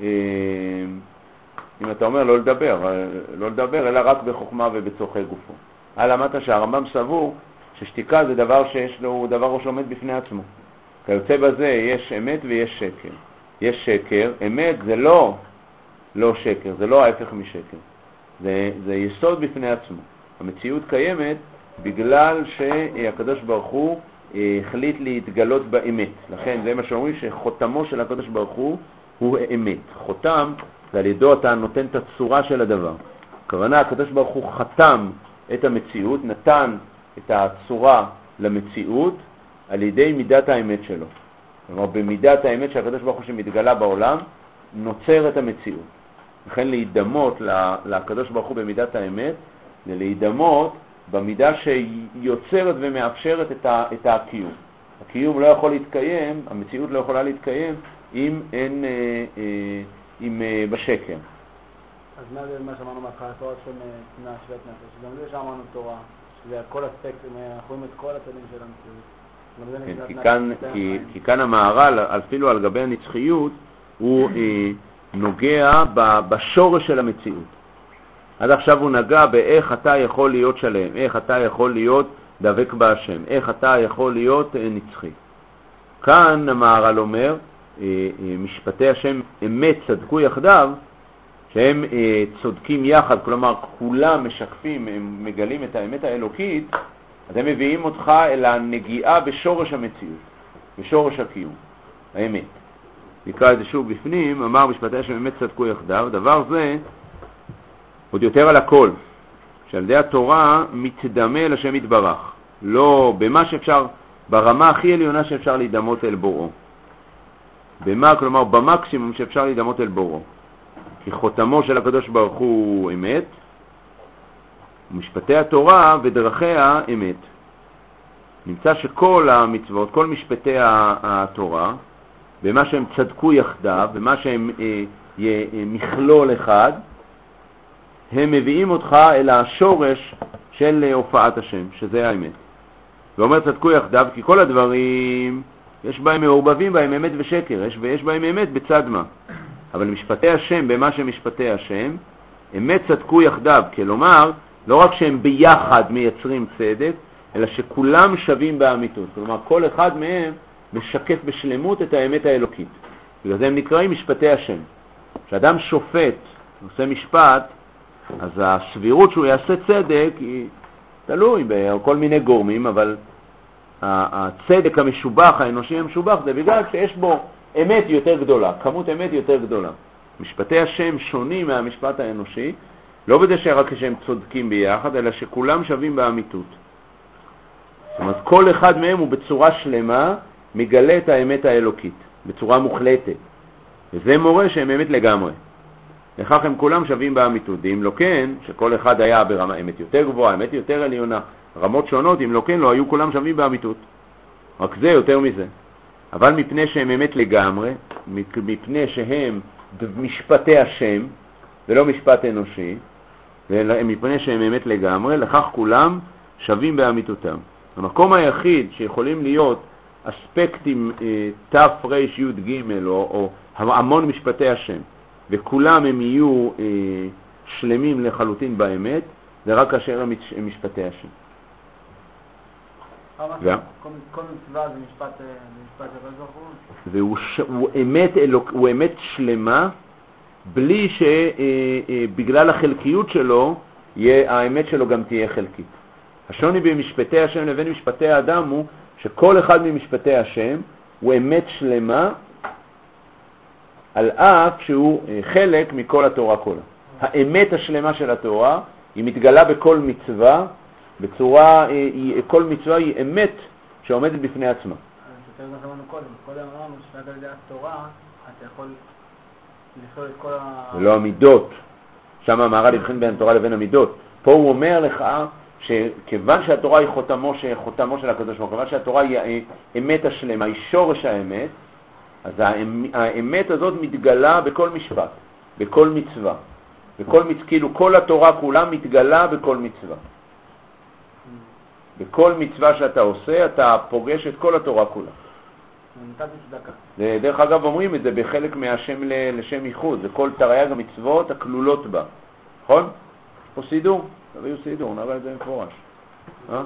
אם אתה אומר לא לדבר, לא לדבר, אלא רק בחוכמה ובצורכי גופו. על אמרת שהרמב"ם סבור ששתיקה זה דבר שיש לו, דבר שעומד בפני עצמו. כיוצא בזה יש אמת ויש שקר. יש שקר, אמת זה לא, לא שקר, זה לא ההפך משקר. זה, זה יסוד בפני עצמו. המציאות קיימת בגלל שהקדוש ברוך הוא החליט להתגלות באמת. לכן זה מה שאומרים שחותמו של הקדוש ברוך הוא הוא אמת. חותם זה על ידו אתה נותן את הצורה של הדבר. הכוונה הקדוש ברוך הוא חתם את המציאות, נתן את הצורה למציאות על ידי מידת האמת שלו. כלומר, במידת האמת שהקדוש ברוך הוא שמתגלה בעולם, נוצר את המציאות. לכן להידמות לקדוש ברוך הוא במידת האמת, זה להידמות במידה שיוצרת ומאפשרת את, ה, את הקיום. הקיום לא יכול להתקיים, המציאות לא יכולה להתקיים אם אין, אה, אה, אם אה, בשקר. אז מה זה מה שאמרנו מהתחלה, תורה של תנאה שווית נפש? גם זה שאמרנו תורה, שזה כל אספקט, אנחנו רואים את כל הצדדים של המציאות. כן, כי, כאן, כי, כי כאן המהר"ל, אפילו על גבי הנצחיות, הוא אה, נוגע ב, בשורש של המציאות. עד עכשיו הוא נגע באיך אתה יכול להיות שלם, איך אתה יכול להיות דבק בהשם, איך אתה יכול להיות אה, נצחי. כאן המהר"ל אומר, אה, אה, משפטי השם אמת צדקו יחדיו, שהם אה, צודקים יחד, כלומר כולם משקפים, הם מגלים את האמת האלוקית, אז הם מביאים אותך אל הנגיעה בשורש המציאות, בשורש הקיום, האמת. נקרא את זה שוב בפנים, אמר משפטי השם אמת צדקו יחדיו, דבר זה עוד יותר על הכל, שעל ידי התורה מתדמה אל השם יתברך, לא במה שאפשר, ברמה הכי עליונה שאפשר להידמות אל בוראו. במה, כלומר במקסימום שאפשר להידמות אל בוראו. כי חותמו של הקדוש ברוך הוא אמת, משפטי התורה ודרכיה אמת. נמצא שכל המצוות, כל משפטי התורה, במה שהם צדקו יחדיו, במה שהם אה, אה, מכלול אחד, הם מביאים אותך אל השורש של הופעת השם, שזה האמת. ואומר צדקו יחדיו, כי כל הדברים, יש בהם מעורבבים בהם אמת ושקר, יש, ויש בהם אמת בצד מה. אבל משפטי השם, במה שמשפטי השם, אמת צדקו יחדיו, כלומר, לא רק שהם ביחד מייצרים צדק, אלא שכולם שווים באמיתות. כלומר, כל אחד מהם משקף בשלמות את האמת האלוקית. בגלל זה הם נקראים משפטי השם. כשאדם שופט, עושה משפט, אז הסבירות שהוא יעשה צדק היא תלוי בכל מיני גורמים, אבל הצדק המשובח, האנושי המשובח, זה בגלל שיש בו אמת יותר גדולה, כמות אמת יותר גדולה. משפטי השם שונים מהמשפט האנושי, לא בזה שרק שהם צודקים ביחד, אלא שכולם שווים באמיתות. זאת אומרת, כל אחד מהם הוא בצורה שלמה מגלה את האמת האלוקית, בצורה מוחלטת. וזה מורה שהם אמת לגמרי. לכך הם כולם שווים באמיתות. ואם לא כן, שכל אחד היה ברמה אמת יותר גבוהה, אמת יותר עליונה, רמות שונות, אם לא כן, לא היו כולם שווים באמיתות. רק זה יותר מזה. אבל מפני שהם אמת לגמרי, מפני שהם משפטי השם, ולא משפט אנושי, ומפני שהם אמת לגמרי, לכך כולם שווים באמיתותם. המקום היחיד שיכולים להיות אספקטים ת' ר' י' ג' או, או המון משפטי השם, וכולם הם יהיו אה, שלמים לחלוטין באמת, זה רק כאשר הם משפטי השם. כל מצווה זה משפט הקדוש ברוך הוא? והוא אמת שלמה, בלי שבגלל החלקיות שלו, האמת שלו גם תהיה חלקית. השוני במשפטי השם לבין משפטי האדם הוא שכל אחד ממשפטי השם הוא אמת שלמה, על אף שהוא חלק מכל התורה כולה. האמת השלמה של התורה היא מתגלה בכל מצווה, בצורה, כל מצווה היא אמת שעומדת בפני עצמה. אז יותר גם אמרנו קודם, קודם אמרנו שרק על ידי התורה אתה יכול לכלול את כל ה... ולא המידות. שם המהר"ל הבחין בין התורה לבין המידות. פה הוא אומר לך שכיוון שהתורה היא חותמו, חותמו של הקדוש ברוך הוא, כיוון שהתורה היא אמת השלמה, היא שורש האמת, אז האמת הזאת מתגלה בכל משפט, בכל מצווה. בכל מצווה, כאילו כל התורה כולה מתגלה בכל מצווה. בכל מצווה שאתה עושה, אתה פוגש את כל התורה כולה. דרך אגב אומרים את זה בחלק מהשם לשם ייחוד, זה כל תרי"ג המצוות הכלולות בה. נכון? יש פה סידור? תביאו סידור, נראה את זה מפורש. אה?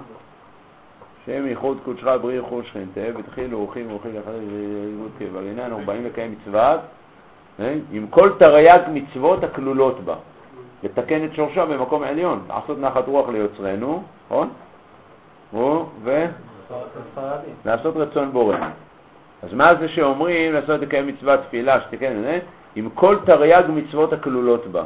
שם ייחוד קודשך בריא חוש שכינתה, ותחילו אורחים ואורחים לאחד ויגוד קבל. הנה אנחנו באים לקיים מצוות, עם כל תרי"ג מצוות הכלולות בה. לתקן את שורשה במקום עליון, לעשות נחת רוח ליוצרנו, נכון? ו... לעשות רצון בורא. אז מה זה שאומרים לעשות לקיים מצוות תפילה, שתקן, עם כל תרי"ג מצוות הכלולות בה.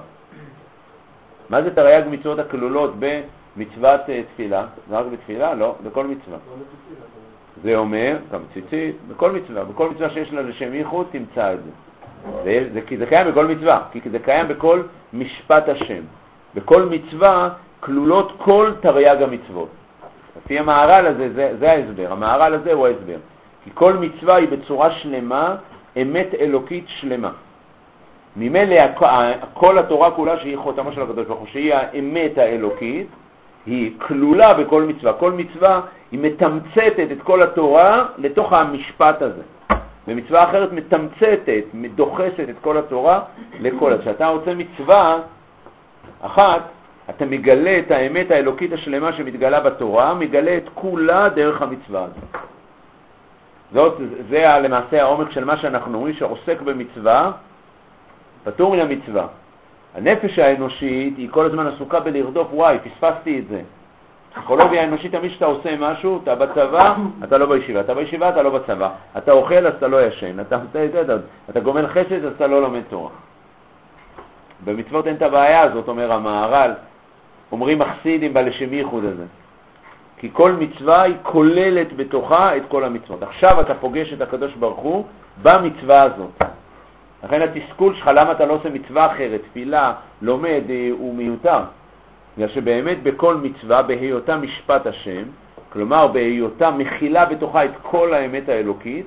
מה זה תרי"ג מצוות הכלולות במצוות תפילה? זה רק בתפילה? לא, בכל מצווה. זה אומר, גם ציצית, בכל מצווה, בכל מצווה שיש לה לשם ייחוד, תמצא את זה. זה, זה, כי זה קיים בכל מצווה, כי זה קיים בכל משפט השם. בכל מצווה כלולות כל תרי"ג המצוות. לפי המהר"ל הזה, זה, זה ההסבר. המהר"ל הזה הוא ההסבר. כי כל מצווה היא בצורה שלמה, אמת אלוקית שלמה. ממילא כל התורה כולה שהיא חותמו של הקדוש ברוך הוא, שהיא האמת האלוקית, היא כלולה בכל מצווה. כל מצווה היא מתמצתת את כל התורה לתוך המשפט הזה. ומצווה אחרת מתמצתת, מדוחסת את כל התורה לכל. אז כשאתה רוצה מצווה אחת, אתה מגלה את האמת האלוקית השלמה שמתגלה בתורה, מגלה את כולה דרך המצווה הזאת. זאת, זה למעשה העומק של מה שאנחנו אומרים, שעוסק במצווה, פטור מן המצווה. הנפש האנושית היא כל הזמן עסוקה בלרדוף, וואי, פספסתי את זה. פסיכולוגיה האנושית, תמיד שאתה עושה משהו, אתה בצבא, אתה לא בישיבה, אתה בישיבה, אתה לא בצבא, אתה אוכל, אז אתה לא ישן, אתה, אתה, אתה, אתה גומל חסד, אז אתה לא לומד תורה. במצוות אין את הבעיה הזאת, אומר המהר"ל, אומרים החסידים בלשם ייחוד הזה. כי כל מצווה היא כוללת בתוכה את כל המצוות. עכשיו אתה פוגש את הקדוש ברוך הוא במצווה הזאת. לכן התסכול שלך, למה אתה לא עושה מצווה אחרת, תפילה, לומד, הוא מיותר. בגלל שבאמת בכל מצווה, בהיותה משפט השם, כלומר בהיותה מכילה בתוכה את כל האמת האלוקית,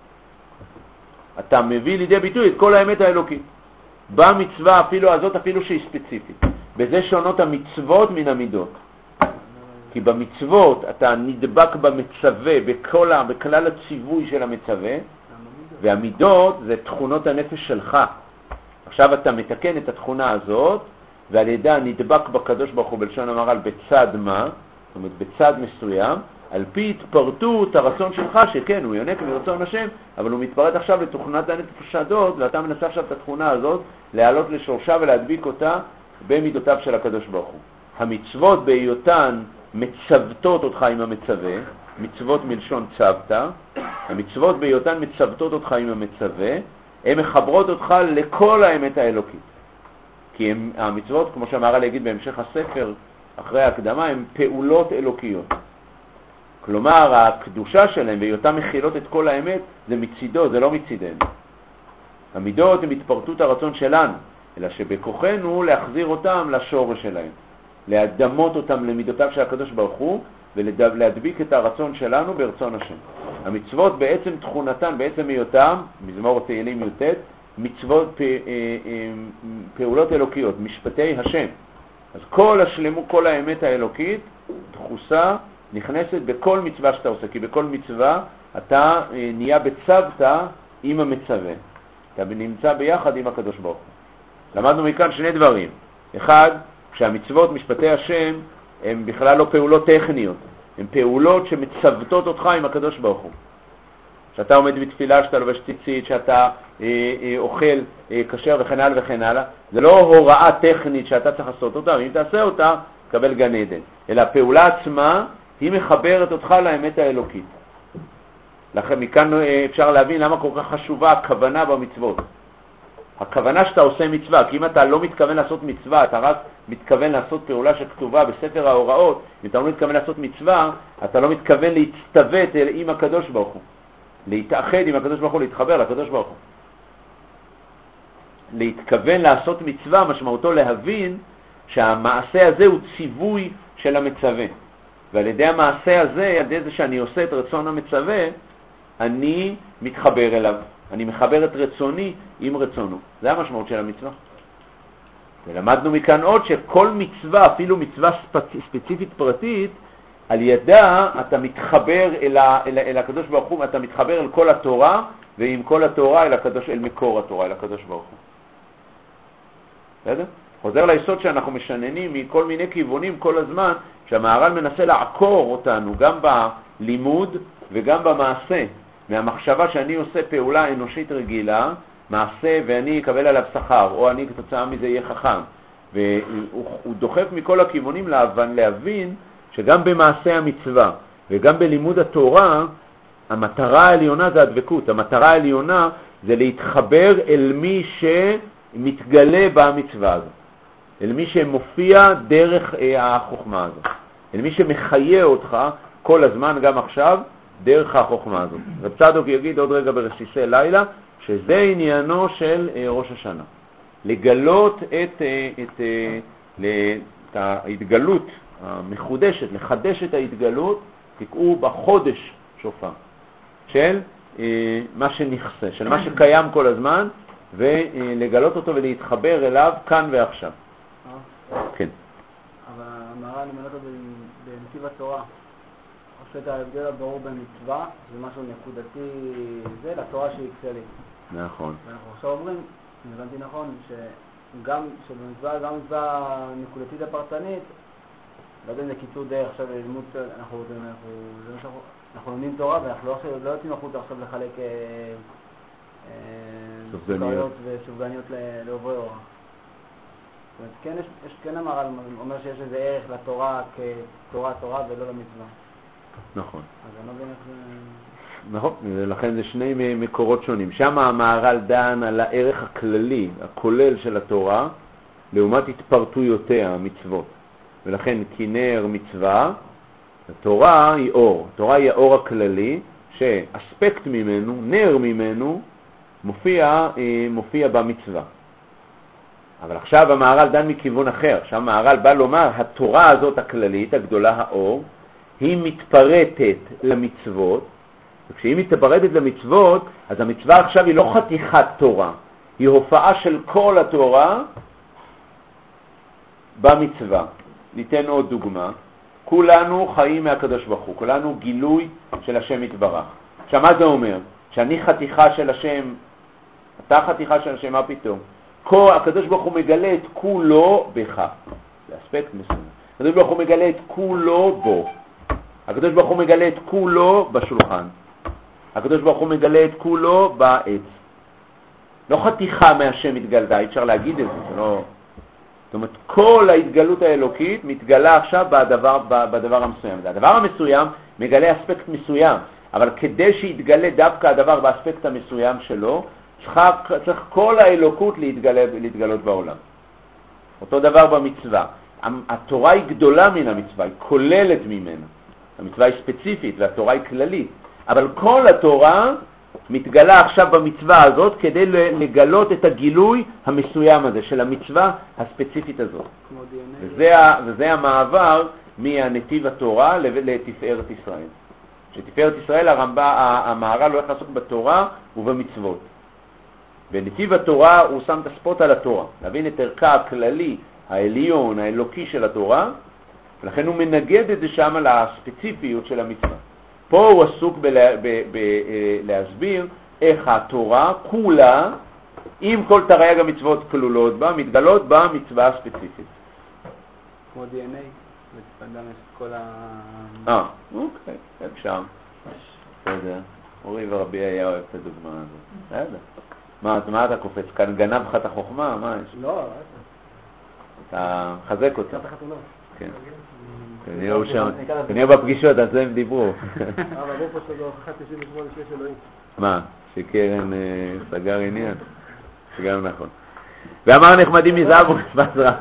אתה מביא לידי ביטוי את כל האמת האלוקית. במצווה אפילו הזאת, אפילו שהיא ספציפית. בזה שונות המצוות מן המידות. כי במצוות אתה נדבק במצווה, בכל, בכלל הציווי של המצווה, והמידות זה תכונות הנפש שלך. עכשיו אתה מתקן את התכונה הזאת, ועל ידה נדבק בקדוש ברוך הוא בלשון המהר"ל בצד מה, זאת אומרת בצד מסוים, על פי התפרטות הרצון שלך, שכן, הוא יונק מרצון השם, אבל הוא מתפרט עכשיו לתוכנת הנפש הזאת, ואתה מנסה עכשיו את התכונה הזאת, להעלות לשורשה ולהדביק אותה במידותיו של הקדוש ברוך הוא. המצוות בהיותן מצוותות אותך עם המצווה, מצוות מלשון צוותא, המצוות בהיותן מצוותות אותך עם המצווה, הן מחברות אותך לכל האמת האלוקית. כי הם, המצוות, כמו שהמהר"ל יגיד בהמשך הספר, אחרי ההקדמה, הן פעולות אלוקיות. כלומר, הקדושה שלהם בהיותן מכילות את כל האמת, זה מצידו, זה לא מצידנו. המידות הן התפרטות הרצון שלנו, אלא שבכוחנו להחזיר אותם לשורש שלהם, להדמות אותם למידותיו של הקדוש ברוך הוא, ולהדביק את הרצון שלנו ברצון השם. המצוות בעצם תכונתן, בעצם היותם, מזמור תהילים י"ט, מצוות פעולות אלוקיות, משפטי השם. אז כל השלמות, כל האמת האלוקית דחוסה, נכנסת בכל מצווה שאתה עושה, כי בכל מצווה אתה נהיה בצוותא עם המצווה. אתה נמצא ביחד עם הקדוש ברוך הוא. למדנו מכאן שני דברים. אחד, כשהמצוות, משפטי השם, הן בכלל לא פעולות טכניות. הן פעולות שמצוותות אותך עם הקדוש ברוך הוא. שאתה עומד בתפילה, שאתה לובש ציצית, שאתה אה, אה, אוכל אה, כשר וכן הלאה וכן הלאה. זה לא הוראה טכנית שאתה צריך לעשות אותה, אם תעשה אותה, תקבל גן עדן. אלא הפעולה עצמה, היא מחברת אותך לאמת האלוקית. לכן מכאן אפשר להבין למה כל כך חשובה הכוונה במצוות. הכוונה שאתה עושה מצווה, כי אם אתה לא מתכוון לעשות מצווה, אתה רק מתכוון לעשות פעולה שכתובה בספר ההוראות, אם אתה לא מתכוון לעשות מצווה, אתה לא מתכוון להצטוות עם הקדוש ברוך הוא. להתאחד עם הקדוש ברוך הוא, להתחבר לקדוש ברוך הוא. להתכוון לעשות מצווה, משמעותו להבין שהמעשה הזה הוא ציווי של המצווה. ועל ידי המעשה הזה, על ידי זה שאני עושה את רצון המצווה, אני מתחבר אליו. אני מחבר את רצוני עם רצונו. זה המשמעות של המצווה. ולמדנו מכאן עוד שכל מצווה, אפילו מצווה ספציפית פרטית, על ידה אתה מתחבר אל, אל, אל הקדוש ברוך הוא, אתה מתחבר אל כל התורה, ועם כל התורה אל, הקדוש, אל מקור התורה, אל הקדוש ברוך הוא. בסדר? חוזר ליסוד שאנחנו משננים מכל מיני כיוונים כל הזמן, שהמהר"ל מנסה לעקור אותנו גם בלימוד וגם במעשה. מהמחשבה שאני עושה פעולה אנושית רגילה, מעשה ואני אקבל עליו שכר, או אני כתוצאה מזה יהיה חכם. והוא דוחף מכל הכיוונים להבין, להבין שגם במעשה המצווה וגם בלימוד התורה, המטרה העליונה זה הדבקות. המטרה העליונה זה להתחבר אל מי שמתגלה במצווה הזאת. אל מי שמופיע דרך החוכמה הזאת. אל מי שמחיה אותך כל הזמן, גם עכשיו, דרך החוכמה הזאת. רב צדוק יגיד עוד רגע ברסיסי לילה, שזה עניינו של ראש השנה. לגלות את, את, את ההתגלות המחודשת, לחדש את ההתגלות, תקעו בחודש שופר, של מה שנכסה, של מה שקיים כל הזמן, ולגלות אותו ולהתחבר אליו כאן ועכשיו. כן. אבל המהר"ל לימד אותו בנתיב התורה. עושה את ההבדל הברור במצווה, זה משהו נקודתי, זה לתורה שהיא כללית. נכון. ואנחנו עכשיו אומרים, אני הבנתי נכון, שגם שבמצווה, גם מצווה נקודתית הפרטנית, לא יודע אם זה קיצור דרך עכשיו ללימוד, אנחנו, אנחנו, אנחנו לומדים תורה, ואנחנו לא, לא יוצאים החוצה עכשיו לחלק סוכריות וסופגניות לעוברי אורח. זאת אומרת, כן, יש, יש כן המהר"ל אומר שיש איזה ערך לתורה כתורה תורה ולא למצווה. נכון. אז אני לא מבין איך זה... נכון, לכן זה שני מקורות שונים. שם המהר"ל דן על הערך הכללי, הכולל של התורה, לעומת התפרטויותיה, המצוות. ולכן כנר מצווה, התורה היא אור. התורה היא האור הכללי, שאספקט ממנו, נר ממנו, מופיע, מופיע במצווה. אבל עכשיו המהר"ל דן מכיוון אחר. עכשיו המהר"ל בא לומר, התורה הזאת הכללית, הגדולה, האור, היא מתפרטת למצוות, וכשהיא מתפרטת למצוות, אז המצווה עכשיו היא לא חתיכת תורה, היא הופעה של כל התורה במצווה. ניתן עוד דוגמה. כולנו חיים מהקדוש ברוך הוא, כולנו גילוי של השם יתברך. עכשיו מה זה אומר? שאני חתיכה של השם, אתה חתיכה של השם, מה פתאום? כל, הקדוש ברוך הוא מגלה את כולו בך. זה אספקט מסוים. הקדוש ברוך הוא מגלה את כולו בו. הקדוש ברוך הוא מגלה את כולו בשולחן. הקדוש ברוך הוא מגלה את כולו בעץ. לא חתיכה מהשם התגלתה, אי אפשר להגיד את זה, זה לא... זאת אומרת, כל ההתגלות האלוקית מתגלה עכשיו בדבר, בדבר המסוים. הדבר המסוים מגלה אספקט מסוים, אבל כדי שיתגלה דווקא הדבר באספקט המסוים שלו, צריך, צריך כל האלוקות להתגלה, להתגלות בעולם. אותו דבר במצווה. התורה היא גדולה מן המצווה, היא כוללת ממנה. המצווה היא ספציפית והתורה היא כללית. אבל כל התורה מתגלה עכשיו במצווה הזאת כדי לגלות את הגילוי המסוים הזה של המצווה הספציפית הזאת. וזה, וזה המעבר מהנתיב התורה לתפארת ישראל. שתפארת ישראל הרמב"ם, המהר"ל הולך לעסוק בתורה ובמצוות. בנתיב התורה הוא שם את הספוט על התורה, להבין את ערכה הכללי, העליון, האלוקי של התורה, ולכן הוא מנגד את זה שם לספציפיות של המצווה. פה הוא עסוק בלהסביר איך התורה כולה, עם כל תרי"ג המצוות כלולות בה, מתגלות בה מצווה הספציפית. כמו די אן איי, גם יש את כל ה... אה, אוקיי, אפשר. בסדר. אורי ורבי היה אוהב את הדוגמה הזאת. בסדר. מה, מה אתה קופץ? כאן גנב לך את החוכמה? מה יש? לא, אתה חזק אותה. אתה חתונות. כן. כנראה בפגישות, על זה הם דיברו. אבל איפה שזו הוכחת תשעים ושמונה שיש אלוהים. מה? שקרן סגר עניין? שגם נכון. ואמר נחמדים מזהב וכספת זהב.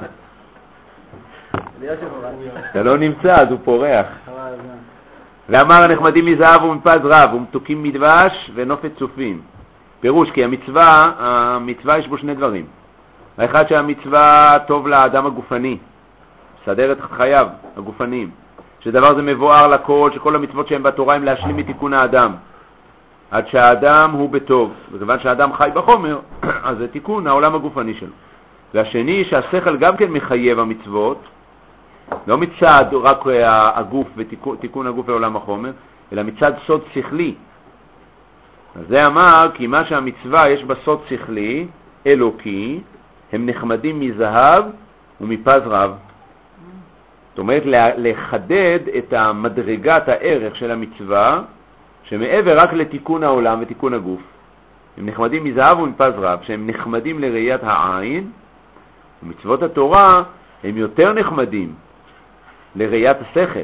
אתה לא נמצא, אז הוא פורח. ואמר נחמדים מזהב ומפז רב ומתוקים מדבש ונופת צופים. פירוש, כי המצווה, המצווה יש בו שני דברים. האחד שהמצווה טוב לאדם הגופני, מסדר את חייו הגופניים, שדבר זה מבואר לכל, שכל המצוות שהן בתורה הם להשלים מתיקון האדם, עד שהאדם הוא בטוב, וכיוון שהאדם חי בחומר, אז זה תיקון העולם הגופני שלו. והשני, שהשכל גם כן מחייב המצוות, לא מצד רק הגוף ותיקון הגוף לעולם החומר, אלא מצד סוד שכלי. אז זה אמר, כי מה שהמצווה יש בה סוד שכלי, אלוקי, הם נחמדים מזהב ומפז רב. זאת אומרת, לחדד את המדרגת הערך של המצווה, שמעבר רק לתיקון העולם ותיקון הגוף. הם נחמדים מזהב ומפז רב, שהם נחמדים לראיית העין, ומצוות התורה הם יותר נחמדים לראיית השכל.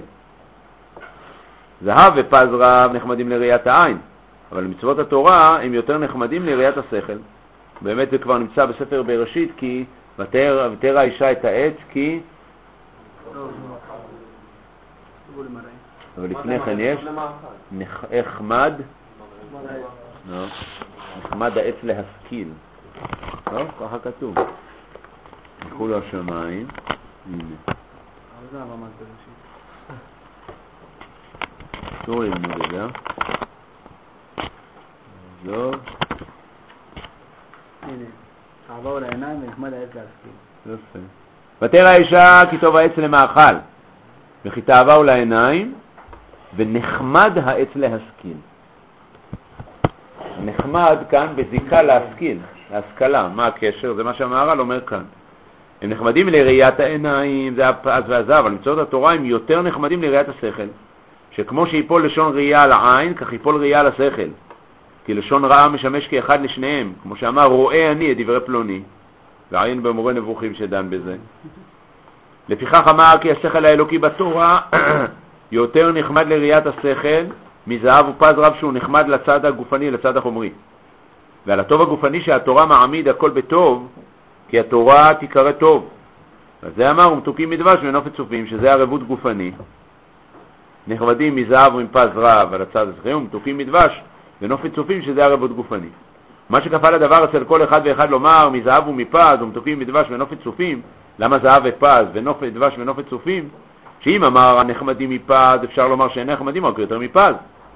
זהב ופז רב נחמדים לראיית העין, אבל מצוות התורה הם יותר נחמדים לראיית השכל. באמת זה כבר נמצא בספר בראשית, כי ותרא האישה את העץ, כי... אבל לפני כן יש נחמד, נחמד העץ להשכיל. לא? ככה כתוב. נחו לו השמיים. הנה. זה הרמת בראשית. אסור ללמוד את זה. זו. הנה. עבור לעיניים ונחמד העץ להשכיל. יפה. ותרא האישה כי טוב העץ למאכל, וכי תאווה לעיניים, ונחמד העץ להשכיל. נחמד כאן בזיקה להשכיל, להשכלה. מה הקשר? זה מה שהמהר"ל אומר כאן. הם נחמדים לראיית העיניים, זה הפז והזהב, אבל מצוות התורה הם יותר נחמדים לראיית השכל. שכמו שיפול לשון ראייה על העין, כך יפול ראייה על השכל. כי לשון רעה משמש כאחד לשניהם, כמו שאמר, רואה אני את דברי פלוני. ועיין במורה נבוכים שדן בזה. לפיכך אמר כי השכל האלוקי בתורה יותר נחמד לראיית השכל מזהב ופז רב שהוא נחמד לצד הגופני, לצד החומרי. ועל הטוב הגופני שהתורה מעמיד הכל בטוב, כי התורה תיקרא טוב. אז זה אמר, ומתוקים מדבש ונופת צופים, שזה הרבות גופני. נחמדים מזהב ומפז רב על הצד הזכרי, ומתוקים מדבש ונופת צופים, שזה הרבות גופני. מה שכפה לדבר אצל כל אחד ואחד לומר, מזהב ומפז, ומתוקים מדבש ונופת צופים, למה זהב ופז ונופת דבש ונופת צופים? שאם אמר הנחמדים מפז, אפשר לומר שאין נחמדים רק יותר מפז.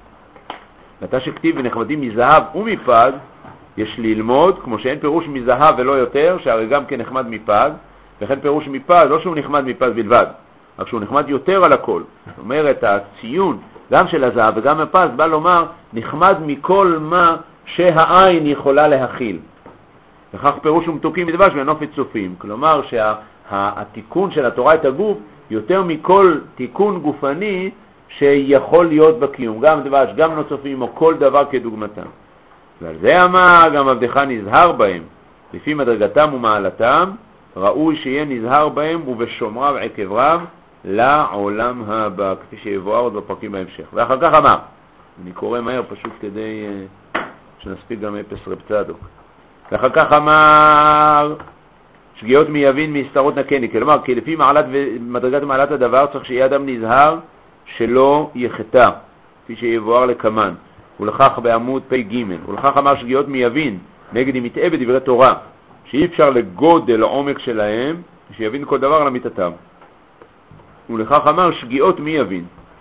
ואתה שכתיב ונחמדים מזהב ומפז, יש ללמוד, כמו שאין פירוש מזהב ולא יותר, שהרי גם כן נחמד מפז, וכן פירוש מפז, לא שהוא נחמד מפז בלבד, רק שהוא נחמד יותר על הכל. זאת אומרת, הציון, גם של הזהב וגם מפז, בא לומר, נחמד מכל מה שהעין יכולה להכיל. וכך פירוש ומתוקים מדבש ונופת צופים. כלומר שהתיקון של התורה את הגוף יותר מכל תיקון גופני שיכול להיות בקיום. גם דבש, גם נופת צופים או כל דבר כדוגמתם. ועל זה אמר גם עבדך נזהר בהם. לפי מדרגתם ומעלתם ראוי שיהיה נזהר בהם ובשומריו עקב רב לעולם הבא. כפי שיבואר עוד בפרקים בהמשך. ואחר כך אמר, אני קורא מהר פשוט כדי שנספיק גם אפס רב צדוק. ואחר כך אמר, שגיאות מי יבין מהסתרות נקני. כלומר, כי לפי מעלת ומדרגת מעלת הדבר צריך שיהיה אדם נזהר שלא יחטא, כפי שיבואר לקמן. ולכך בעמוד פי ג' ולכך אמר שגיאות מי יבין, נגד אם יטעה בדברי תורה, שאי אפשר לגודל עומק שלהם, שיבין כל דבר על אמיתתם. ולכך אמר שגיאות מי יבין.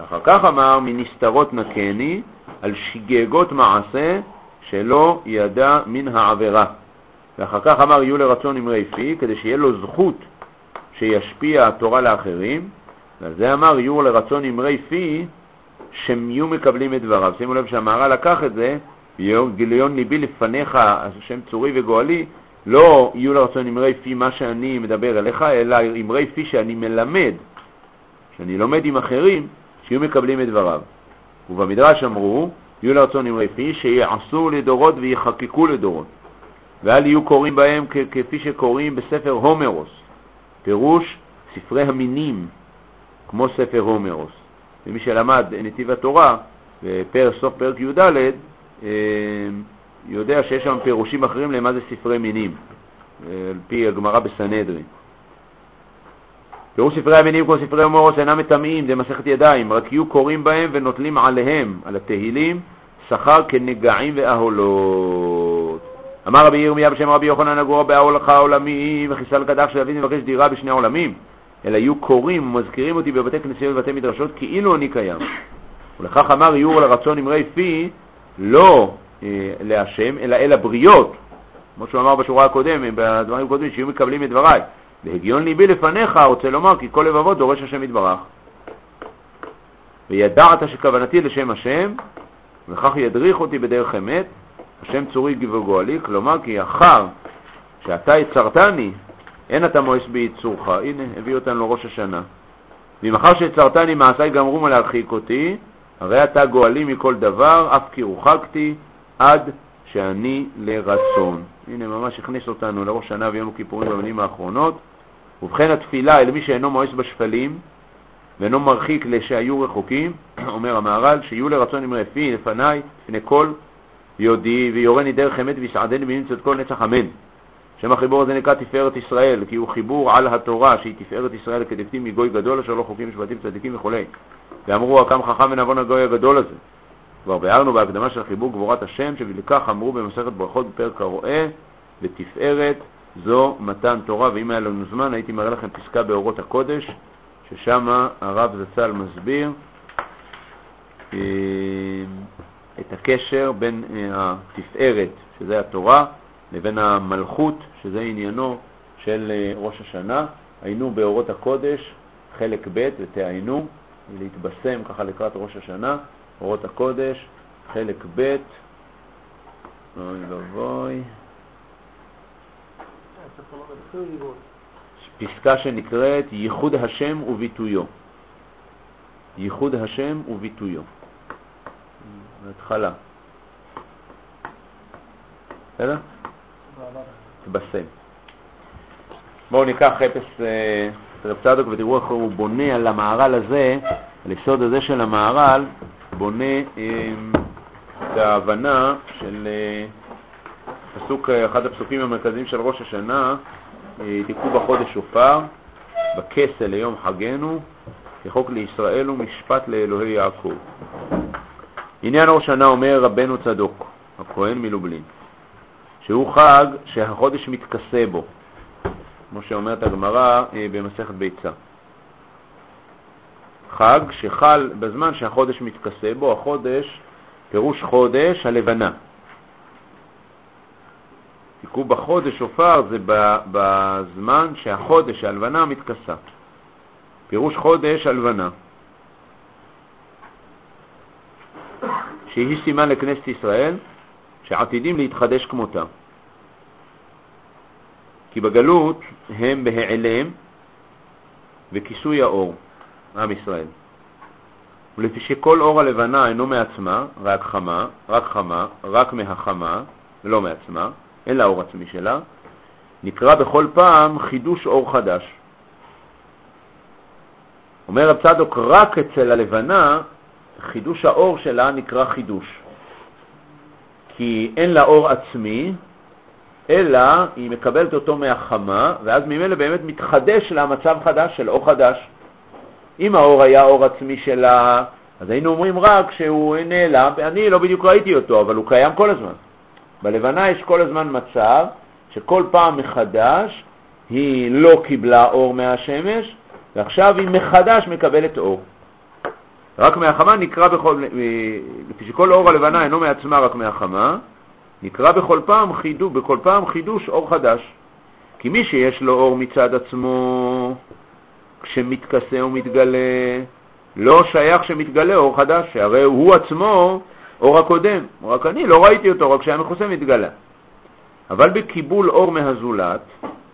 אחר כך אמר, מנסתרות נקני, על שגגות מעשה שלא ידע מן העבירה. ואחר כך אמר, יהיו לרצון אמרי פי, כדי שיהיה לו זכות שישפיע התורה לאחרים. ועל זה אמר, יהיו לרצון אמרי פי, שהם יהיו מקבלים את דבריו. שימו לב שהמהר"ל לקח את זה, גיליון ליבי לפניך, השם צורי וגואלי, לא יהיו לרצון אמרי פי מה שאני מדבר אליך, אלא אמרי פי שאני מלמד, שאני לומד עם אחרים, שיהיו מקבלים את דבריו. ובמדרש אמרו, יהיו לרצון אמרי פי, שיעשו לדורות ויחקקו לדורות. ואל יהיו קוראים בהם כ- כפי שקוראים בספר הומרוס, פירוש ספרי המינים, כמו ספר הומרוס. ומי שלמד נתיב התורה, בפר סוף פרק י"ד, יודע שיש שם פירושים אחרים למה זה ספרי מינים, על פי הגמרא בסנהדרין. פירוש ספרי המינים כמו ספרי הומרוס אינם מטמאים, זה מסכת ידיים, רק יהיו קוראים בהם ונוטלים עליהם, על התהילים, שכר כנגעים ואהולות. אמר רבי ירמיה בשם רבי יוחנן הגור בהולך העולמי וחיסל קדח של אבינו מבקש דירה בשני העולמים, אלא יהיו קוראים ומזכירים אותי בבתי כנסיות ובבתי מדרשות כאילו אני קיים. ולכך אמר יהיו לרצון אמרי פי לא אה, להשם אלא אל הבריות, כמו שהוא אמר בשורה הקודם, בדברים הקודמים שיהיו מקבלים את דבריי. בהגיון ליבי לפניך רוצה לומר כי כל לבבות דורש השם יתברך. וידעת שכוונתי לשם השם וכך ידריך אותי בדרך אמת השם צורי וגואלי, כלומר כי אחר שאתה יצרתני אין אתה מואס ביצורך. הנה הביא אותנו לראש השנה. ואם אחר שיצרתני מעשי גמרו להרחיק אותי, הרי אתה גואלי מכל דבר, אף כי רוחקתי עד שאני לרצון. הנה ממש הכניס אותנו לראש שנה ויום הכיפורים במילים האחרונות. ובכן התפילה אל מי שאינו מואס בשפלים ואינו מרחיק לשהיו רחוקים, אומר המהר"ל, שיהיו לרצון אמרי פי לפניי, לפני כל יודי ויורני דרך אמת ויסעדני בנמצאת כל נצח אמן. שם החיבור הזה נקרא תפארת ישראל, כי הוא חיבור על התורה שהיא תפארת ישראל כדבטים מגוי גדול אשר לא חוקים משפטים צדיקים וכו'. ואמרו הקם חכם ונבון הגוי הגדול הזה. כבר ביארנו בהקדמה של חיבור גבורת השם, שבלכך אמרו במסכת ברכות בפרק הרואה, בתפארת זו מתן תורה. ואם היה לנו זמן הייתי מראה לכם פסקה באורות הקודש, ששם הרב זצ"ל מסביר את הקשר בין התפארת, שזה התורה, לבין המלכות, שזה עניינו של ראש השנה. היינו באורות הקודש, חלק ב' ותעיינו, להתבשם ככה לקראת ראש השנה, אורות הקודש, חלק ב', אוי לבוי, פסקה שנקראת ייחוד השם וביטויו. ייחוד השם וביטויו. התחלה. בסדר? תבשם. בואו ניקח חפש רב צדוק ותראו איך הוא בונה על המהר"ל הזה, על היסוד הזה של המהר"ל, בונה את ההבנה של פסוק, אחד הפסוקים המרכזיים של ראש השנה, תיקחו בחודש שופר, בכסל ליום חגנו, כחוק לישראל ומשפט לאלוהי יעקב. עניין ראש השנה אומר רבנו צדוק, הכהן מלובלין, שהוא חג שהחודש מתכסה בו, כמו שאומרת הגמרא במסכת ביצה. חג שחל בזמן שהחודש מתכסה בו, החודש, פירוש חודש הלבנה. תיקחו בחודש שופר זה בזמן שהחודש הלבנה מתכסה. פירוש חודש הלבנה. שהיא סימן לכנסת ישראל שעתידים להתחדש כמותה. כי בגלות הם בהיעלם וכיסוי האור, עם ישראל. ולפי שכל אור הלבנה אינו מעצמה, רק חמה, רק חמה, רק מהחמה, ולא מעצמה, אין לה אור עצמי שלה, נקרא בכל פעם חידוש אור חדש. אומר רב צדוק, רק אצל הלבנה, חידוש האור שלה נקרא חידוש. כי אין לה אור עצמי, אלא היא מקבלת אותו מהחמה, ואז ממילא באמת מתחדש לה מצב חדש של אור חדש. אם האור היה אור עצמי שלה, אז היינו אומרים רק שהוא נעלם, אני לא בדיוק ראיתי אותו, אבל הוא קיים כל הזמן. בלבנה יש כל הזמן מצב שכל פעם מחדש היא לא קיבלה אור מהשמש, ועכשיו היא מחדש מקבלת אור. רק מהחמה נקרא בכל, לפי שכל אור הלבנה אינו מעצמה רק מהחמה, נקרא בכל פעם חידוש, בכל פעם חידוש אור חדש. כי מי שיש לו אור מצד עצמו, כשמתכסה ומתגלה, לא שייך שמתגלה אור חדש, שהרי הוא עצמו אור הקודם. רק אני לא ראיתי אותו, רק שהיה מכוסה מתגלה. אבל בקיבול אור מהזולת,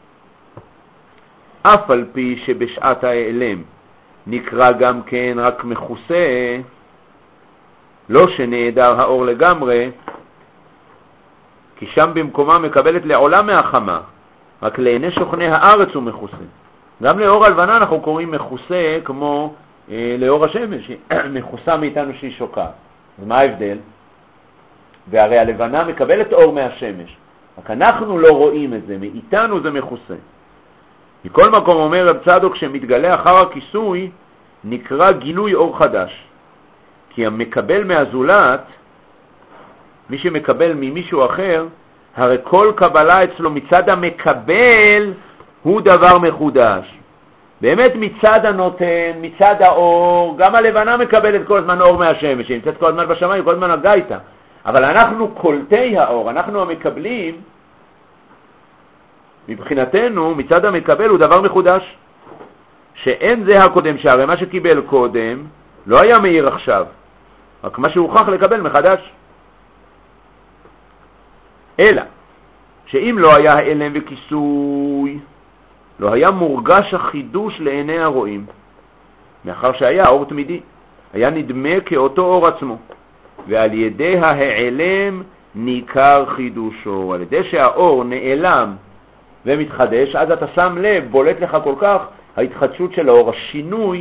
אף על פי שבשעת ההיעלם נקרא גם כן רק מכוסה, לא שנעדר האור לגמרי, כי שם במקומה מקבלת לעולם מהחמה, רק לעיני שוכני הארץ הוא מכוסה. גם לאור הלבנה אנחנו קוראים מכוסה כמו אה, לאור השמש, מכוסה מאיתנו שהיא שוקעת. אז מה ההבדל? והרי הלבנה מקבלת אור מהשמש, רק אנחנו לא רואים את זה, מאיתנו זה מכוסה. מכל מקום אומר רב צדוק שמתגלה אחר הכיסוי נקרא גילוי אור חדש, כי המקבל מהזולת, מי שמקבל ממישהו אחר, הרי כל קבלה אצלו מצד המקבל הוא דבר מחודש. באמת מצד הנותן, מצד האור, גם הלבנה מקבלת כל הזמן אור מהשמש, היא נמצאת כל הזמן בשמיים, כל הזמן הגה איתה. אבל אנחנו קולטי האור, אנחנו המקבלים, מבחינתנו מצד המקבל הוא דבר מחודש, שאין זה הקודם, שהרי מה שקיבל קודם לא היה מאיר עכשיו, רק מה שהוכח לקבל מחדש. אלא שאם לא היה העלם וכיסוי, לא היה מורגש החידוש לעיני הרואים, מאחר שהיה אור תמידי, היה נדמה כאותו אור עצמו, ועל ידי ההעלם ניכר חידושו. על ידי שהאור נעלם ומתחדש, אז אתה שם לב, בולט לך כל כך ההתחדשות של האור, השינוי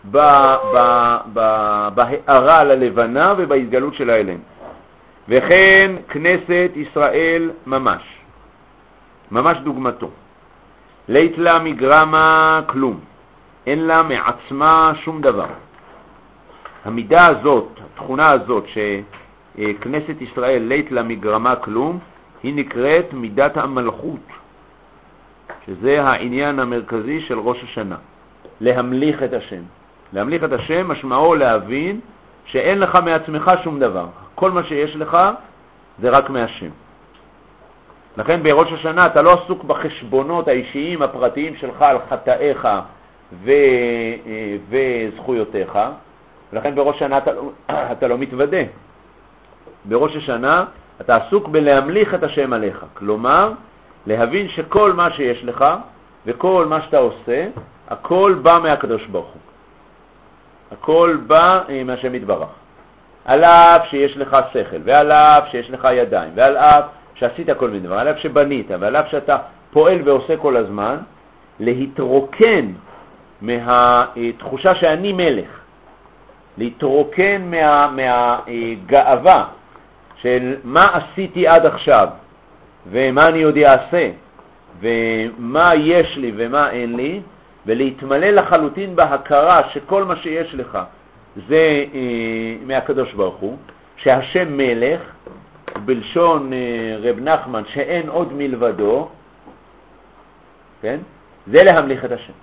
בהארה ללבנה ובהתגלות של ההעלם. וכן כנסת ישראל ממש, ממש דוגמתו. לית לה מגרמה כלום, אין לה מעצמה שום דבר. המידה הזאת, התכונה הזאת שכנסת ישראל לית לה מגרמה כלום, היא נקראת מידת המלכות, שזה העניין המרכזי של ראש השנה, להמליך את השם. להמליך את השם משמעו להבין שאין לך מעצמך שום דבר, כל מה שיש לך זה רק מהשם. לכן בראש השנה אתה לא עסוק בחשבונות האישיים הפרטיים שלך על חטאיך ו... וזכויותיך, ולכן בראש השנה אתה לא, אתה לא מתוודה. בראש השנה אתה עסוק בלהמליך את השם עליך, כלומר להבין שכל מה שיש לך וכל מה שאתה עושה, הכל בא מהקדוש ברוך הוא, הכל בא מהשם יתברך. על אף שיש לך שכל, ועל אף שיש לך ידיים, ועל אף שעשית כל מיני דבר, על אף שבנית, ועל אף שאתה פועל ועושה כל הזמן, להתרוקן מהתחושה שאני מלך, להתרוקן מה, מהגאווה של מה עשיתי עד עכשיו, ומה אני עוד אעשה, ומה יש לי ומה אין לי, ולהתמלא לחלוטין בהכרה שכל מה שיש לך זה אה, מהקדוש ברוך הוא, שהשם מלך, בלשון אה, רב נחמן שאין עוד מלבדו, כן? זה להמליך את השם.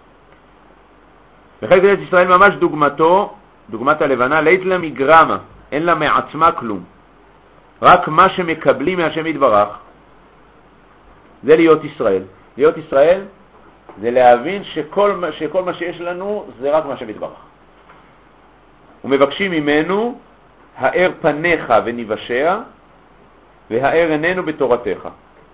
בחלק כנסת ישראל ממש דוגמתו, דוגמת הלבנה, לית לה מגרמה, אין לה מעצמה כלום, רק מה שמקבלים מהשם יתברך, זה להיות ישראל. להיות ישראל זה להבין שכל, שכל מה שיש לנו זה רק מה שמתברך. ומבקשים ממנו, האר פניך וניבשע, והאר עינינו בתורתך.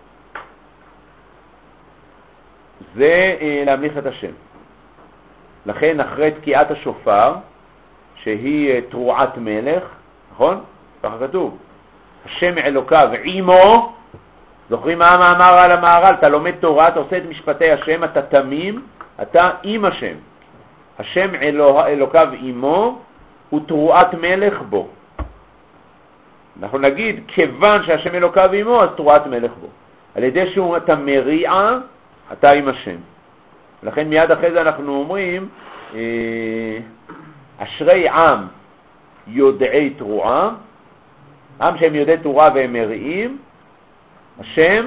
זה אה, להמליך את השם. לכן אחרי תקיעת השופר, שהיא אה, תרועת מלך, נכון? ככה כתוב. השם אלוקיו עמו, זוכרים מה המאמר על המהר"ל? אתה לומד תורה, אתה עושה את משפטי השם, אתה תמים, אתה עם השם. השם אלוה, אלוקיו עמו, הוא תרועת מלך בו. אנחנו נגיד, כיוון שהשם אלוקיו עמו, אז תרועת מלך בו. על ידי שהוא אתה מריע, אתה עם השם. לכן מיד אחרי זה אנחנו אומרים, אשרי עם יודעי תרועה, עם שהם יודעי תורה והם מריעים, השם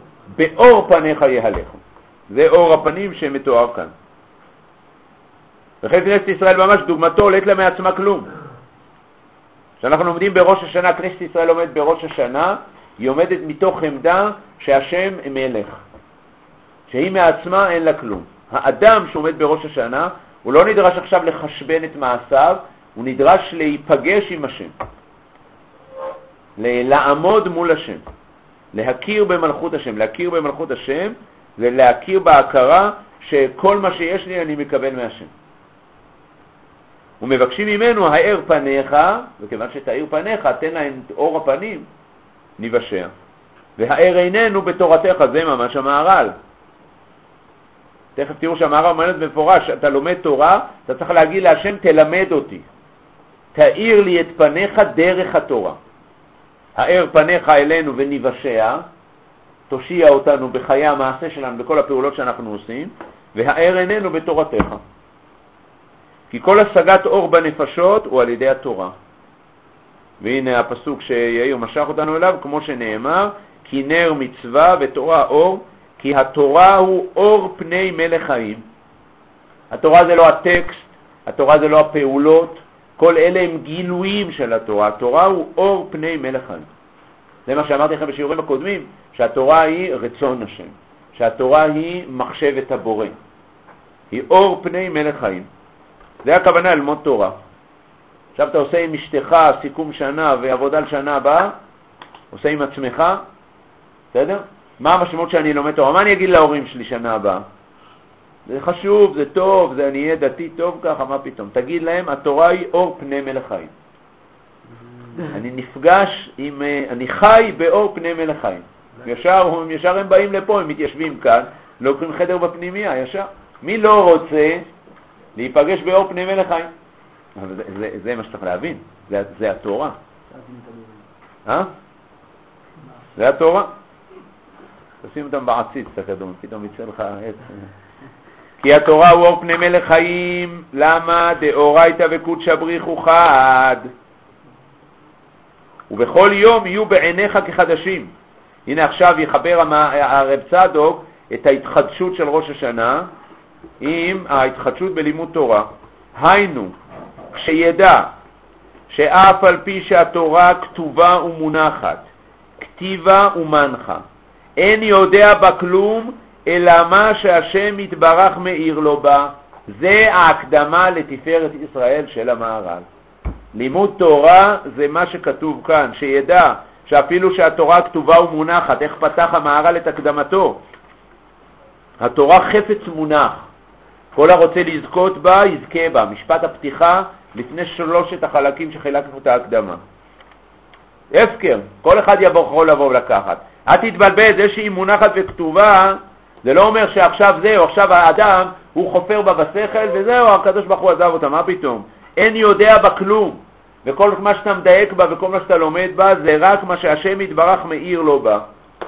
באור פניך יהלך. זה אור הפנים שמתואר כאן. וכן כנסת ישראל ממש דוגמתו עולת לה מעצמה כלום. כשאנחנו לומדים בראש השנה, כנסת ישראל עומדת בראש השנה, היא עומדת מתוך עמדה שהשם מלך, שהיא מעצמה אין לה כלום. האדם שעומד בראש השנה, הוא לא נדרש עכשיו לחשבן את מעשיו, הוא נדרש להיפגש עם השם, לעמוד מול השם, להכיר במלכות השם. להכיר במלכות השם זה להכיר בהכרה שכל מה שיש לי אני מקבל מהשם. ומבקשים ממנו האר פניך, וכיוון שתאיר פניך תן להם אור הפנים, נבשע. והאר עינינו בתורתך, זה ממש המהר"ל. תכף תראו שהמהר"ל אומר במפורש, אתה לומד תורה, אתה צריך להגיד להשם תלמד אותי, תאיר לי את פניך דרך התורה. האר פניך אלינו ונבשע, תושיע אותנו בחיי המעשה שלנו, בכל הפעולות שאנחנו עושים, והאר עינינו בתורתך. כי כל השגת אור בנפשות הוא על ידי התורה. והנה הפסוק שיאיר משך אותנו אליו, כמו שנאמר, כי נר מצווה ותורה אור, כי התורה הוא אור פני מלך חיים. התורה זה לא הטקסט, התורה זה לא הפעולות, כל אלה הם גילויים של התורה. התורה הוא אור פני מלך חיים. זה מה שאמרתי לכם בשיעורים הקודמים, שהתורה היא רצון השם, שהתורה היא מחשבת הבורא, היא אור פני מלך חיים. זה הכוונה ללמוד תורה. עכשיו אתה עושה עם אשתך סיכום שנה ועבודה לשנה הבאה, עושה עם עצמך, בסדר? מה המשמעות שאני לומד תורה? מה אני אגיד להורים שלי שנה הבאה? זה חשוב, זה טוב, זה אני אהיה דתי טוב ככה, מה פתאום? תגיד להם, התורה היא אור פני מלך חיים. אני נפגש עם, אני חי באור פני מלך חיים. ישר, ישר הם באים לפה, הם מתיישבים כאן, לוקחים חדר בפנימיה, ישר. מי לא רוצה להיפגש באור פני מלך חיים? אבל זה, זה, זה מה שצריך להבין, זה, זה התורה. אה? זה התורה. תשים אותם בעציץ, תקדום, פתאום יצא לך עץ. כי התורה הוא אור פני מלך חיים, למה? דאורייתא וקודשא בריחו חד. ובכל יום יהיו בעיניך כחדשים. הנה עכשיו יחבר הרב צדוק את ההתחדשות של ראש השנה עם ההתחדשות בלימוד תורה. היינו, כשידע שאף על פי שהתורה כתובה ומונחת, כתיבה ומנחה, אין יודע בה כלום, אלא מה שהשם יתברך מאיר לו בה. זה ההקדמה לתפארת ישראל של המהר"ל. לימוד תורה זה מה שכתוב כאן, שידע שאפילו שהתורה כתובה ומונחת, איך פתח המהר"ל את הקדמתו? התורה חפץ מונח, כל הרוצה לזכות בה יזכה בה. משפט הפתיחה לפני שלושת החלקים שחילקנו את ההקדמה. הפקר, כל אחד יכול לבוא ולקחת. אל תתבלבל, זה שהיא מונחת וכתובה, זה לא אומר שעכשיו זהו, עכשיו האדם הוא חופר בה בשכל וזהו, הקדוש ברוך הוא עזב אותה, מה פתאום? אין יודע בה כלום, וכל מה שאתה מדייק בה וכל מה שאתה לומד בה זה רק מה שהשם יתברך מאיר לו בה.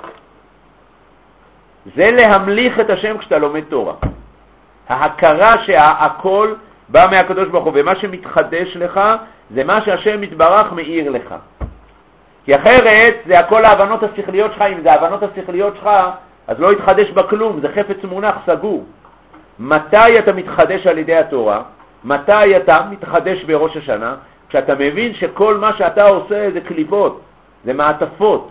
זה להמליך את השם כשאתה לומד תורה. ההכרה שהכל בא מהקדוש ברוך הוא, ומה שמתחדש לך זה מה שהשם יתברך מאיר לך. כי אחרת זה הכל ההבנות השכליות שלך. אם זה ההבנות השכליות שלך אז לא יתחדש בה כלום, זה חפץ מונח סגור. מתי אתה מתחדש על ידי התורה? מתי אתה מתחדש בראש השנה? כשאתה מבין שכל מה שאתה עושה זה קליפות, זה מעטפות.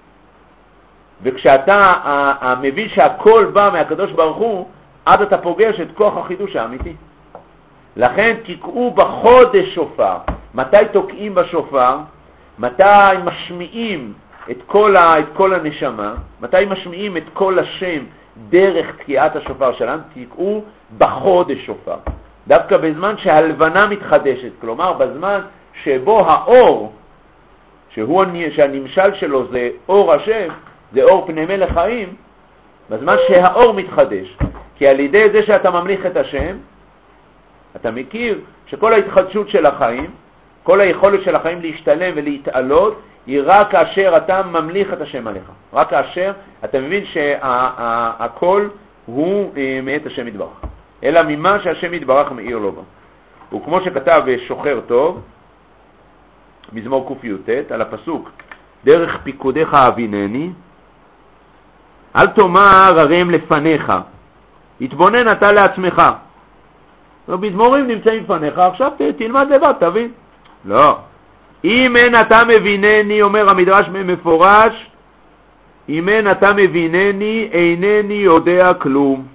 וכשאתה מבין שהכל בא מהקדוש ברוך הוא, עד אתה פוגש את כוח החידוש האמיתי. לכן תקעו בחודש שופר. מתי תוקעים בשופר? מתי משמיעים את כל, ה, את כל הנשמה? מתי משמיעים את כל השם דרך תקיעת השופר שלנו? תקעו בחודש שופר. דווקא בזמן שהלבנה מתחדשת, כלומר בזמן שבו האור, שהוא, שהנמשל שלו זה אור השם, זה אור פני מלך חיים, בזמן שהאור מתחדש. כי על ידי זה שאתה ממליך את השם, אתה מכיר שכל ההתחדשות של החיים, כל היכולת של החיים להשתלם ולהתעלות, היא רק כאשר אתה ממליך את השם עליך. רק כאשר אתה מבין שהכל הוא מאת השם יתברך. אלא ממה שהשם יתברך מאיר לו בה. וכמו שכתב שוחר טוב, מזמור ק"ט, על הפסוק, דרך פיקודיך אבינני, אל תאמר הרם לפניך, התבונן אתה לעצמך. המזמורים נמצאים לפניך, עכשיו ת, תלמד לבד, תבין. לא. אם אין אתה מבינני, אומר המדרש מפורש, אם אין אתה מבינני, אינני יודע כלום.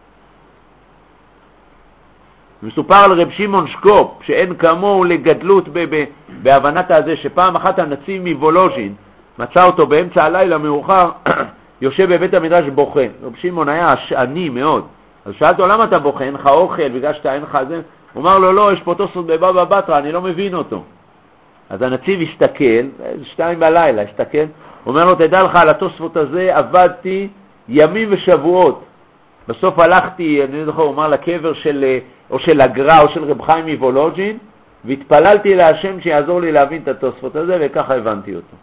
מסופר על רב שמעון שקופ, שאין כמוהו לגדלות ב- ב- בהבנת הזה, שפעם אחת הנציב מוולוז'ין מצא אותו באמצע הלילה מאוחר, יושב בבית המדרש בוכה. רב שמעון היה עני מאוד. אז שאלתו, למה אתה בוכה? אין לך אוכל, בגלל שאתה אין לך זה? הוא אמר לו, לא, יש פה תוספות בבבא בתרא, אני לא מבין אותו. אז הנציב הסתכל, שתיים בלילה, הסתכל, הוא אומר לו, תדע לך, על התוספות הזה עבדתי ימים ושבועות. בסוף הלכתי, אני לא זוכר, הוא אמר לקבר של, או של הגר"א או של רב חיים מוולוז'ין, והתפללתי להשם שיעזור לי להבין את התוספות הזה, וככה הבנתי אותו.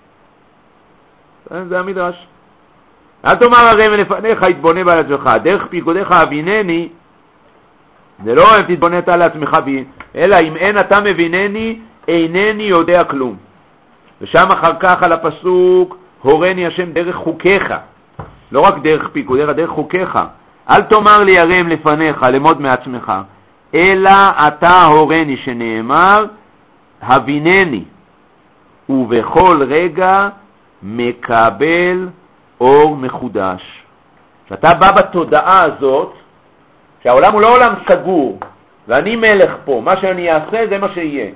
זה המדרש. אל תאמר הרי מלפניך התבונן על עצמך, דרך פיקודיך אבינני, זה לא אם תתבונן על עצמך, אלא אם אין אתה מבינני, אינני יודע כלום. ושם אחר כך על הפסוק, הורני השם דרך חוקיך, לא רק דרך פיקודיך, דרך חוקיך. אל תאמר לי הרי מלפניך, למוד מעצמך, אלא אתה הורני, שנאמר, הבינני, ובכל רגע מקבל אור מחודש. כשאתה בא בתודעה הזאת, שהעולם הוא לא עולם סגור, ואני מלך פה, מה שאני אעשה זה מה שיהיה.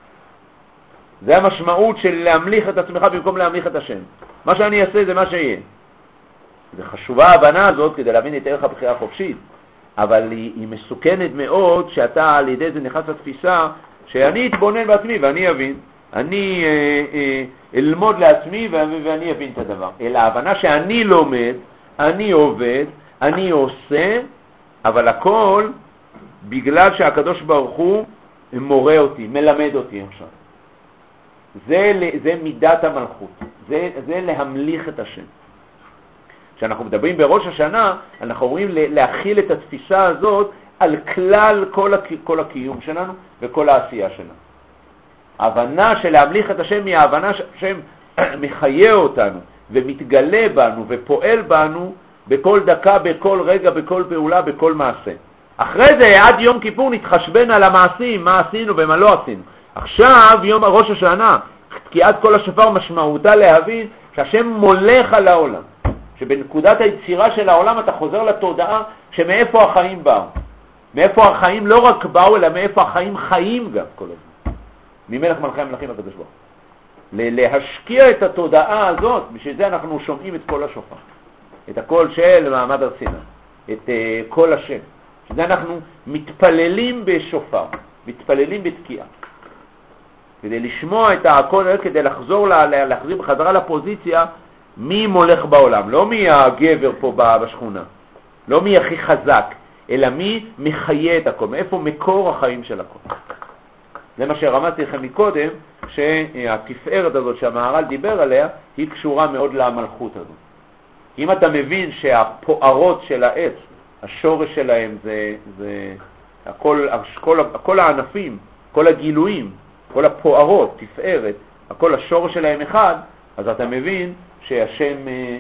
זה המשמעות של להמליך את עצמך במקום להמליך את השם. מה שאני אעשה זה מה שיהיה. זה חשובה ההבנה הזאת כדי להבין את ערך הבחירה החופשית, אבל היא, היא מסוכנת מאוד שאתה על ידי זה נכנס לתפיסה שאני אתבונן בעצמי ואני אבין. אני אה, אה, אלמוד לעצמי ואני אבין את הדבר. אלא ההבנה שאני לומד, אני עובד, אני עושה, אבל הכל בגלל שהקדוש ברוך הוא מורה אותי, מלמד אותי עכשיו. זה, זה מידת המלכות, זה, זה להמליך את השם. כשאנחנו מדברים בראש השנה, אנחנו אומרים להכיל את התפיסה הזאת על כלל כל, הקי, כל הקיום שלנו וכל העשייה שלנו. ההבנה של להמליך את השם היא ההבנה שהשם מחיה אותנו ומתגלה בנו ופועל בנו בכל דקה, בכל רגע, בכל פעולה, בכל מעשה. אחרי זה, עד יום כיפור נתחשבן על המעשים, מה עשינו ומה לא עשינו. עכשיו, יום ראש השנה, תקיעת כל השופר משמעותה להבין שהשם מולך על העולם. שבנקודת היצירה של העולם אתה חוזר לתודעה שמאיפה החיים באו. מאיפה החיים לא רק באו, אלא מאיפה החיים חיים גם כל הזמן. ממלך מלכי המלכים הקדוש ברוך הוא. להשקיע את התודעה הזאת, בשביל זה אנחנו שומעים את כל השופר. את הקול של מעמד הר סיני. את uh, כל השם. שזה אנחנו מתפללים בשופר. מתפללים בתקיעה. כדי לשמוע את הקול, כדי לחזור, להחזיר בחזרה לפוזיציה, מי מולך בעולם, לא מי הגבר פה בשכונה, לא מי הכי חזק, אלא מי מחיה את הכל, מאיפה מקור החיים של הכל. זה מה שרמזתי לכם מקודם, שהתפארת הזאת שהמהר"ל דיבר עליה, היא קשורה מאוד למלכות הזאת. אם אתה מבין שהפוערות של העץ, השורש שלהם זה, זה הכל, כל, כל הענפים, כל הגילויים, כל הפוערות, תפארת, הכל השורש שלהם אחד, אז אתה מבין שהשם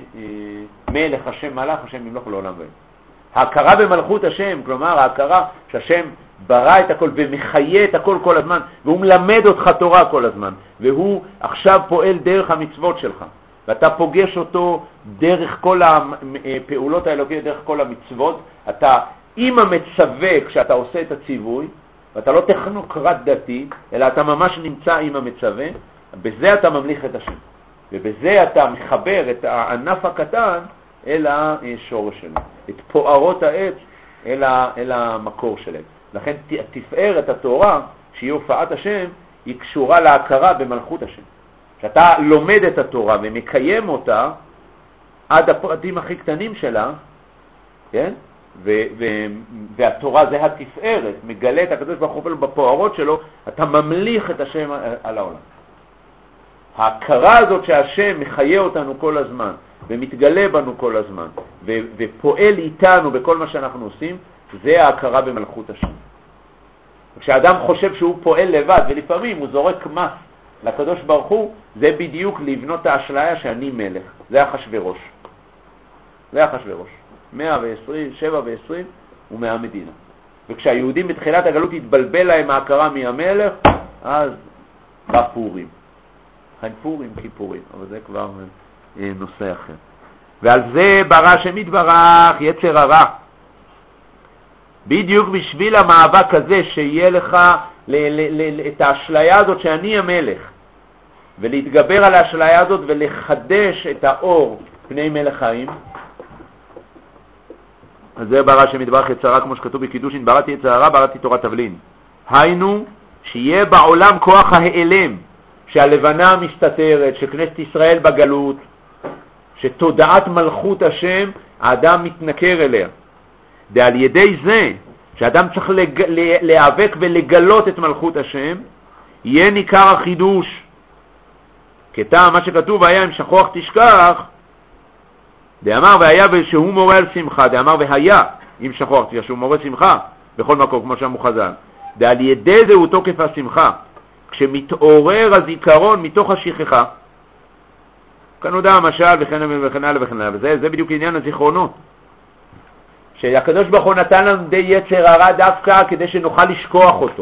מלך, השם מלך, השם ימלוך לעולם ועד. ההכרה במלכות השם, כלומר ההכרה שהשם ברא את הכל ומחיה את הכל כל הזמן, והוא מלמד אותך תורה כל הזמן, והוא עכשיו פועל דרך המצוות שלך, ואתה פוגש אותו דרך כל הפעולות האלוקיות, דרך כל המצוות. אתה עם המצווה כשאתה עושה את הציווי, ואתה לא טכנוקרט דתי, אלא אתה ממש נמצא עם המצווה, בזה אתה ממליך את השם. ובזה אתה מחבר את הענף הקטן אל השורש שלו, את פוערות העץ אל, אל המקור שלהם. לכן תפארת התורה, שהיא הופעת השם, היא קשורה להכרה במלכות השם. כשאתה לומד את התורה ומקיים אותה עד הפרטים הכי קטנים שלה, כן? ו- ו- והתורה זה התפארת, מגלה את הקדוש ברוך הוא בפוערות שלו, אתה ממליך את השם על העולם. ההכרה הזאת שהשם מחיה אותנו כל הזמן, ומתגלה בנו כל הזמן, ו- ופועל איתנו בכל מה שאנחנו עושים, זה ההכרה במלכות השם. כשאדם חושב שהוא פועל לבד, ולפעמים הוא זורק מס לקדוש ברוך הוא, זה בדיוק לבנות האשליה שאני מלך. זה אחשוורוש. זה אחשוורוש. מאה ועשרים, שבע ועשרים, הוא מהמדינה. וכשהיהודים בתחילת הגלות התבלבל להם ההכרה מהמלך, אז בא פורים. חיים פורים, כיפורים, אבל זה כבר אה, נושא אחר. ועל זה ברא השם יתברך יצר הרע. בדיוק בשביל המאבק הזה שיהיה לך ל- ל- ל- את האשליה הזאת שאני המלך, ולהתגבר על האשליה הזאת ולחדש את האור פני מלך חיים. אז זה ברא השם יתברך יצר הרע, כמו שכתוב בקידושין, בראתי יצר הרע, בראתי תורת תבלין. היינו, שיהיה בעולם כוח ההיעלם, שהלבנה מסתתרת, שכנסת ישראל בגלות, שתודעת מלכות השם, האדם מתנכר אליה. ועל ידי זה, שאדם צריך לג... להיאבק ולגלות את מלכות השם, יהיה ניכר החידוש. כטעם מה שכתוב, היה אם שכוח תשכח, דאמר והיה שהוא מורה על שמחה, דאמר והיה אם שכוח תשכח, שהוא מורה שמחה, בכל מקום, כמו שאמרו חז"ל. ועל ידי זה הוא תוקף השמחה, כשמתעורר הזיכרון מתוך השכחה. כאן הודע המשל וכן וכן הלאה וכן הלאה, וזה זה בדיוק עניין הזיכרונות. שהקדוש ברוך הוא נתן לנו די יצר הרע דווקא כדי שנוכל לשכוח אותו.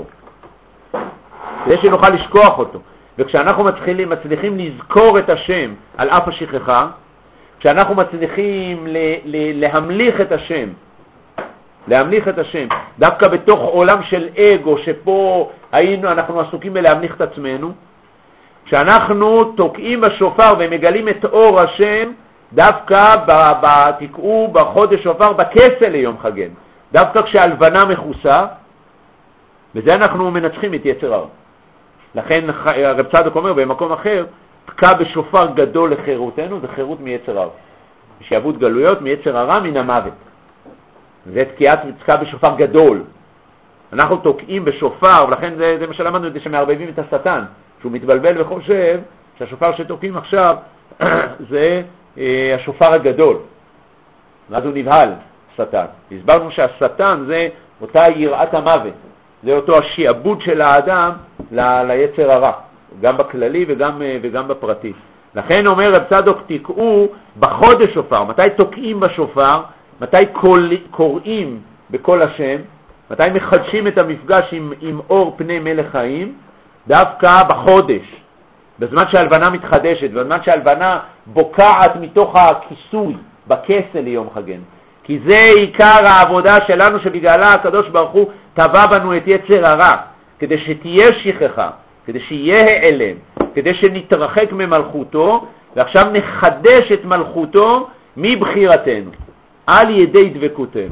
כדי שנוכל לשכוח אותו. וכשאנחנו מצליחים, מצליחים לזכור את השם על אף השכחה, כשאנחנו מצליחים ל, ל, להמליך את השם, להמליך את השם, דווקא בתוך עולם של אגו, שפה היינו, אנחנו עסוקים בלהמליך את עצמנו, כשאנחנו תוקעים בשופר ומגלים את אור השם, דווקא תקעו בחודש שופר בכסל ליום חגן, דווקא כשהלבנה מכוסה, וזה אנחנו מנצחים את יצר הרע. לכן הרב צדוק אומר במקום אחר, תקע בשופר גדול לחירותנו, זה חירות מיצר הרע. שעבוד גלויות מיצר הרע מן המוות. זה תקיעת תקע בשופר גדול. אנחנו תוקעים בשופר, ולכן זה, זה מה שלמדנו, זה שמערבבים את השטן, שהוא מתבלבל וחושב שהשופר שתוקעים עכשיו זה אה, השופר הגדול. ואז הוא נבהל, שטן. הסברנו שהשטן זה אותה יראת המוות. זה אותו השיעבוד של האדם ל- ליצר הרע, גם בכללי וגם, וגם בפרטי. לכן אומר רב צדוק, תקעו בחודש שופר. מתי תוקעים בשופר? מתי קוראים בכל השם? מתי מחדשים את המפגש עם, עם אור פני מלך חיים? דווקא בחודש, בזמן שהלבנה מתחדשת, בזמן שהלבנה בוקעת מתוך הכיסוי, בכסל ליום חגן. כי זה עיקר העבודה שלנו, שבגללה הקדוש ברוך הוא טבע בנו את יצר הרע, כדי שתהיה שכחה, כדי שיהיה העלם, כדי שנתרחק ממלכותו, ועכשיו נחדש את מלכותו מבחירתנו, על ידי דבקותנו.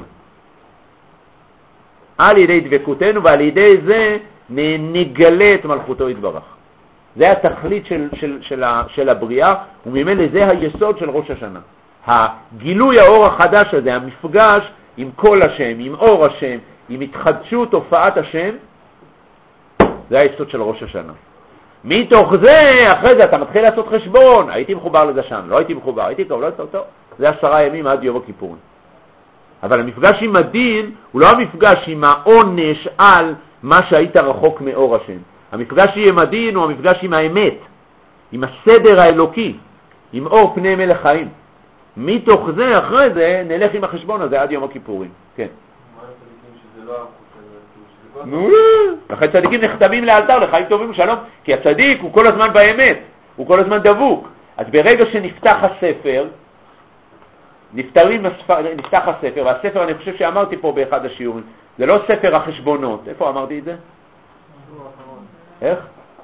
על ידי דבקותנו, ועל ידי זה נגלה את מלכותו יתברך. זה התכלית של, של, של, של הבריאה, וממילא זה היסוד של ראש השנה. הגילוי האור החדש הזה, המפגש עם כל השם, עם אור השם, עם התחדשות הופעת השם, זה היסוד של ראש השנה. מתוך זה, אחרי זה אתה מתחיל לעשות חשבון, הייתי מחובר לדשן, לא הייתי מחובר, הייתי טוב, לא הייתי טוב, זה עשרה ימים עד יום הכיפורים. אבל המפגש עם הדין הוא לא המפגש עם העונש על מה שהיית רחוק מאור השם. המפגש עם הדין הוא המפגש עם האמת, עם הסדר האלוקי, עם אור פני מלך חיים. מתוך זה, אחרי זה, נלך עם החשבון הזה עד יום הכיפורים. כן. מה הצדיקים שזה לא החוץ? נו, לכן צדיקים נכתבים לאלתר לחיים טובים ושלום, כי הצדיק הוא כל הזמן באמת, הוא כל הזמן דבוק. אז ברגע שנפתח הספר, נפתרים הספר, נפתח הספר, והספר אני חושב שאמרתי פה באחד השיעורים, זה לא ספר החשבונות. איפה אמרתי את זה? איך?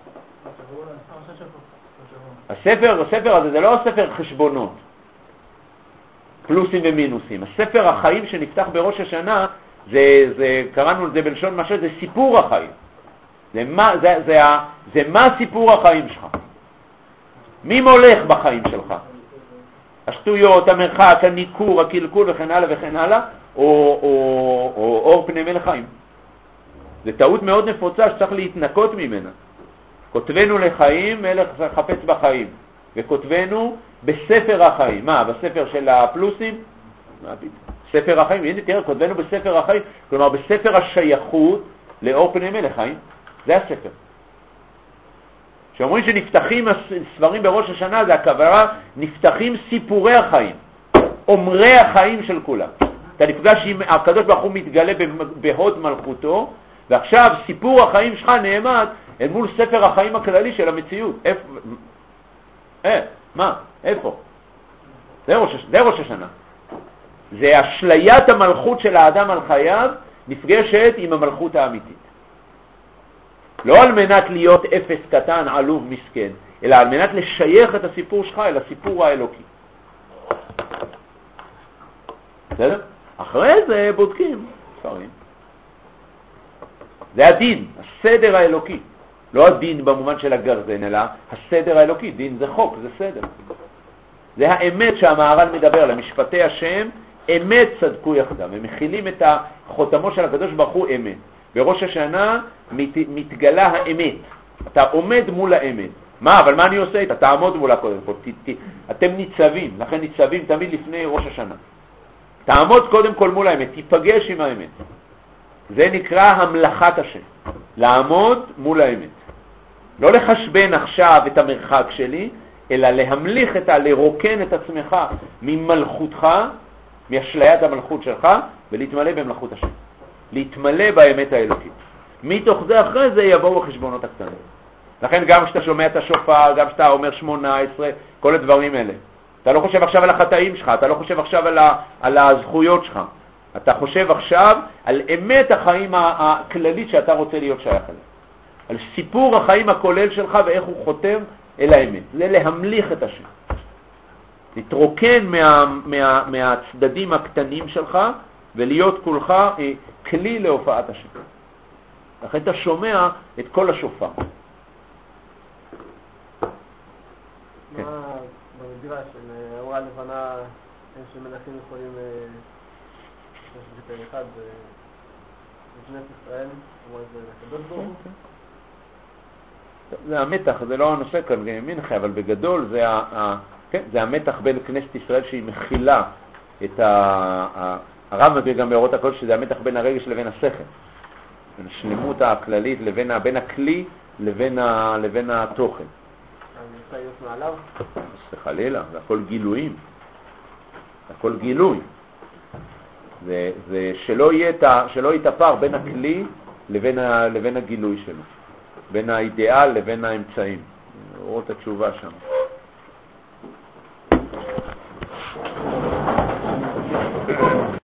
הספר, הספר הזה זה לא ספר חשבונות, פלוסים ומינוסים. הספר החיים שנפתח בראש השנה, זה, זה, קראנו לזה בלשון משל, זה סיפור החיים. זה מה, זה, זה, זה, זה מה סיפור החיים שלך. מי מולך בחיים שלך? השטויות, המרחק, הניקור, הקלקול וכן הלאה וכן הלאה, או, או, או אור פני מלך חיים. זה טעות מאוד נפוצה שצריך להתנקות ממנה. כותבנו לחיים, מלך חפץ בחיים. וכותבנו בספר החיים. מה? בספר של הפלוסים? מה פתאום? ספר החיים. הנה תראה, כותבנו בספר החיים. כלומר, בספר השייכות לאור פני מלך חיים. זה הספר. שאומרים שנפתחים ספרים בראש השנה, זה הכוונה, נפתחים סיפורי החיים. אומרי החיים של כולם. אתה נפגש עם הקדוש ברוך הוא מתגלה בהוד מלכותו, ועכשיו סיפור החיים שלך נעמד אל מול ספר החיים הכללי של המציאות. איפה? אה, מה? איפה? זה ראש, זה ראש השנה. זה אשליית המלכות של האדם על חייו נפגשת עם המלכות האמיתית. לא על מנת להיות אפס קטן, עלוב, מסכן, אלא על מנת לשייך את הסיפור שלך אל הסיפור האלוקי. בסדר? אחרי זה בודקים ספרים. זה הדין, הסדר האלוקי. לא הדין במובן של הגרזן, אלא הסדר האלוקי. דין זה חוק, זה סדר. זה האמת שהמהר"ל מדבר, למשפטי השם, אמת צדקו יחדיו. הם מכילים את החותמו של הקדוש ברוך הוא אמת. בראש השנה מת, מתגלה האמת. אתה עומד מול האמת. מה? אבל מה אני עושה איתה? תעמוד מולה קודם כל. ת, ת, אתם ניצבים, לכן ניצבים תמיד לפני ראש השנה. תעמוד קודם כל מול האמת, תיפגש עם האמת. זה נקרא המלאכת השם. לעמוד מול האמת. לא לחשבן עכשיו את המרחק שלי, אלא להמליך את ה... לרוקן את עצמך ממלכותך, מאשליית המלכות שלך, ולהתמלא במלכות השם. להתמלא באמת האלוקית. מתוך זה אחרי זה יבואו החשבונות הקטנים. לכן גם כשאתה שומע את השופר, גם כשאתה אומר שמונה עשרה, כל הדברים האלה. אתה לא חושב עכשיו על החטאים שלך, אתה לא חושב עכשיו על, ה... על הזכויות שלך. אתה חושב עכשיו על אמת החיים הכללית שאתה רוצה להיות שייך אליה. על סיפור החיים הכולל שלך ואיך הוא חותם אל האמת. זה להמליך את השם. להתרוקן מה, מה, מהצדדים הקטנים שלך ולהיות כולך אה, כלי להופעת השם. לכן אתה שומע את כל השופר. מה במדרש של האורה הלבנה שמלכים יכולים לשבת אחד בבנת ישראל, כמו איזה לקדוש ברוך הוא? זה המתח, זה לא הנושא כאן מנחה, אבל בגדול זה, ה, כן, זה המתח בין כנסת ישראל שהיא מכילה את ה... הרב מביא גם באורות הקודש שזה המתח בין הרגש לבין השכל. בין השלמות הכללית לבין בין הכלי לבין, ה, לבין התוכן. אני רוצה להיות מעליו? חלילה, זה הכל גילויים. זה הכל גילוי. זה, זה שלא יהיה, שלא יתפר בין הכלי לבין, ה, לבין הגילוי שלו. בין האידיאל לבין האמצעים. רואות התשובה שם.